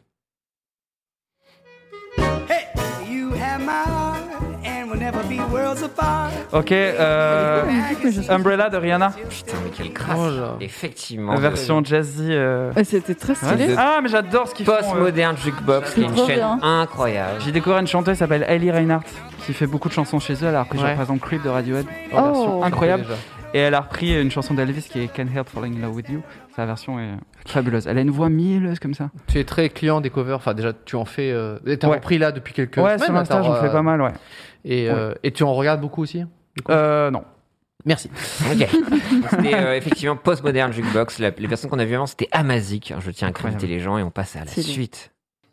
Ok, Umbrella de Rihanna. Putain, mais quel crasse. Oh là. Effectivement. Version jazzy. Ouais, c'était très stylé. Ouais. Ah, mais j'adore ce qu'ils font. Post-moderne jukebox, qui est une trop chaîne bien. incroyable. J'ai découvert une chanteuse qui s'appelle Hailey Reinhardt qui fait beaucoup de chansons chez eux. Elle a repris, Ouais. genre, par exemple, Creep de Radiohead. Oh. Version incroyable. Déjà. Et elle a repris une chanson d'Elvis qui est Can't Help Falling in Love with You. Sa version est fabuleuse. Elle a une voix mielleuse comme ça. Tu es très client des covers. Enfin, déjà, tu en fais. T'as Ouais. repris là depuis quelques Ouais, semaines. sur Insta, j'en fais pas mal, ouais. Et tu en regardes beaucoup aussi. Non. Merci. Ok. C'était effectivement post-moderne jukebox. Les personnes qu'on a vues avant, c'était Amazic. Je tiens à créditer les gens et on passe à la Stylé. suite.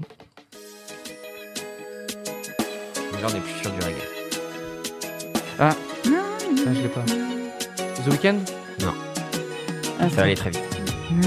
Là, on est plus sur du reggae. Ah, je l'ai pas. The Weeknd. Ah, Ça va aller très vite.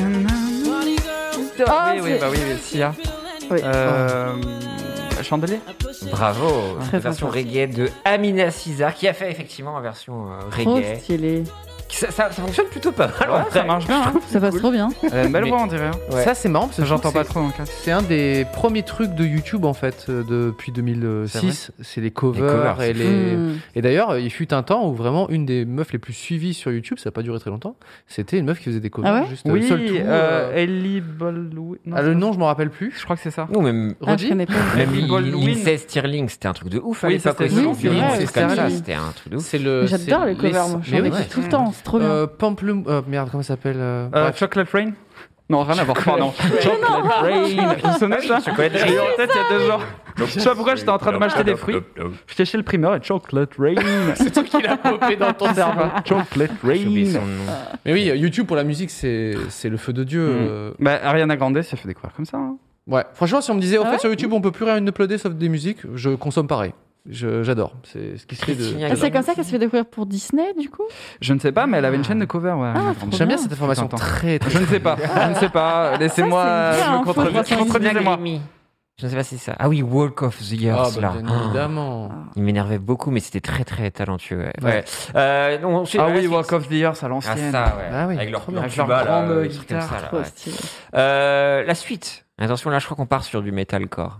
Ah, oui, bah oui, Sia. Oui. Chandelier. Bravo. Très Version sympa. reggae de Amina César qui a fait effectivement en version Trop reggae. stylé. Ça fonctionne plutôt pas mal. Ouais, ça marche bien. Hein. Ça passe trop bien. Elle a une belle Mais- voix, on dirait. Ouais. Ça, c'est marrant parce que J'entends je trouve pas trop en cas. c'est un des premiers trucs de YouTube en fait depuis 2006. C'est les covers, Les covers, et les. Hmm. Et d'ailleurs, il fut un temps où vraiment une des meufs les plus suivies sur YouTube, ça n'a pas duré très longtemps. C'était une meuf qui faisait des covers. Ah ouais juste Oui, seul tout. Ellie Baldwin. Non, Ah, le c'est nom, je m'en rappelle plus. Je crois que c'est ça. Non, même Ah, je connais pas. même Ellie Baldwin. Lindsay Stirling, c'était un truc de ouf à Oui, ça, l'époque c'était aussi. le c'est vrai, C'est c'est comme ça, vrai. c'était un truc de ouf. C'est le. J'adore c'est les covers, moi. J'en Mais oui. écoute tout le temps. C'est trop bien. Merde, comment ça s'appelle bref. Chocolate Rain. Non, rien à voir. Pardon. Chocolate Rain. Vous vous souvenez de ça J'ai eu en tête il y a 2 jours. Je sais pas pourquoi j'étais en train de m'acheter des fruits. J'étais chez le primeur et Chocolate Rain. C'est toi qui l'as popé dans ton cerveau. Chocolate J'ai oublié son Rain. nom. Mais oui, YouTube pour la musique, c'est le feu de Dieu. Bah, Ariana Grande s'est fait découvrir comme ça. Hein. Ouais, franchement, si on me disait, au fait, sur YouTube, on peut plus rien uploader sauf des musiques, je consomme pareil. J'adore. C'est ce qui se fait de. C'est comme ça qu'elle se fait découvrir pour Disney, du coup. Je ne sais pas, mais elle avait une chaîne de cover. Ouais, J'aime bien cette information très. Je ne sais pas. Laissez-moi me contredisez-moi. Je ne sais pas si c'est ça. Ah oui, Walk of the Years, là. Évidemment. Il m'énervait beaucoup, mais c'était très très talentueux. Ouais. Oui, Walk of the Years à l'ancienne. Ah ça, ouais. Ah oui. Avec leur grande guitare. guitare. Trop stylé. La suite. Attention, là, je crois qu'on part sur du metalcore.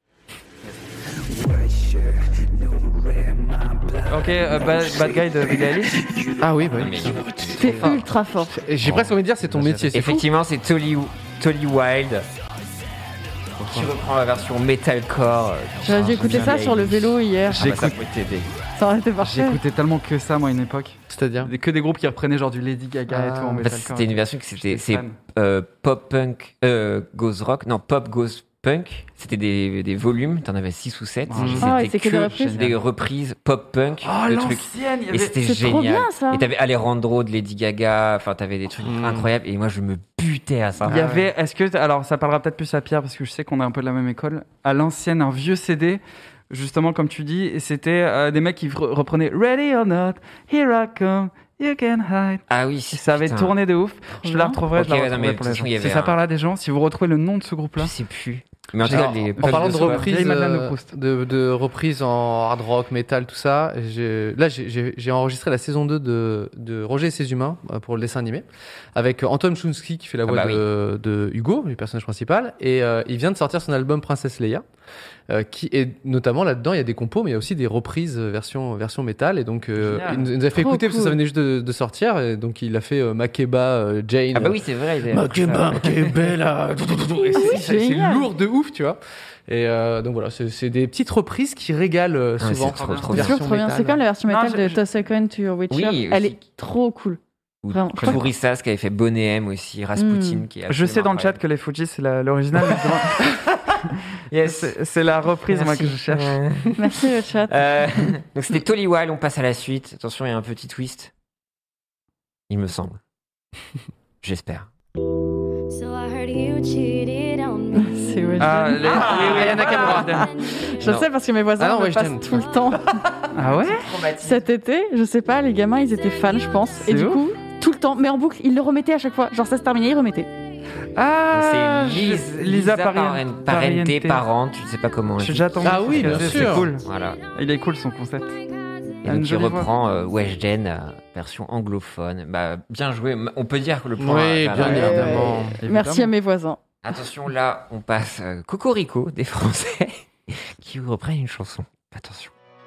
Ok, Bad Guy de Billie Eilish. Ah oui, bah oui. C'est ultra fort. J'ai presque envie de dire, c'est ton métier. Effectivement, c'est Tolly Wild qui reprend la version metalcore. J'aurais dû écouter ça sur le vélo hier. Ça peut t'aider. Ça aurait été parfait. J'écoutais tellement que ça, moi, à une époque. C'est-à-dire que des groupes qui reprenaient genre du Lady Gaga et tout en metalcore. C'était une version qui c'est pop punk goes rock, non pop goes punk. C'était des volumes, t'en avais 6 ou 7. C'est que des reprises pop punk, le trucs. l'ancienne, Et c'était génial. Trop bien, ça. Et t'avais Alejandro de Lady Gaga, enfin t'avais des trucs incroyables et moi je me butais à ça. Il y avait, alors ça parlera peut-être plus à Pierre parce que je sais qu'on est un peu de la même école, à l'ancienne un vieux CD, justement comme tu dis, et c'était des mecs qui reprenaient Ready or Not, Here I Come, You Can Hide. Ah oui, ça avait tourné de ouf. Je la retrouverai, pour les gens. Si ça parle à des gens, si vous retrouvez le nom de ce groupe-là. Je sais plus. Mais en tout cas, en parlant de reprises, de reprises en hard rock, metal, tout ça, j'ai enregistré la saison 2 de Roger et ses humains pour le dessin animé avec Anton Chomsky qui fait la voix de Hugo, le personnage principal, et il vient de sortir son album Princesse Leia. Qui est notamment là-dedans, il y a des compos, mais il y a aussi des reprises version métal. Et donc, il nous a fait écouter parce que ça venait juste de sortir. Et donc, il a fait Makeba, Jane. Ah bah oui, c'est vrai. Makeba, là. C'est lourd de ouf, tu vois. Et donc voilà, c'est des petites reprises qui régalent souvent. C'est trop bien. C'est comme la version métal de Toss a Coin to Your Witcher. Oui, elle est trop cool. Ou Tourissas qui avait fait Boney M aussi, Rasputin qui est. Je sais dans le chat que les Fujis c'est l'original. Yes, c'est la reprise moi que je cherche. Merci le chat. Donc c'était Tolly Wild, on passe à la suite. Attention, il y a un petit twist. Il me semble. J'espère. C'est Aya Nakamura. Je le sais parce que mes voisins me passent tout le temps. Ah ouais? Cet été, je sais pas, les gamins ils étaient fans, je pense. Et du coup, tout le temps, mais en boucle, ils le remettaient à chaque fois. Genre ça se terminait, ils remettaient. Ah, c'est Lisa Parente, je sais pas comment. J'attends. Ah oui, bien sûr. C'est cool. Voilà. Il est cool son concept. Et donc il reprend Weshden, version anglophone. Bah, bien joué. On peut dire que le point. Oui, bien évidemment. Merci à mes voisins. Attention, là, on passe Cocorico des Français qui reprennent une chanson. Attention.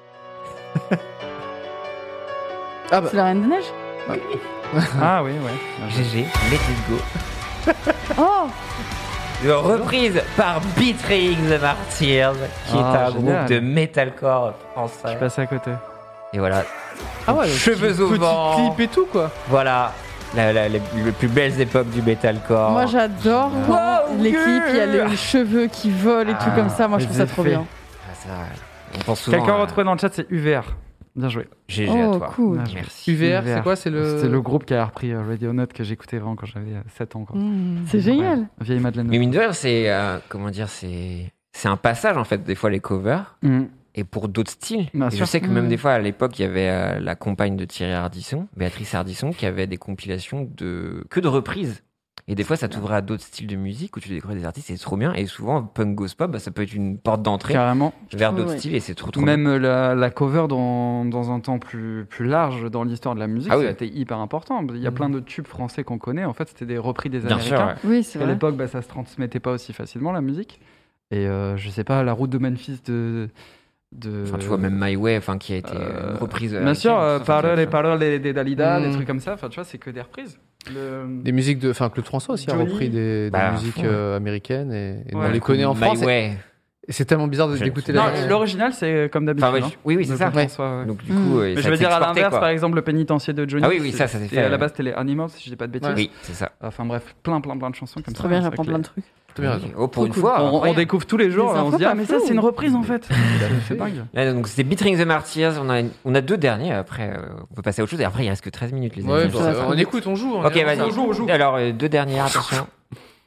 C'est la Reine des Neiges. Ah oui, ouais. GG, let it go. Oh! Reprise par Betraying the Martyrs, qui est un groupe de metalcore français. Je suis passé à côté. Et voilà. Ah ouais, cheveux au vent. Petit clip et tout, quoi. Voilà. Les plus belles époques du metalcore. Moi j'adore les clips, il y a les cheveux qui volent et tout comme ça. Moi je trouve ça trop bien. On pense souvent. Quelqu'un retrouvé dans le chat, c'est UVR. Bien joué. GG à toi. Cool. Merci. UVR, c'est quoi? C'était le groupe qui a repris Radio Note que j'écoutais vraiment quand j'avais 7 ans. C'est génial. Vieille Madeleine. Mais mine de rien, c'est comment dire, c'est un passage en fait des fois les covers et pour d'autres styles. Et je sais que même des fois à l'époque il y avait la compagne de Thierry Ardisson, Béatrice Ardisson, qui avait des compilations que de reprises. Et des fois, ça t'ouvrait à d'autres styles de musique où tu découvres des artistes et c'est trop bien. Et souvent, punk goes pop, ça peut être une porte d'entrée vers d'autres styles et c'est trop même bien. La cover dans un temps plus large dans l'histoire de la musique, ça a été hyper important. Il y a plein de tubes français qu'on connaît. En fait, c'était des repris des Américains. Bien sûr, oui, c'est vrai. À l'époque, ça se transmettait pas aussi facilement la musique. Et je sais pas, la route de Memphis Enfin, tu vois, même My Way, qui a été une reprise. Bien sûr, Parole des Dalida, des trucs comme ça. Enfin, tu vois, c'est que des reprises. Des musiques de. Enfin, Claude François aussi a repris des musiques américaines et on les connaît en France. Et c'est tellement bizarre d'écouter la. L'original, c'est comme d'habitude. Oui, c'est ça. Donc, du coup, mais je veux dire, à l'inverse, par exemple, le pénitencier de Johnny. Ah oui, ça s'est fait. À la base, c'était les Animals, si je dis pas de bêtises. Oui, c'est ça. Enfin, bref, plein de chansons comme ça. Trop bien, j'apprends plein de trucs. Pour une fois, on découvre tous les jours, on se dit mais ça c'est une reprise en fait. C'est dingue. Donc c'était Betraying the Martyrs, on a 2 derniers, après on peut passer à autre chose et après il reste que 13 minutes les amis. On écoute, on joue. Ok, vas-y. Alors 2 dernières, attention.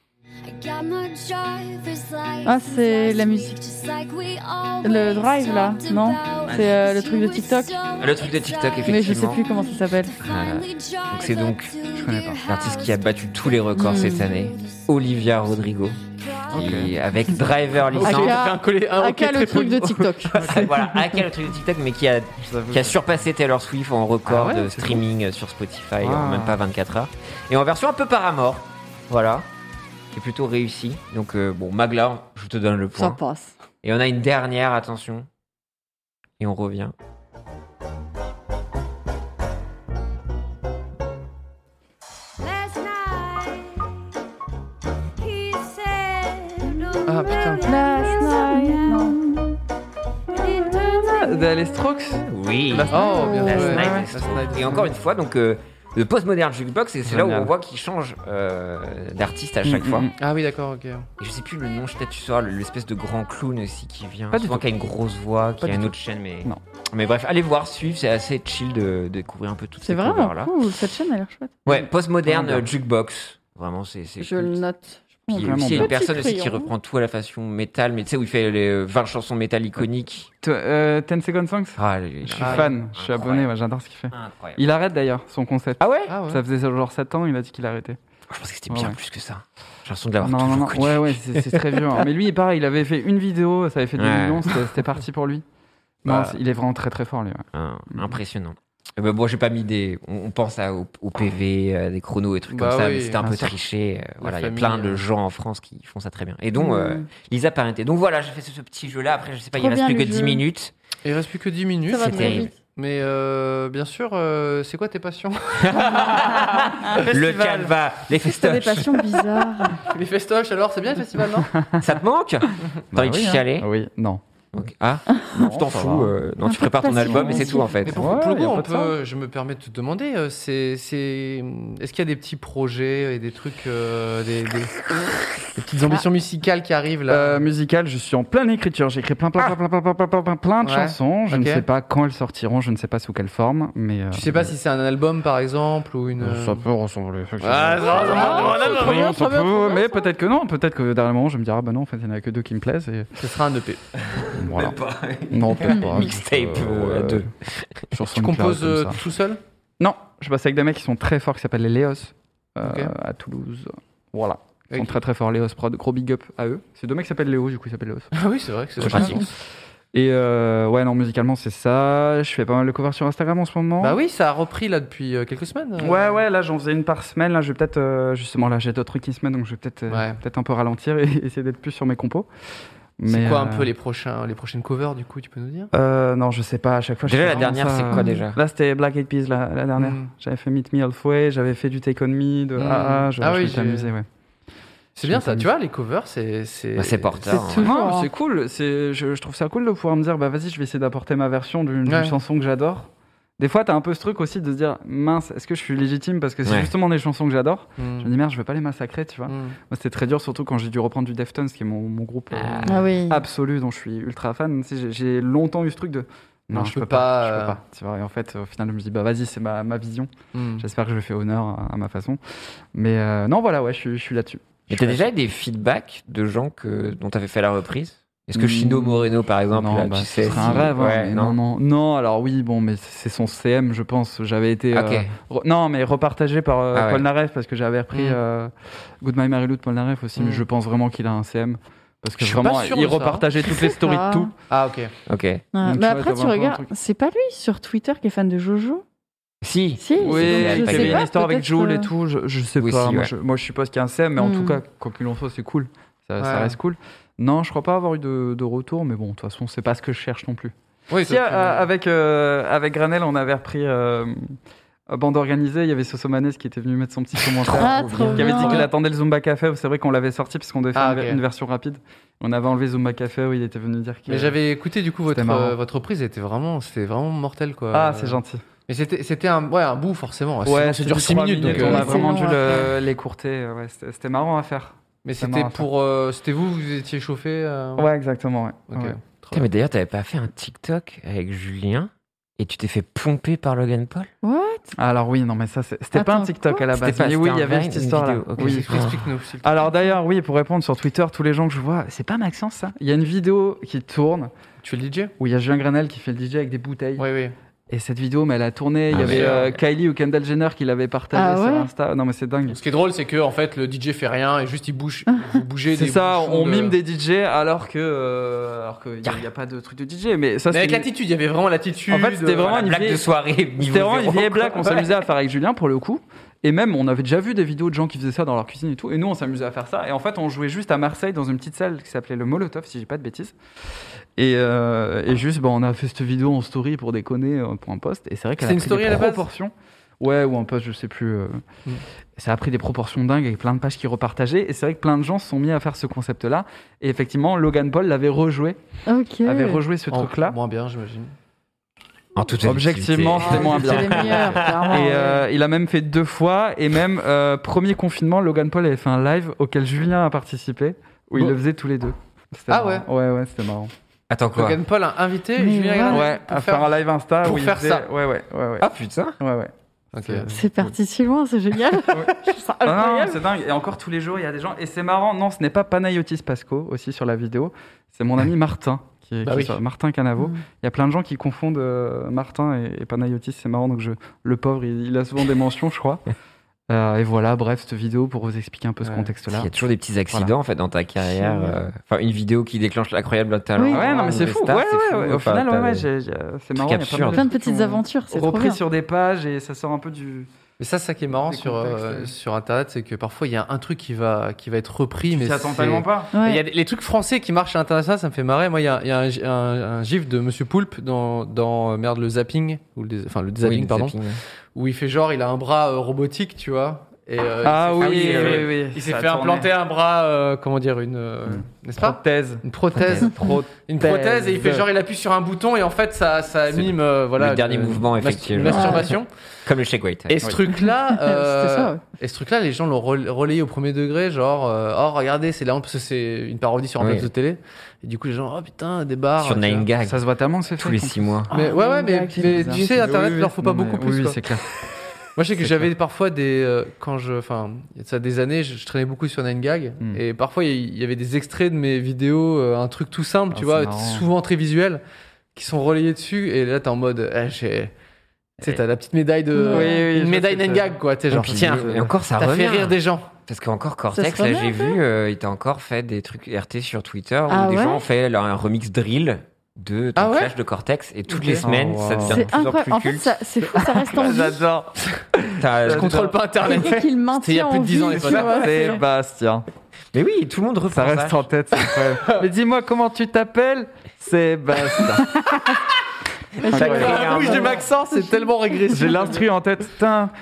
Ah, c'est la musique. Le drive, là, non? C'est le truc de TikTok. Le truc de TikTok, effectivement. Mais je sais plus comment ça s'appelle. Donc c'est je connais pas. l'artiste qui a battu tous les records cette année, Olivia Rodrigo. Et avec Driver Licence. Aka le truc de TikTok. Voilà, Aka le truc de TikTok, mais qui a surpassé Taylor Swift en record de streaming sur Spotify en même pas 24 heures. Et en version un peu Paramore, voilà, qui est plutôt réussi. Donc bon, Magla, je te donne le point. Ça passe. Et on a une dernière, attention. Et on revient. Ah putain. Les Strokes. Oui. Oh, bien Last joué. Night, Ouais. Last Night. Et encore une fois, donc le Postmodern Jukebox, et c'est là où Génial. on voit qu'il change d'artiste à chaque fois. Ah oui, d'accord, ok. Et je sais plus le nom, peut-être tu sauras, l'espèce de grand clown aussi qui vient. Pas du Souvent tout. qui a une grosse voix, qui Pas a du une tout. autre chaîne, mais. Non. Mais bref, allez voir, suivre, c'est assez chill de découvrir un peu toutes C'est ces vraiment covers-là. cool. Cette chaîne a l'air chouette. Ouais, Postmodern Vraiment bien. Jukebox. Vraiment, c'est. Je le culte. note. Puis Vraiment aussi, il y a bien. une personne Petit aussi qui crayon. reprend tout à la façon métal, mais tu sais, où il fait les 20 chansons métal iconiques. 10 Second Songs. Ah, Je suis fan, je suis abonné, ouais, j'adore ce qu'il fait. Incroyable. Il arrête d'ailleurs son concept. Ah ouais? Ah ouais. Ça faisait genre 7 ans, il a dit qu'il arrêtait. Je pense que c'était bien Ouais. plus que ça. J'ai l'impression de l'avoir Non, toujours non, non, connu. ouais, c'est très vieux. Hein. Mais lui, pareil, il avait fait une vidéo, ça avait fait 2 Ouais. millions, c'était parti pour lui. Bah. Non, il est vraiment très très fort, lui. Ouais. Impressionnant. Bon, j'ai pas mis des. On pense au PV, des chronos et trucs Bah comme ça, oui, mais c'était un bien peu sûr. triché. Voilà, il y a famille, plein de gens en France qui font ça très bien. Et dont Lisa Parenté. Donc voilà, j'ai fait ce petit jeu-là. Après, je sais pas, il Trop reste bien, plus que le 10 jeu. minutes. Il reste plus que 10 minutes. Ça va C'est très terrible. vite. Mais bien sûr, c'est quoi tes passions? Le calva, les T'as des festoches. passions bizarres. Les festoches, alors, c'est bien le festival, non? Ça te manque? T'as envie de oui, hein. chialer? Oui, non. Ok. Ah, Non, tu t'en ça fous. va. Non, tu prépares ton Passion, album et c'est aussi. tout en fait. Mais Ouais, pour le y a coup, pas on de ça. peut, je me permets de te demander, est-ce qu'il y a des petits projets et des trucs, des petites ambitions musicales qui arrivent là? Musical, je suis en pleine écriture. J'ai écrit plein de Ouais. chansons. Je ne Ok. sais pas quand elles sortiront, je ne sais pas sous quelle forme. Mais, Tu sais pas si c'est un album par exemple ou une. Ça peut ressembler. Ah, Trop bien, Ça trop bien, peut, trop bien, mais ça. peut-être que non. Peut-être que derrière le moment, je me dirai, ah bah non, en fait, il n'y en a que 2 qui me plaisent. Et Ce sera un EP. voilà. Non, peut-être pas. Mixtape à deux. Sur Tu SoundCloud, composes comme ça. tout seul? Non, je bosse avec des mecs qui sont très forts qui s'appellent les Léos Ok. à Toulouse. Voilà. Ils sont Ok. très très forts, Léos Prod. Gros big up à eux. C'est 2 mecs qui s'appellent Léo, du coup ils s'appellent Léos. Ah oui, c'est vrai que c'est C'est vachement pratique. bien. Et ouais, non, musicalement c'est ça. Je fais pas mal de covers sur Instagram en ce moment. Bah oui, ça a repris là depuis quelques semaines. Ouais, là j'en faisais une par semaine. Là je vais peut-être, justement, là j'ai d'autres trucs qui se mettent donc je vais peut-être Ouais. peut-être un peu ralentir et essayer d'être plus sur mes compos. C'est Mais, quoi un peu les prochaines covers du coup, tu peux nous dire? Non, je sais pas, à chaque fois je Déjà, fais la vraiment dernière, ça. c'est quoi déjà? Là c'était Black Eyed Peas la dernière. Mm. J'avais fait Meet Me Halfway, j'avais fait du Take On Me de Mm. AA. Je Ah oui, me suis amusé, ouais. C'est bien ça, tu vois, les covers, c'est. Bah, c'est porteur. C'est toujours, Non, hein. c'est cool. Je trouve ça cool de pouvoir me dire, bah vas-y, je vais essayer d'apporter ma version d'une Ouais. chanson que j'adore. Des fois, t'as un peu ce truc aussi de se dire, mince, est-ce que je suis légitime parce que c'est Ouais. justement des chansons que j'adore. Mm. Je me dis, merde, je vais pas les massacrer, tu vois. Mm. Moi, c'était très dur, surtout quand j'ai dû reprendre du Deftones, qui est mon groupe Ah oui. absolu, dont je suis ultra fan. Tu sais, j'ai longtemps eu ce truc de, non, je peux pas, je peux pas. Tu vois, et en fait, au final, je me dis, bah vas-y, c'est ma vision. Mm. J'espère que je fais honneur à ma façon. Mais non, voilà, ouais, je suis là-dessus. Et t'as déjà eu des feedbacks de gens dont t'avais fait la reprise? Est-ce que Chino Mm. Moreno, par exemple, non, là, bah, tu ce sais, serait un rêve. ouais, mais non. non. Alors oui, bon, mais c'est son CM, je pense. J'avais été, Ok. non, mais repartagé par Ah ouais. Paul Naref parce que j'avais repris Goodbye Mary Lou de Paul Naref aussi, mais je pense vraiment qu'il a un CM parce que Je suis pas vraiment, sûr il de ça. repartageait toutes les stories de tout. Ah ok. Ok. Ouais. Donc, tu Mais vois, après, t'as tu vraiment un regardes, truc. c'est pas lui sur Twitter qui est fan de Jojo? Si. Si, Oui, donc il je y sais avait une pas, histoire avec peut-être, Joel et tout. Je sais Oui, pas. si, moi, ouais. moi, je suppose qu'il y a un CM, mais en tout cas, quoi qu'il en soit, c'est cool. Ça Ouais. reste cool. Non, je crois pas avoir eu de retour, mais bon, de toute façon, c'est pas ce que je cherche non plus. Oui, Si, avec Granel, on avait repris Bande Organisée. Il y avait Sosomanes qui était venu mettre son petit commentaire. Ah, trop Qui avait dit bien. qu'il attendait le Zumba Café. C'est vrai qu'on l'avait sorti parce qu'on devait faire Ah, ok. une version rapide. On avait enlevé Zumba Café où il était venu dire qu'il. Mais j'avais écouté du coup C'était marrant. votre reprise, c'était vraiment mortel quoi. Ah, c'est gentil. Mais c'était un bout forcément. Ouais, Sinon, ça dure 6 minutes donc. on a c'est vraiment long dû à faire. l'écourter. Ouais, c'était marrant à faire. Mais c'est c'était marrant, c'était vous étiez chauffé. Ouais, exactement. Ouais. Ok. Ouais. Très Putain, mais d'ailleurs, t'avais pas fait un TikTok avec Julien Et tu t'es fait pomper par Logan Paul? What? Alors oui, non, mais ça, c'était pas un TikTok à la base. Mais oui, il y avait cette histoire-là. Okay. Oui. Explique-nous. Alors d'ailleurs, oui, pour répondre sur Twitter, tous les gens que je vois, c'est pas Maxence ça? Il y a une vidéo qui tourne. Tu fais le DJ? Où il y a Julien Grenelle qui fait le DJ avec des bouteilles. Oui. Et cette vidéo, mais elle a tourné. Il y avait Kylie ou Kendall Jenner qui l'avait partagée sur Insta. Non, mais c'est dingue. Ce qui est drôle, c'est que en fait, le DJ fait rien et juste il bouge. Vous bougez des. C'est ça, on mime des DJ alors qu'il n'y a pas de truc de DJ. Mais ça, avec l'attitude, il y avait vraiment l'attitude. En fait, c'était vraiment une blague de soirée. C'était vraiment une vieille blague qu'on s'amusait à faire avec Julien pour le coup. Et même, on avait déjà vu des vidéos de gens qui faisaient ça dans leur cuisine et tout. Et nous, on s'amusait à faire ça. Et en fait, on jouait juste à Marseille dans une petite salle qui s'appelait le Molotov, si j'ai pas de bêtises. Et juste, on a fait cette vidéo en story pour déconner, pour un post. Et c'est vrai qu'elle a pris des proportions. Ouais, ou un post, je sais plus. Ça a pris des proportions dingues avec plein de pages qui repartageaient. Et c'est vrai que plein de gens se sont mis à faire ce concept-là. Et effectivement, Logan Paul l'avait rejoué. Avait rejoué ce truc-là. Moins bien, j'imagine. En toute objectivement, c'était moins bien. Et il a même fait 2 fois. Et même, premier confinement, Logan Paul avait fait un live auquel Julien a participé, où il le faisait tous les deux. C'était marrant. Ouais, c'était marrant. Attends, quoi? Logan Paul a invité Julien Grenelle à faire un live Insta pour faire ça. Ouais. Ah putain. Ouais. Okay. C'est parti si loin, c'est génial. Non, c'est dingue. Et encore tous les jours, il y a des gens. Et c'est marrant. Non, ce n'est pas Panayotis Pasco aussi sur la vidéo. C'est mon ami Martin. Martin Canavo. Il y a plein de gens qui confondent Martin et Panayotis. C'est marrant. Donc le pauvre, il a souvent des mentions, je crois. Et voilà, bref, cette vidéo pour vous expliquer un peu ce contexte-là. Il y a toujours des petits accidents en fait dans ta carrière. Enfin, une vidéo qui déclenche l'incroyable talent. Oui. Ouais, non, mais c'est fou. Ouais. Au final, c'est marrant. Il y a plein de petites aventures. C'est repris sur des pages et ça sort un peu du. Mais ça qui est marrant sur Internet, c'est que parfois il y a un truc qui va être repris, mais ça tellement pas. Il y a les trucs français qui marchent à l'international, ça me fait marrer. Moi, il y a un gif de Monsieur Poulpe dans le zapping le zapping, pardon, où il fait genre il a un bras robotique, tu vois. Et, il s'est fait implanter un bras, n'est-ce pas? Une prothèse et il fait genre il appuie sur un bouton et en fait ça mime le dernier mouvement effectivement. Masturbation. Comme le shake weight. Et ce truc-là, les gens l'ont relayé au premier degré, genre regardez, c'est là parce que c'est une parodie sur un plateau de télé. Et du coup les gens putain des barres sur 9gag. Ça se voit tellement que c'est tous les 6 mois. Mais mais tu sais Internet il leur faut pas beaucoup plus. Oui, c'est clair. Moi, je sais que j'avais parfois il y a des années, je traînais beaucoup sur 9gag et parfois il y avait des extraits de mes vidéos, un truc tout simple, tu vois, souvent très visuel, qui sont relayés dessus et là t'es en mode, tu sais, t'as la petite médaille une médaille 9gag quoi, tu sais, genre tiens, et encore ça t'as fait rire des gens. Parce qu'encore Cortex, là j'ai vu, il t'a encore fait des trucs RT sur Twitter où des gens ont fait un remix drill de ton clash de Cortex et toutes les semaines ça devient de plus en plus culte. En fait, c'est fou, ça reste en vie. J'adore. Je contrôle pas Internet. C'était qu'il maintient il y a plus de 10 ans les potes. Sébastien. Mais oui, tout le monde reprend ça. Reste en tête, c'est incroyable. Mais dis-moi comment tu t'appelles? Sébastien. La bouche de Maxence, c'est tellement régressif. J'ai l'instru en tête.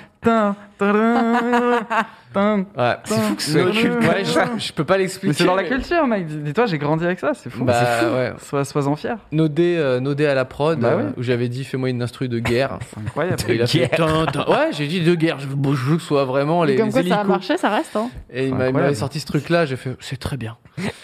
Ouais, c'est fou que ce soit culte. Ouais, je peux pas l'expliquer. Mais c'est dans la culture, mec. Dis-toi, j'ai grandi avec ça, c'est fou. Ouais. Sois-en fier. Nodé à la prod, où j'avais dit fais-moi une instru de guerre. C'est incroyable. Et il a fait ouais, j'ai dit de guerre. Je veux que ce soit vraiment les comme quoi hélicos. Ça a marché, ça reste. Hein. Et il m'avait sorti ce truc-là. J'ai fait c'est très bien.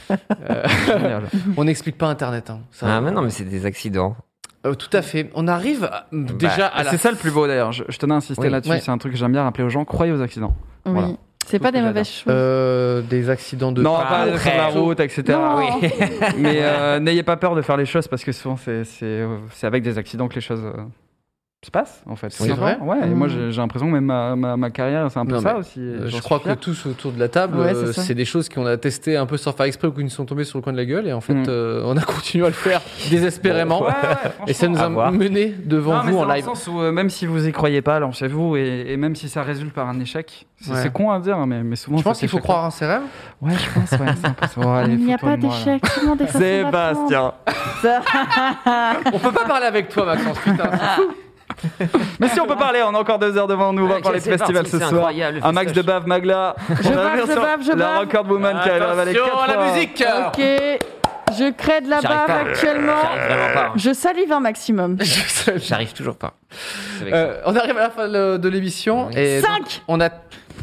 On n'explique pas Internet. Hein. Ça, mais non, mais c'est des accidents. Tout à fait. On arrive déjà à la... C'est ça le plus beau d'ailleurs. Je tenais à insister là-dessus. Ouais. C'est un truc que j'aime bien rappeler aux gens. Croyez aux accidents. Oui. Voilà. C'est pas des mauvaises choses. Des accidents de... Non, pas sur la route, etc. Non. Oui. Mais n'ayez pas peur de faire les choses parce que souvent c'est avec des accidents que les choses se passent en fait. C'est vrai. Ouais. Et moi j'ai l'impression que même ma carrière c'est un peu ça aussi. Je crois que tous autour de la table, c'est des choses qu'on a testées un peu sans faire exprès ou qui nous sont tombées sur le coin de la gueule et en fait on a continué à le faire désespérément. Et ça nous a mené devant vous en live. Dans le sens où même si vous y croyez pas, lancez-vous et même si ça résulte par un échec, c'est con à dire mais souvent. Je pense qu'il faut croire en ses rêves. Ouais, je pense. Ouais, c'est un peu ça. Il n'y a pas d'échec. Tout le monde est Sébastien. On peut pas parler avec toi, Maxence. Putain. Mais si on peut parler, on a encore 2 heures devant nous. On va parler de festival ce soir. Un max de bave, Magla. Je bave. La Record Woman qui a avalé 4 fois. La musique. Ok. Je crée de la bave actuellement. Je salive un maximum. J'arrive toujours pas. On arrive à la fin de l'émission. 5. On a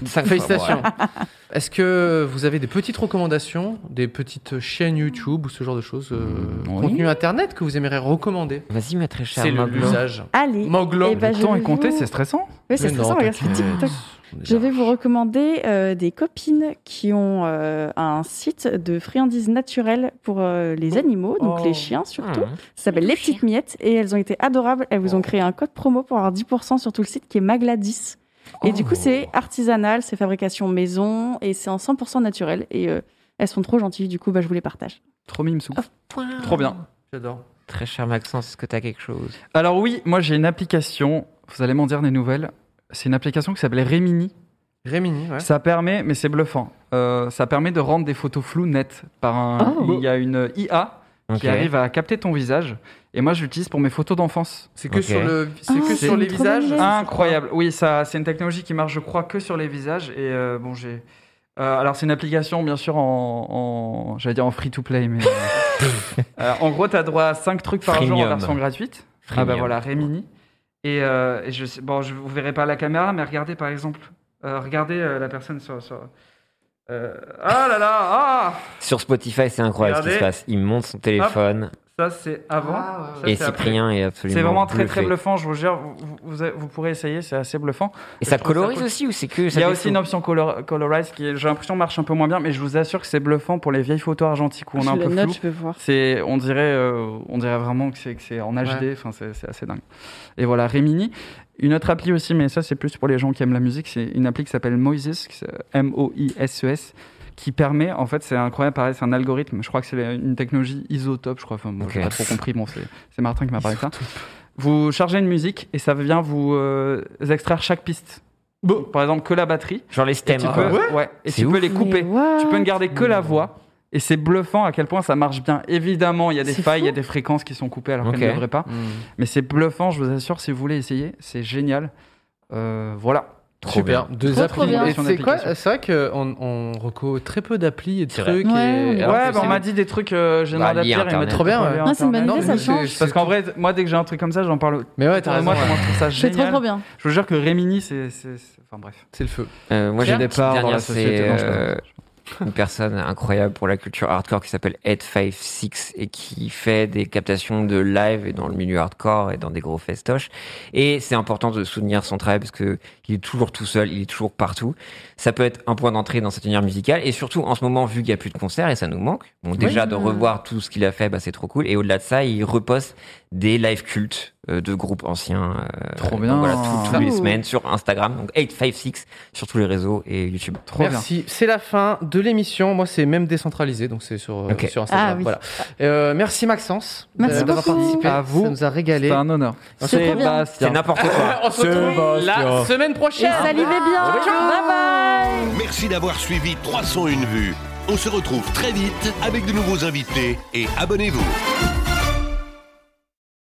Félicitations. Est-ce que vous avez des petites recommandations, des petites chaînes YouTube ou ce genre de choses, contenu internet que vous aimeriez recommander? Vas-y, ma très chère. C'est l'usage. Allez. Moglo. Eh ben, Le temps est compté, c'est stressant. Oui, c'est stressant, regarde, c'est TikTok. Je vais vous recommander des copines qui ont un site de friandises naturelles pour les animaux, donc les chiens surtout. Ça s'appelle Les Petites Miettes et elles ont été adorables. Elles vous ont créé un code promo pour avoir 10% sur tout le site qui est Magla10. Et du coup, c'est artisanal, c'est fabrication maison et c'est en 100% naturel. Et elles sont trop gentilles, du coup, je vous les partage. Trop mimsou. Trop bien. J'adore. Très cher Maxence, est-ce que tu as quelque chose? Alors oui, moi j'ai une application, vous allez m'en dire des nouvelles. C'est une application qui s'appelle Remini. Remini, ouais. Ça permet, mais c'est bluffant, ça permet de rendre des photos floues nettes. Il y a une IA qui arrive à capter ton visage. Et moi, je l'utilise pour mes photos d'enfance. C'est que sur les visages. Incroyable. Oui, ça, c'est une technologie qui marche, je crois, que sur les visages. Et alors, c'est une application, bien sûr, j'allais dire en free-to-play, mais en gros, tu as droit à 5 trucs par jour en version gratuite. Voilà, Remini. Et vous verrez pas la caméra, mais regardez, par exemple, la personne sur. Sur Spotify, c'est incroyable ce qui se passe. Il monte son téléphone. Ça, c'est avant. Et Cyprien est absolument C'est vraiment très, bluffé. très bluffant, je vous jure. Vous pourrez essayer, c'est assez bluffant. Et ça colorise aussi ou c'est que ça? Il y a aussi une option colorize qui, j'ai l'impression, marche un peu moins bien, mais je vous assure que c'est bluffant pour les vieilles photos argentiques où on est un peu flou. Je peux voir. On dirait vraiment que c'est en HD, enfin, c'est assez dingue. Et voilà, Remini. Une autre appli aussi, mais ça, c'est plus pour les gens qui aiment la musique, c'est une appli qui s'appelle Moises, M-O-I-S-E-S. Qui permet, en fait, c'est incroyable, pareil, c'est un algorithme. Je crois que c'est une technologie isotope, je crois. Enfin, bon, j'ai pas trop compris. Bon, c'est Martin qui m'a parlé de ça. Vous chargez une musique et ça vient vous extraire chaque piste. Par exemple, que la batterie. Genre les stems. Et tu peux les couper. Tu peux ne garder que la voix. Et c'est bluffant à quel point ça marche bien. Évidemment, il y a des failles, il y a des fréquences qui sont coupées alors qu'elles ne devraient pas. Mais c'est bluffant, je vous assure, si vous voulez essayer, c'est génial. Voilà. Super, deux applis. C'est vrai qu'on reco très peu d'applis et de trucs. On m'a dit des trucs général d'applier, il m'a trop bien. C'est une bonne idée, ça change. Parce qu'en vrai, moi, dès que j'ai un truc comme ça, j'en parle. Mais ouais, t'as raison. Moi, je trouve ça génial. C'est trop bien. Je vous jure que Remini, enfin bref. C'est le feu. Moi, j'ai des parts dans la société. Une personne incroyable pour la culture hardcore qui s'appelle 856 et qui fait des captations de live et dans le milieu hardcore et dans des gros festoches. Et c'est important de soutenir son travail parce que il est toujours tout seul, il est toujours partout. Ça peut être un point d'entrée dans cet univers musical et surtout en ce moment, vu qu'il n'y a plus de concerts et ça nous manque. Bon, déjà de revoir tout ce qu'il a fait, c'est trop cool. Et au-delà de ça, il reposte des live cultes de groupes anciens. Trop bien. Voilà, tous les semaines sur Instagram, donc 856 sur tous les réseaux et YouTube. Merci. C'est la fin de l'émission. Moi, c'est même décentralisé, donc c'est sur Instagram. Voilà. Merci Maxence. Merci d'avoir participé. À vous. Ça nous a régalé. C'est un honneur. C'est n'importe quoi. On se retrouve la semaine prochaine. Et salivez bien. Bye bye. Merci d'avoir suivi 301 vues. On se retrouve très vite avec de nouveaux invités et abonnez-vous.